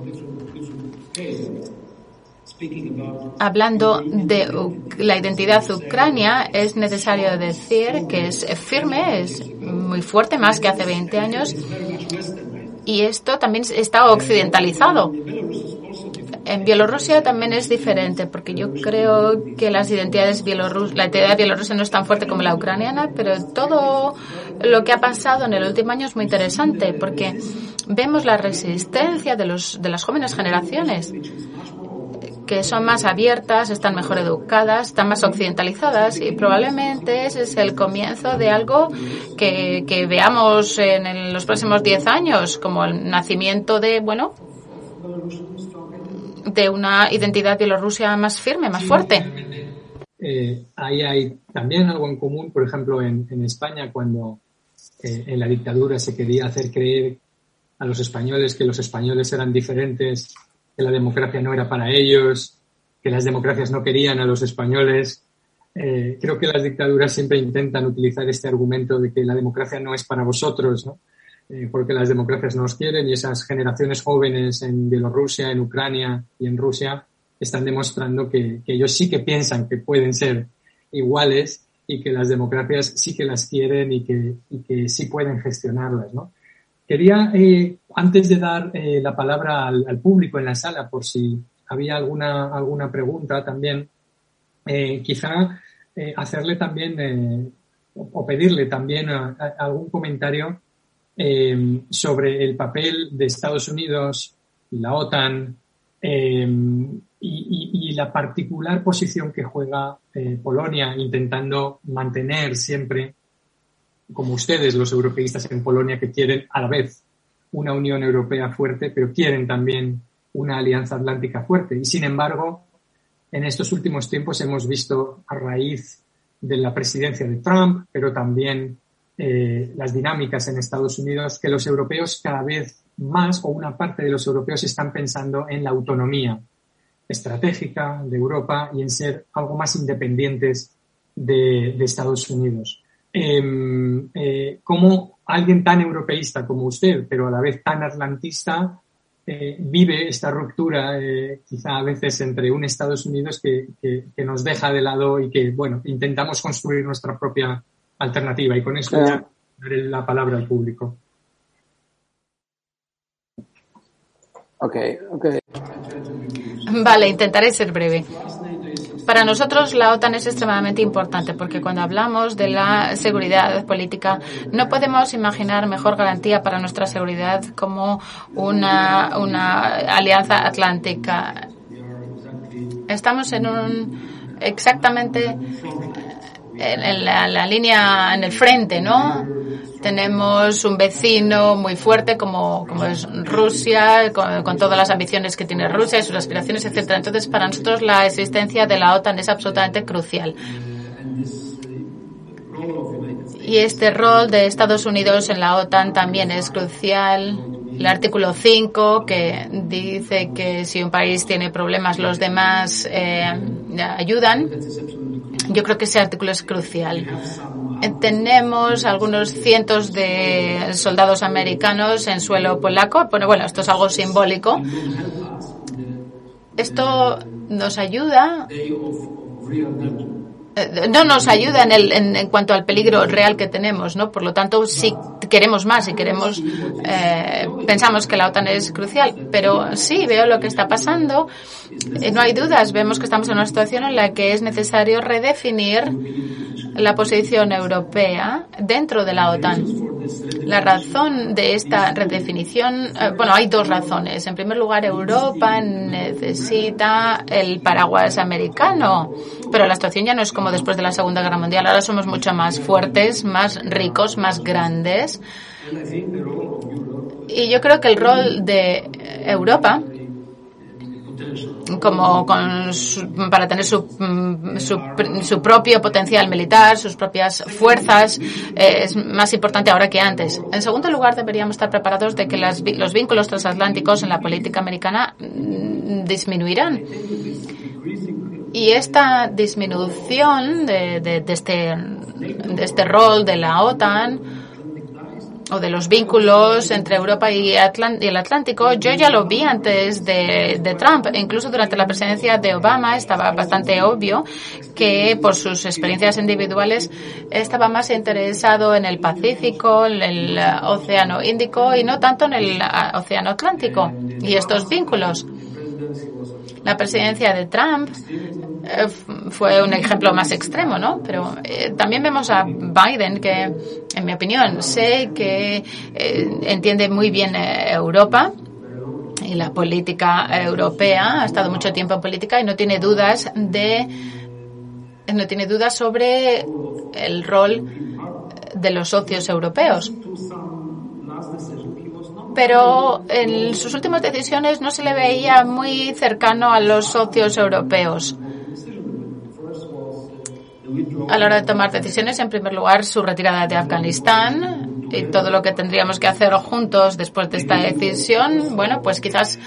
Hablando de la identidad de Ucrania, es necesario decir que es firme, es muy fuerte, más que hace veinte años, y esto también está occidentalizado. En Bielorrusia también es diferente, porque yo creo que las identidades bielorrus, la identidad bielorrusa no es tan fuerte como la ucraniana, pero todo lo que ha pasado en el último año es muy interesante, porque vemos la resistencia de los de las jóvenes generaciones, que son más abiertas, están mejor educadas, están más occidentalizadas, y probablemente ese es el comienzo de algo que, que veamos en, en los próximos diez años, como el nacimiento de, bueno, de una identidad bielorrusia más firme, más fuerte. Eh, ahí hay también algo en común, por ejemplo, en, en España, cuando eh, en la dictadura se quería hacer creer a los españoles que los españoles eran diferentes, que la democracia no era para ellos, que las democracias no querían a los españoles. Eh, creo que las dictaduras siempre intentan utilizar este argumento de que la democracia no es para vosotros, ¿no? Eh, porque las democracias no os quieren, y esas generaciones jóvenes en Bielorrusia, en Ucrania y en Rusia están demostrando que, que ellos sí que piensan que pueden ser iguales y que las democracias sí que las quieren y que, y que sí pueden gestionarlas, ¿no? Quería, eh, antes de dar eh, la palabra al, al público en la sala, por si había alguna, alguna pregunta también, eh, quizá eh, hacerle también eh, o pedirle también a, a algún comentario eh, sobre el papel de Estados Unidos y la OTAN eh, y, y, y la particular posición que juega eh, Polonia, intentando mantener siempre, como ustedes, los europeístas en Polonia, que quieren a la vez una Unión Europea fuerte, pero quieren también una alianza atlántica fuerte. Y sin embargo, en estos últimos tiempos hemos visto, a raíz de la presidencia de Trump, pero también eh, las dinámicas en Estados Unidos, que los europeos cada vez más, o una parte de los europeos, están pensando en la autonomía estratégica de Europa y en ser algo más independientes de, de Estados Unidos. Eh, eh, ¿Cómo alguien tan europeísta como usted, pero a la vez tan atlantista, eh, vive esta ruptura, eh, quizá a veces entre un Estados Unidos que, que, que nos deja de lado y que, bueno, intentamos construir nuestra propia alternativa? Y con esto ya daré la palabra al público. Okay, okay. Vale, intentaré ser breve. Para nosotros la OTAN es extremadamente importante, porque cuando hablamos de la seguridad política no podemos imaginar mejor garantía para nuestra seguridad como una, una alianza atlántica. Estamos en un exactamente en, en la, la línea, en el frente, ¿no? Tenemos un vecino muy fuerte como, como es Rusia, con, con todas las ambiciones que tiene Rusia y sus aspiraciones, etcétera. Entonces, para nosotros la existencia de la OTAN es absolutamente crucial. Y este rol de Estados Unidos en la OTAN también es crucial. El artículo cinco, que dice que si un país tiene problemas, los demás eh, ayudan. Yo creo que ese artículo es crucial. Tenemos algunos cientos de soldados americanos en suelo polaco. Bueno, bueno, esto es algo simbólico. Esto nos ayuda. No nos ayuda en, el, en, en cuanto al peligro real que tenemos, ¿no? Por lo tanto, sí queremos más y queremos, eh, pensamos que la OTAN es crucial, pero sí veo lo que está pasando. Eh, no hay dudas, vemos que estamos en una situación en la que es necesario redefinir la posición europea dentro de la OTAN. La razón de esta redefinición, eh, bueno, hay dos razones. En primer lugar, Europa necesita el paraguas americano, pero la situación ya no es como después de la Segunda Guerra Mundial. Ahora somos mucho más fuertes, más ricos, más grandes. Y yo creo que el rol de Europa, como con su, para tener su, su, su propio potencial militar, sus propias fuerzas, eh, es más importante ahora que antes. En segundo lugar, deberíamos estar preparados de que las, los vínculos transatlánticos en la política americana mm, disminuirán. Y esta disminución de, de, de, este, de este rol de la OTAN o de los vínculos entre Europa y, Atlant- y el Atlántico, yo ya lo vi antes de, de Trump. Incluso durante la presidencia de Obama estaba bastante obvio que por sus experiencias individuales estaba más interesado en el Pacífico, en el Océano Índico y no tanto en el Océano Atlántico y estos vínculos. La presidencia de Trump eh, fue un ejemplo más extremo, ¿no? Pero eh, también vemos a Biden, que, en mi opinión, sé que eh, entiende muy bien eh, Europa y la política europea. Ha estado mucho tiempo en política y no tiene dudas de no tiene dudas sobre el rol de los socios europeos. Pero en sus últimas decisiones no se le veía muy cercano a los socios europeos. A la hora de tomar decisiones, en primer lugar, su retirada de Afganistán y todo lo que tendríamos que hacer juntos después de esta decisión, bueno, pues quizás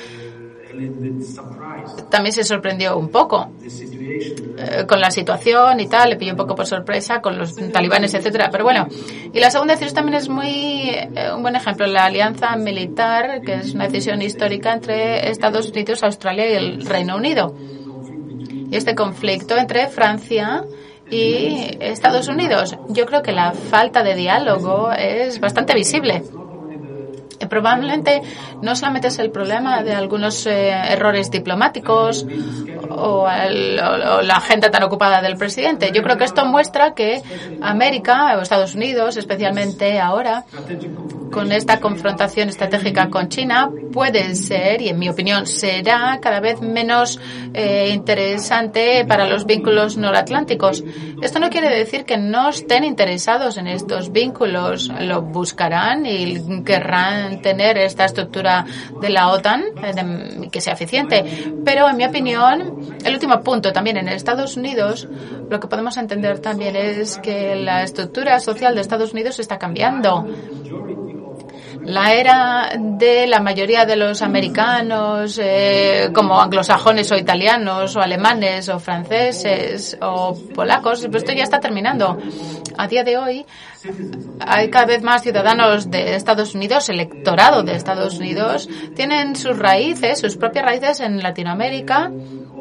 también se sorprendió un poco eh, con la situación y tal, le pilló un poco por sorpresa con los talibanes, etcétera. Pero bueno, y la segunda decisión también es muy eh, un buen ejemplo, la alianza militar, que es una decisión histórica entre Estados Unidos, Australia y el Reino Unido. Y este conflicto entre Francia y Estados Unidos, yo creo que la falta de diálogo es bastante visible. Probablemente no solamente es el problema de algunos eh, errores diplomáticos o, el, o, o la agenda tan ocupada del presidente. Yo creo que esto muestra que América o Estados Unidos, especialmente ahora, con esta confrontación estratégica con China, puede ser, y en mi opinión será, cada vez menos eh, interesante para los vínculos noratlánticos. Esto no quiere decir que no estén interesados en estos vínculos. Lo buscarán y querrán tener esta estructura de la OTAN eh, que sea eficiente. Pero, en mi opinión, el último punto también en Estados Unidos, lo que podemos entender también es que la estructura social de Estados Unidos está cambiando. La era de la mayoría de los americanos, eh, como anglosajones o italianos o alemanes o franceses o polacos, pues esto ya está terminando. A día de hoy hay cada vez más ciudadanos de Estados Unidos, electorado de Estados Unidos, tienen sus raíces, sus propias raíces en Latinoamérica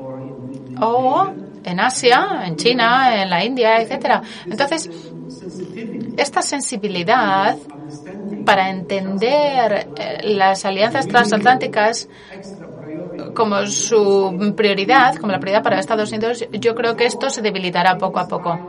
o en Asia, en China, en la India, etcétera. Entonces, esta sensibilidad para entender las alianzas transatlánticas como su prioridad, como la prioridad para Estados Unidos, yo creo que esto se debilitará poco a poco.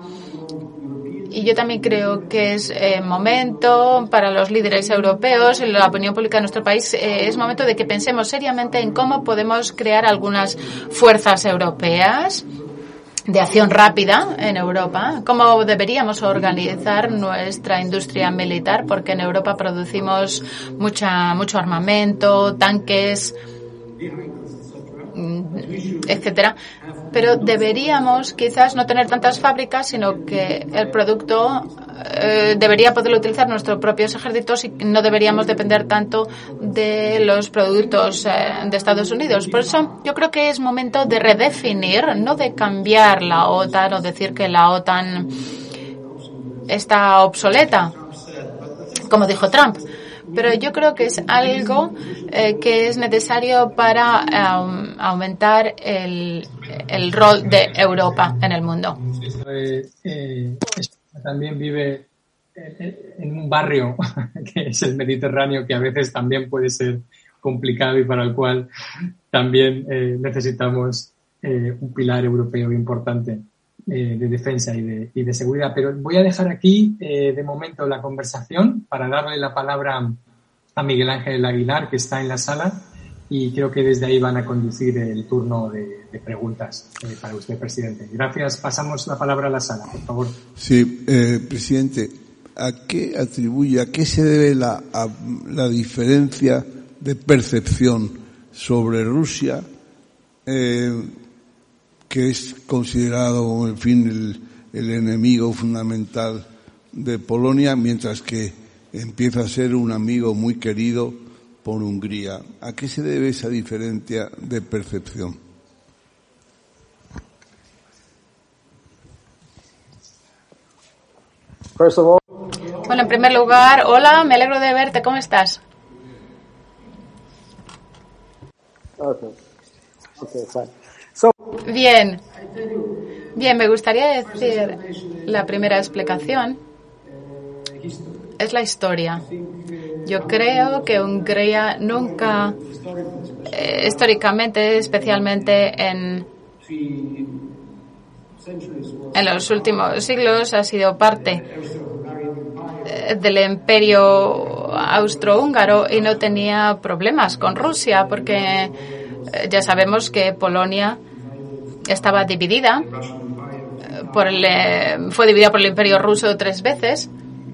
Y yo también creo que es eh, momento para los líderes europeos, en la opinión pública de nuestro país, eh, es momento de que pensemos seriamente en cómo podemos crear algunas fuerzas europeas de acción rápida en Europa, cómo deberíamos organizar nuestra industria militar, porque en Europa producimos mucha mucho armamento, tanques, etcétera. Pero deberíamos quizás no tener tantas fábricas, sino que el producto eh, debería poderlo utilizar nuestros propios ejércitos y no deberíamos depender tanto de los productos eh, de Estados Unidos. Por eso yo creo que es momento de redefinir, no de cambiar la OTAN o decir que la OTAN está obsoleta, como dijo Trump. Pero yo creo que es algo eh, que es necesario para um, aumentar el, el rol de Europa en el mundo. Eh, eh, también vive en un barrio que es el Mediterráneo, que a veces también puede ser complicado y para el cual también eh, necesitamos eh, un pilar europeo importante eh, de defensa y de, y de seguridad. Pero voy a dejar aquí eh, de momento la conversación para darle la palabra a Miguel Ángel Aguilar, que está en la sala, y creo que desde ahí van a conducir el turno de, de preguntas eh, para usted, presidente. Gracias. Pasamos la palabra a la sala, por favor. Sí, eh, presidente, ¿a qué atribuye, a qué se debe la, a, la diferencia de percepción sobre Rusia, eh, que es considerado, en fin, el, el enemigo fundamental de Polonia, mientras que empieza a ser un amigo muy querido por Hungría? ¿A qué se debe esa diferencia de percepción? Bueno, en primer lugar, hola, me alegro de verte, ¿cómo estás? Okay. Okay, fine. So, Bien, bien, me gustaría decir la primera explicación es la historia. Yo creo que Hungría nunca, eh, históricamente, especialmente en, en los últimos siglos, ha sido parte eh, del imperio austrohúngaro y no tenía problemas con Rusia, porque eh, ya sabemos que Polonia estaba dividida, eh, por el, eh, fue dividida por el imperio ruso tres veces.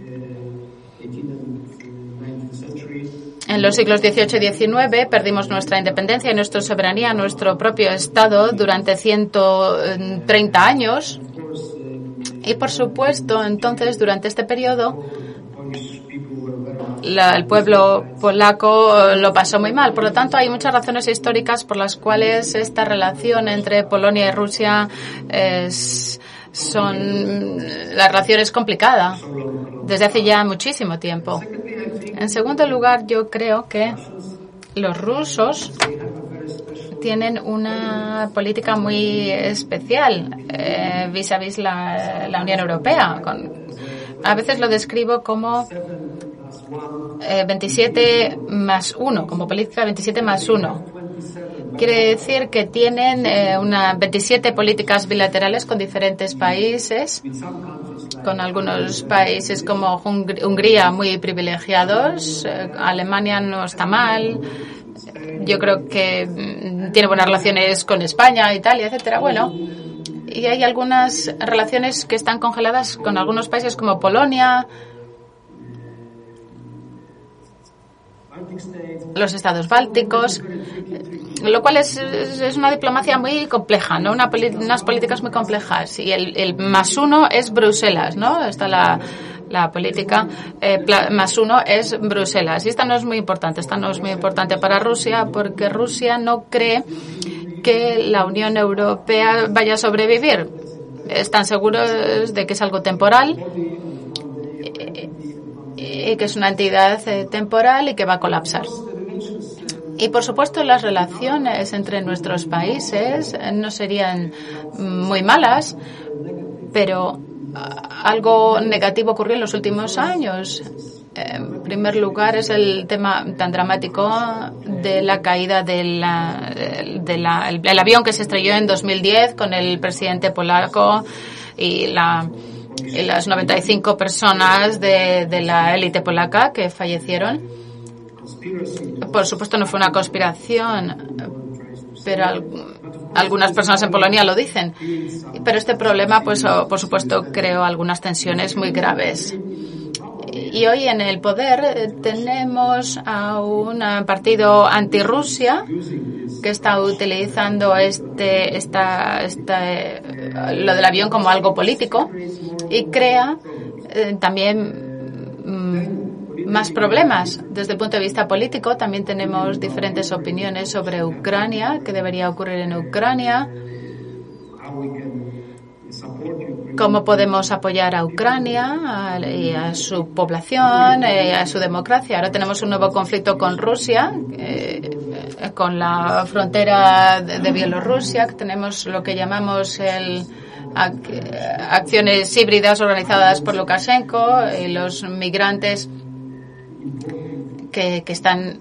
En los siglos dieciocho y diecinueve perdimos nuestra independencia y nuestra soberanía, nuestro propio Estado durante ciento treinta años. Y, por supuesto, entonces, durante este periodo, la, el pueblo polaco lo pasó muy mal. Por lo tanto, hay muchas razones históricas por las cuales esta relación entre Polonia y Rusia es, son... La relación es complicada desde hace ya muchísimo tiempo. En segundo lugar, yo creo que los rusos tienen una política muy especial eh, vis a vis la, la Unión Europea. Con, a veces lo describo como eh, veintisiete más uno, como política veintisiete más uno. Quiere decir que tienen eh, una veintisiete políticas bilaterales con diferentes países, con algunos países como Hungría muy privilegiados, eh, Alemania no está mal, yo creo que mm, tiene buenas relaciones con España, Italia, etcétera. Bueno, y hay algunas relaciones que están congeladas con algunos países como Polonia, los estados bálticos, lo cual es, es una diplomacia muy compleja, ¿no? Una poli- unas políticas muy complejas. Y el, el más uno es Bruselas, ¿no? Está la, la política eh, pla- más uno es Bruselas. Y esta no es muy importante. Esta no es muy importante para Rusia porque Rusia no cree que la Unión Europea vaya a sobrevivir. Están seguros de que es algo temporal y que es una entidad eh, temporal y que va a colapsar. Y, por supuesto, las relaciones entre nuestros países no serían muy malas, pero algo negativo ocurrió en los últimos años. En primer lugar, es el tema tan dramático de la caída de la, de la, el, el avión que se estrelló en dos mil diez con el presidente polaco y la y las noventa y cinco personas de, de la élite polaca que fallecieron. Por supuesto, no fue una conspiración, pero al, algunas personas en Polonia lo dicen. Pero este problema, pues, por supuesto, creó algunas tensiones muy graves. Y hoy en el poder tenemos a un partido anti-Rusia que está utilizando este, esta, esta, lo del avión como algo político y crea eh, también mm, más problemas desde el punto de vista político. También tenemos diferentes opiniones sobre Ucrania, qué debería ocurrir en Ucrania, cómo podemos apoyar a Ucrania a, y a su población, eh, a su democracia. Ahora tenemos un nuevo conflicto con Rusia, eh, con la frontera de, de Bielorrusia. Tenemos lo que llamamos el ac, acciones híbridas organizadas por Lukashenko y los migrantes que, que están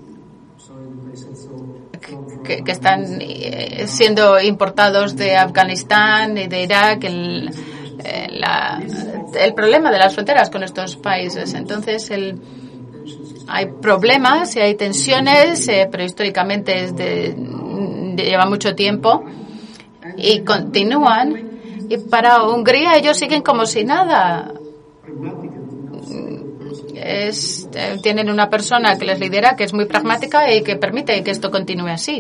que, que están siendo importados de Afganistán y de Irak. El, La, el problema de las fronteras con estos países. Entonces, el, hay problemas y hay tensiones, eh, pero históricamente es de, de, lleva mucho tiempo y continúan. Y para Hungría ellos siguen como si nada. Es, eh, tienen una persona que les lidera, que es muy pragmática y que permite que esto continúe así.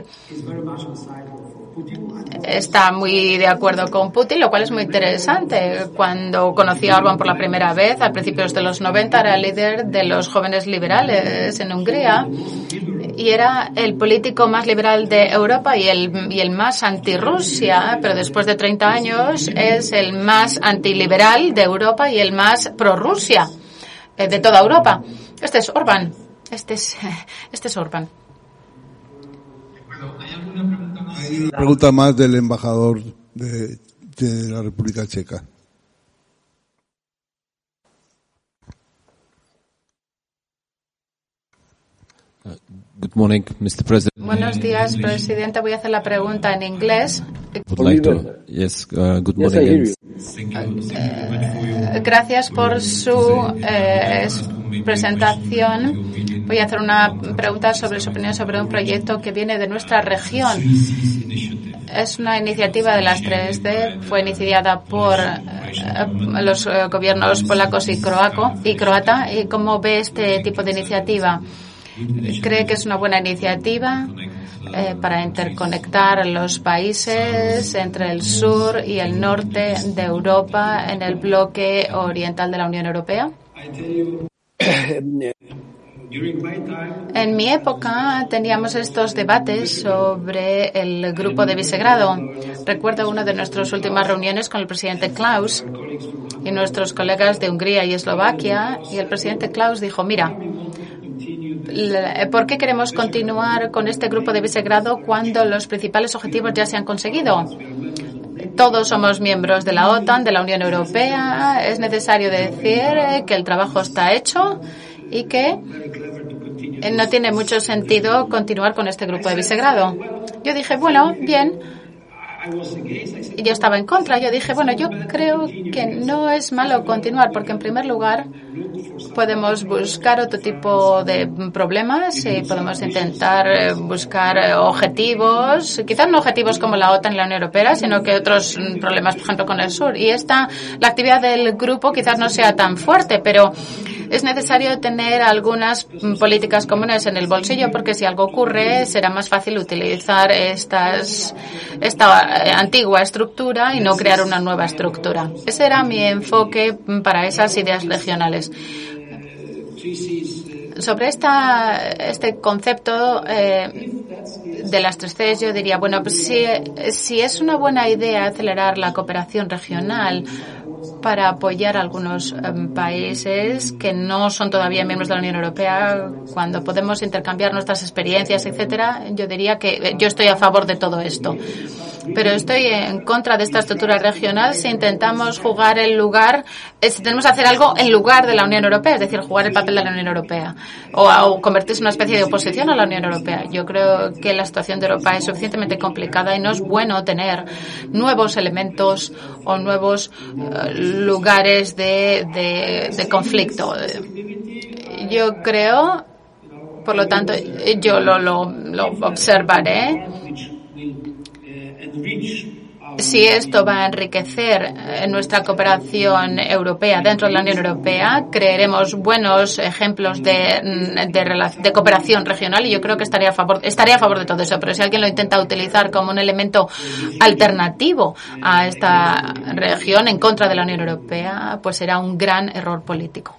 Está muy de acuerdo con Putin, lo cual es muy interesante. Cuando conocí a Orbán por la primera vez, a principios de los noventa, era el líder de los jóvenes liberales en Hungría y era el político más liberal de Europa y el, y el más anti-Rusia, pero después de treinta años es el más antiliberal de Europa y el más pro-Rusia de toda Europa. Este es Orbán. Este es, este es Orbán. Hay una pregunta más del embajador de, de la República Checa. Good morning, mister President. Buenos días, presidente. Voy a hacer la pregunta en inglés. Would like to, yes, uh, good morning. Eh, gracias por su eh, presentación. Voy a hacer una pregunta sobre su opinión sobre un proyecto que viene de nuestra región. Es una iniciativa de las tres D. Fue iniciada por eh, los eh, gobiernos polacos y, croaco, y croata. ¿Y cómo ve este tipo de iniciativa? ¿Cree que es una buena iniciativa eh, para interconectar los países entre el sur y el norte de Europa en el bloque oriental de la Unión Europea? En mi época teníamos estos debates sobre el grupo de Visegrado. Recuerdo una de nuestras últimas reuniones con el presidente Klaus y nuestros colegas de Hungría y Eslovaquia, y el presidente Klaus dijo, mira, ¿por qué queremos continuar con este grupo de Visegrado cuando los principales objetivos ya se han conseguido? Todos somos miembros de la OTAN, de la Unión Europea. Es necesario decir que el trabajo está hecho y que no tiene mucho sentido continuar con este grupo de Visegrado. Yo dije, bueno, bien. Y yo estaba en contra. Yo dije, bueno, yo creo que no es malo continuar porque, en primer lugar, podemos buscar otro tipo de problemas y podemos intentar buscar objetivos, quizás no objetivos como la OTAN y la Unión Europea, sino que otros problemas, por ejemplo, con el sur. Y esta, la actividad del grupo quizás no sea tan fuerte, pero es necesario tener algunas políticas comunes en el bolsillo porque si algo ocurre será más fácil utilizar estas, esta antigua estructura y no crear una nueva estructura. Ese era mi enfoque para esas ideas regionales. Sobre esta, este concepto eh, de las tres Cs, yo diría, bueno, pues si, si es una buena idea acelerar la cooperación regional para apoyar a algunos um, países que no son todavía miembros de la Unión Europea, cuando podemos intercambiar nuestras experiencias, etcétera, yo diría que yo estoy a favor de todo esto. Pero estoy en contra de esta estructura regional si intentamos jugar el lugar, si tenemos que hacer algo en lugar de la Unión Europea, es decir, jugar el papel de la Unión Europea o, o convertirse en una especie de oposición a la Unión Europea. Yo creo que la situación de Europa es suficientemente complicada y no es bueno tener nuevos elementos o nuevos uh, lugares de, de, de conflicto. Yo creo, por lo tanto, yo lo, lo, lo observaré. Si esto va a enriquecer nuestra cooperación europea dentro de la Unión Europea, crearemos buenos ejemplos de, de, de cooperación regional y yo creo que estaría a favor, estaría a favor de todo eso. Pero si alguien lo intenta utilizar como un elemento alternativo a esta región en contra de la Unión Europea, pues será un gran error político.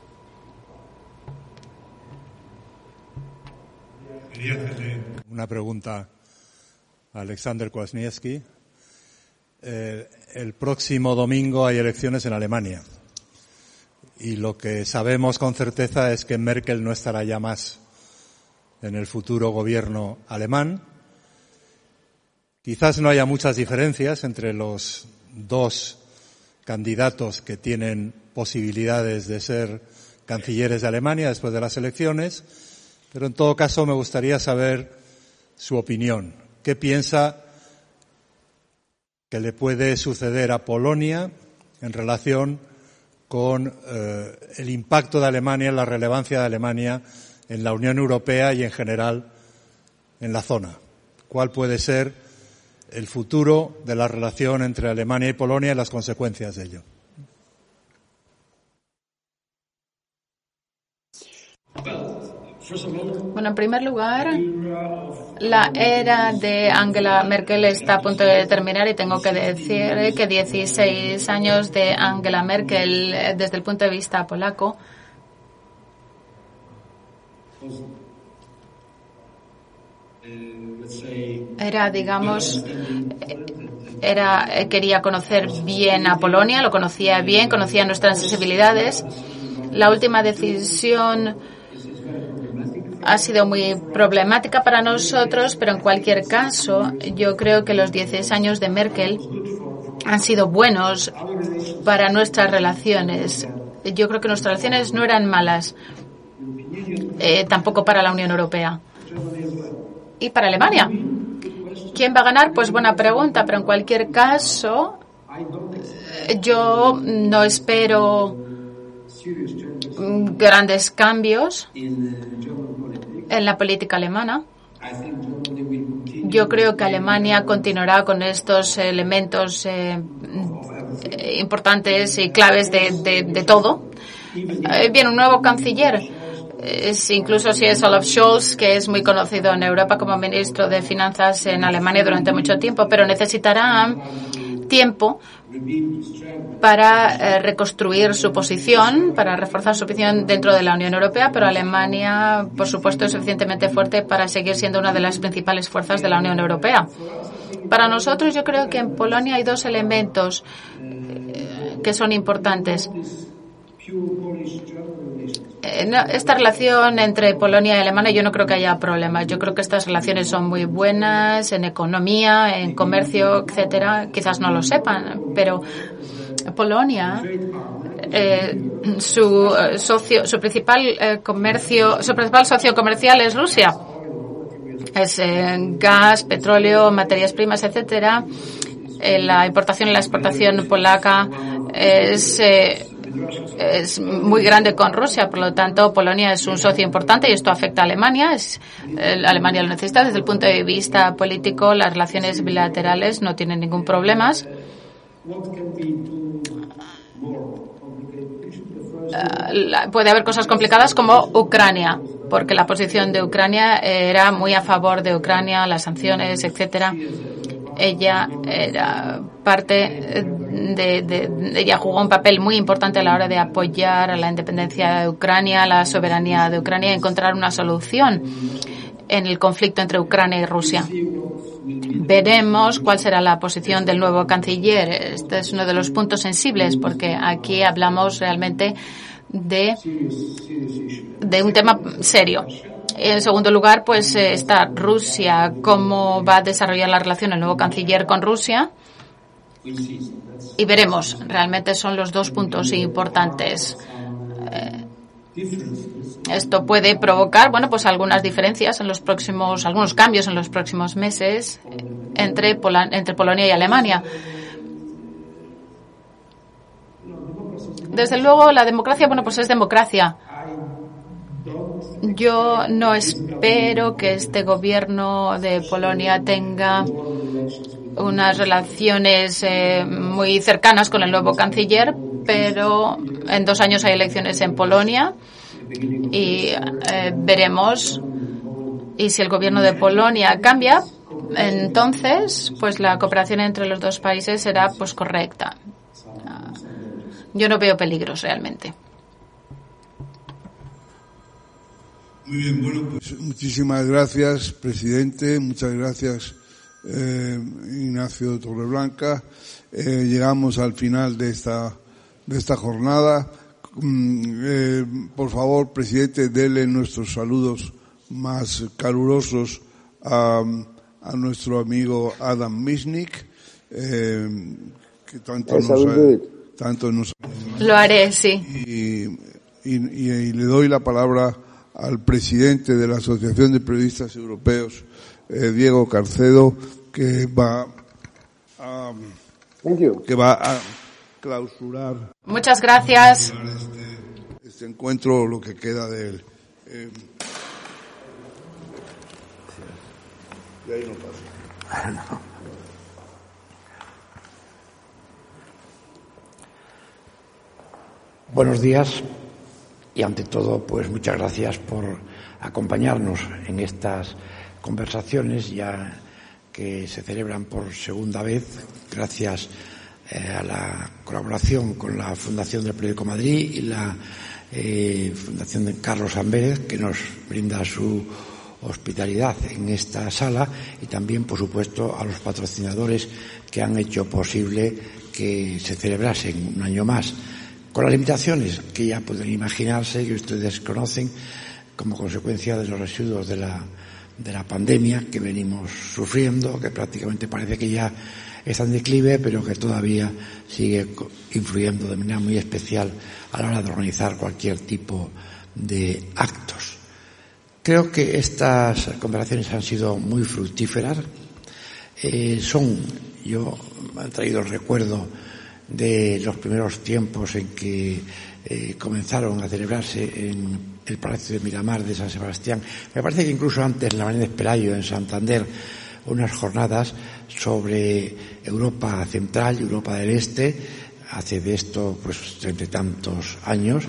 Una pregunta a Alexander Kwasniewski. Eh, el próximo domingo hay elecciones en Alemania y lo que sabemos con certeza es que Merkel no estará ya más en el futuro gobierno alemán. Quizás no haya muchas diferencias entre los dos candidatos que tienen posibilidades de ser cancilleres de Alemania después de las elecciones, pero en todo caso me gustaría saber su opinión. ¿Qué piensa que le puede suceder a Polonia en relación con eh, el impacto de Alemania, la relevancia de Alemania en la Unión Europea y en general en la zona? ¿Cuál puede ser el futuro de la relación entre Alemania y Polonia y las consecuencias de ello? Bueno, en primer lugar, la era de Angela Merkel está a punto de terminar y tengo que decir que dieciséis años de Angela Merkel desde el punto de vista polaco era, digamos, era quería conocer bien a Polonia, lo conocía bien, conocía nuestras sensibilidades. La última decisión ha sido muy problemática para nosotros, pero en cualquier caso, yo creo que los dieciséis años de Merkel han sido buenos para nuestras relaciones. Yo creo que nuestras relaciones no eran malas, eh, tampoco para la Unión Europea. Y para Alemania, ¿quién va a ganar? Pues buena pregunta, pero en cualquier caso, yo no espero grandes cambios en la política alemana. Yo creo que Alemania continuará con estos elementos eh, importantes y claves de, de, de todo. Eh, bien, un nuevo canciller, es, incluso si es Olaf Scholz, que es muy conocido en Europa como ministro de Finanzas en Alemania durante mucho tiempo, pero necesitará tiempo para eh, reconstruir su posición, para reforzar su posición dentro de la Unión Europea, pero Alemania, por supuesto, es suficientemente fuerte para seguir siendo una de las principales fuerzas de la Unión Europea. Para nosotros, yo creo que en Polonia hay dos elementos eh, que son importantes. Esta relación entre Polonia y Alemania, yo no creo que haya problemas. Yo creo que estas relaciones son muy buenas en economía, en comercio, etcétera. Quizás no lo sepan, pero Polonia, eh, su socio, su principal eh, comercio, su principal socio comercial es Rusia. Es eh, gas, petróleo, materias primas, etcétera. Eh, la importación y la exportación polaca es eh, es muy grande con Rusia, por lo tanto Polonia es un socio importante y esto afecta a Alemania. Es, eh, Alemania lo necesita. Desde el punto de vista político, las relaciones bilaterales no tienen ningún problema. Uh, puede haber cosas complicadas como Ucrania, porque la posición de Ucrania era muy a favor de Ucrania, las sanciones, etcétera. Ella era parte de, de, de, ella jugó un papel muy importante a la hora de apoyar a la independencia de Ucrania, la soberanía de Ucrania y encontrar una solución en el conflicto entre Ucrania y Rusia. Veremos cuál será la posición del nuevo canciller. Este es uno de los puntos sensibles porque aquí hablamos realmente de, de un tema serio. En segundo lugar, pues eh, está Rusia. ¿Cómo va a desarrollar la relación el nuevo canciller con Rusia? Y veremos. Realmente son los dos puntos importantes. Eh, esto puede provocar, bueno, pues algunas diferencias en los próximos, algunos cambios en los próximos meses entre, Pola, entre Polonia y Alemania. Desde luego, la democracia, bueno, pues es democracia. Yo no espero que este gobierno de Polonia tenga unas relaciones eh, muy cercanas con el nuevo canciller, pero en dos años hay elecciones en Polonia y eh, veremos. Y si el gobierno de Polonia cambia, entonces pues la cooperación entre los dos países será pues correcta. Yo no veo peligros realmente. Muy bien, bueno, pues muchísimas gracias, presidente. Muchas gracias, eh, Ignacio Torreblanca. Eh, llegamos al final de esta de esta jornada. Mm, eh, por favor, presidente, dele nuestros saludos más calurosos a, a nuestro amigo Adam Michnik, eh, que tanto nos, ha, tanto nos lo haré, sí. Y, y, y, y le doy la palabra al presidente de la Asociación de Periodistas Europeos, eh, Diego Carcedo, que va a, que va a clausurar. Muchas gracias. Este, este encuentro, lo que queda de él. Eh, de ahí no pasa. No. Buenos días. Y ante todo, pues muchas gracias por acompañarnos en estas conversaciones ya que se celebran por segunda vez, gracias eh, a la colaboración con la Fundación del Periódico Madrid y la eh, Fundación de Carlos Amberes, que nos brinda su hospitalidad en esta sala, y también, por supuesto, a los patrocinadores que han hecho posible que se celebrasen un año más, con las limitaciones que ya pueden imaginarse, que ustedes conocen, como consecuencia de los residuos de la, de la pandemia que venimos sufriendo, que prácticamente parece que ya está en declive, pero que todavía sigue influyendo de manera muy especial a la hora de organizar cualquier tipo de actos. Creo que estas conversaciones han sido muy fructíferas. Eh, son, yo me he traído el recuerdo de los primeros tiempos en que eh, comenzaron a celebrarse en el Palacio de Miramar de San Sebastián. Me parece que incluso antes en la Manuel Pelayo, en Santander, unas jornadas sobre Europa Central y Europa del Este, hace de esto pues treinta y tantos años,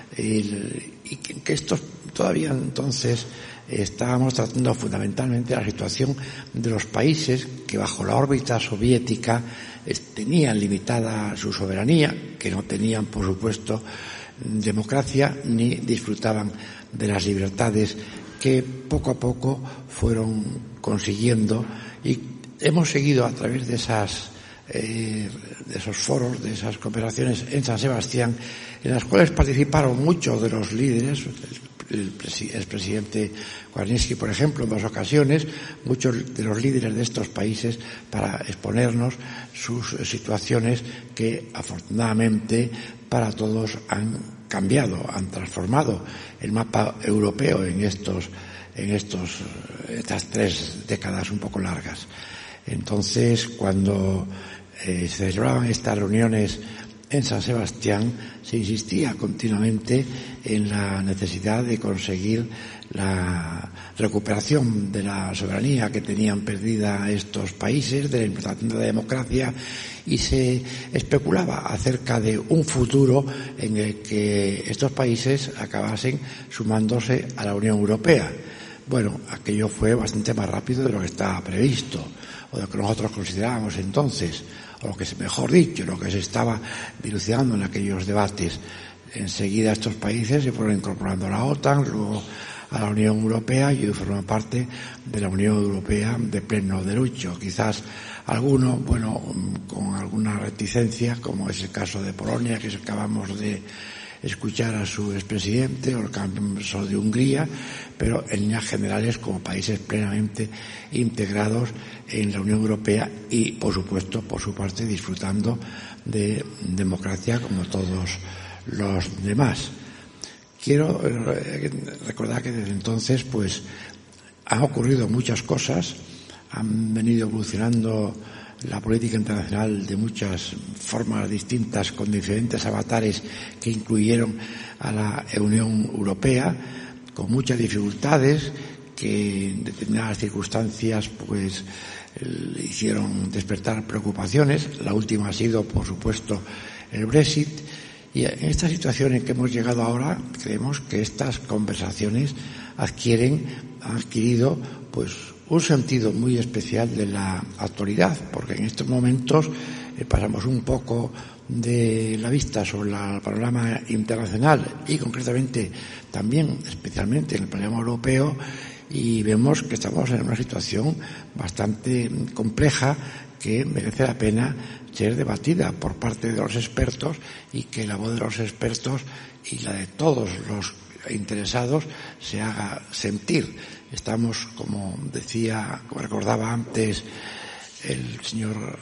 y, y que estos todavía entonces estábamos tratando fundamentalmente la situación de los países que bajo la órbita soviética tenían limitada su soberanía, que no tenían, por supuesto, democracia ni disfrutaban de las libertades que poco a poco fueron consiguiendo, y hemos seguido a través de esas eh, de esos foros, de esas cooperaciones en San Sebastián, en las cuales participaron muchos de los líderes, el, el presidente Kwasniewski, por ejemplo, en dos ocasiones, muchos de los líderes de estos países, para exponernos sus situaciones que afortunadamente para todos han cambiado, han transformado el mapa europeo en estos en estos estas tres décadas un poco largas. Entonces, cuando eh, se celebraban estas reuniones en San Sebastián, se insistía continuamente en la necesidad de conseguir la recuperación de la soberanía que tenían perdida estos países, de la implantación de la democracia, y se especulaba acerca de un futuro en el que estos países acabasen sumándose a la Unión Europea. Bueno, aquello fue bastante más rápido de lo que estaba previsto, o de lo que nosotros considerábamos entonces, o lo que es mejor dicho, lo que se estaba dilucidando en aquellos debates. Enseguida estos países se fueron incorporando a la OTAN, luego a la Unión Europea, y hoy forman parte de la Unión Europea de pleno derecho. Quizás alguno, bueno, con alguna reticencia, como es el caso de Polonia, que acabamos de escuchar a su expresidente, o el caso de Hungría, pero en líneas generales como países plenamente integrados en la Unión Europea y, por supuesto, por su parte, disfrutando de democracia como todos los demás. Quiero recordar que desde entonces pues han ocurrido muchas cosas, han venido evolucionando la política internacional de muchas formas distintas, con diferentes avatares que incluyeron a la Unión Europea, con muchas dificultades que en determinadas circunstancias pues le hicieron despertar preocupaciones. La última ha sido, por supuesto, el Brexit. Y en esta situación en que hemos llegado ahora, creemos que estas conversaciones adquieren, han adquirido pues un sentido muy especial de la actualidad, porque en estos momentos eh, pasamos un poco de la vista sobre el panorama internacional y concretamente también, especialmente en el panorama europeo, y vemos que estamos en una situación bastante compleja que merece la pena ser debatida por parte de los expertos, y que la voz de los expertos y la de todos los interesados se haga sentir. Estamos, como decía, como recordaba antes el señor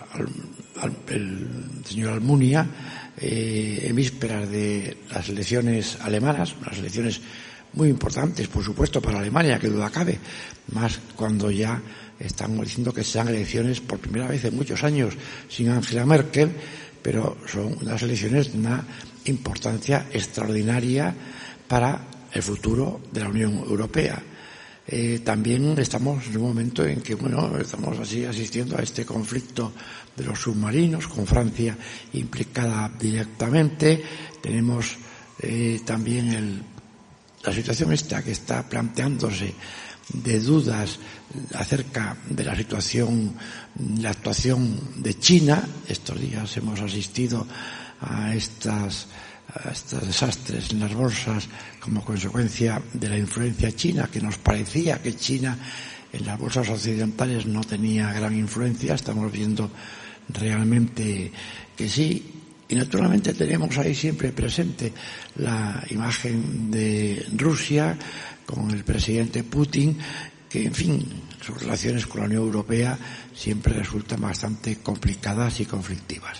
el señor Almunia, eh, en vísperas de las elecciones alemanas, unas elecciones muy importantes, por supuesto, para Alemania, que duda cabe, más cuando ya estamos diciendo que sean elecciones por primera vez en muchos años sin Angela Merkel, pero son unas elecciones de una importancia extraordinaria para el futuro de la Unión Europea. Eh, también estamos en un momento en que, bueno, estamos así asistiendo a este conflicto de los submarinos, con Francia implicada directamente. Tenemos eh, también el, la situación esta que está planteándose de dudas acerca de la situación, la actuación de China. Estos días hemos asistido a estas a estos desastres en las bolsas como consecuencia de la influencia china, que nos parecía que China en las bolsas occidentales no tenía gran influencia. Estamos viendo realmente que sí. Y naturalmente tenemos ahí siempre presente la imagen de Rusia con el presidente Putin, que, en fin, sus relaciones con la Unión Europea siempre resultan bastante complicadas y conflictivas.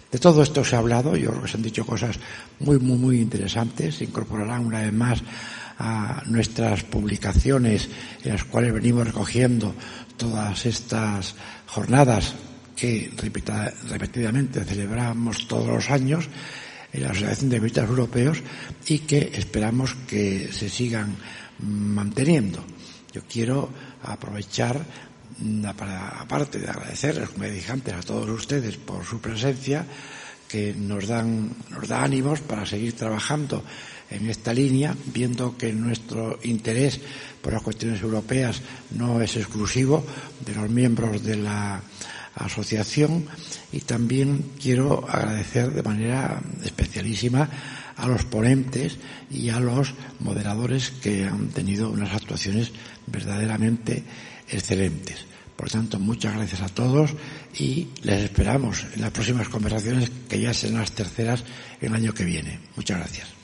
De todo esto se ha hablado, yo creo que se han dicho cosas muy, muy, muy interesantes. Se incorporarán una vez más a nuestras publicaciones en las cuales venimos recogiendo todas estas jornadas que repetida, repetidamente celebramos todos los años en la Asociación de Periodistas Europeos y que esperamos que se sigan manteniendo. Yo quiero aprovechar para, aparte de agradecerles, como dije antes, a todos ustedes por su presencia, que nos dan, nos da ánimos para seguir trabajando en esta línea, viendo que nuestro interés por las cuestiones europeas no es exclusivo de los miembros de la asociación. Y también quiero agradecer de manera especialísima a los ponentes y a los moderadores que han tenido unas actuaciones verdaderamente excelentes. Por tanto, muchas gracias a todos y les esperamos en las próximas conversaciones, que ya serán las terceras el año que viene. Muchas gracias.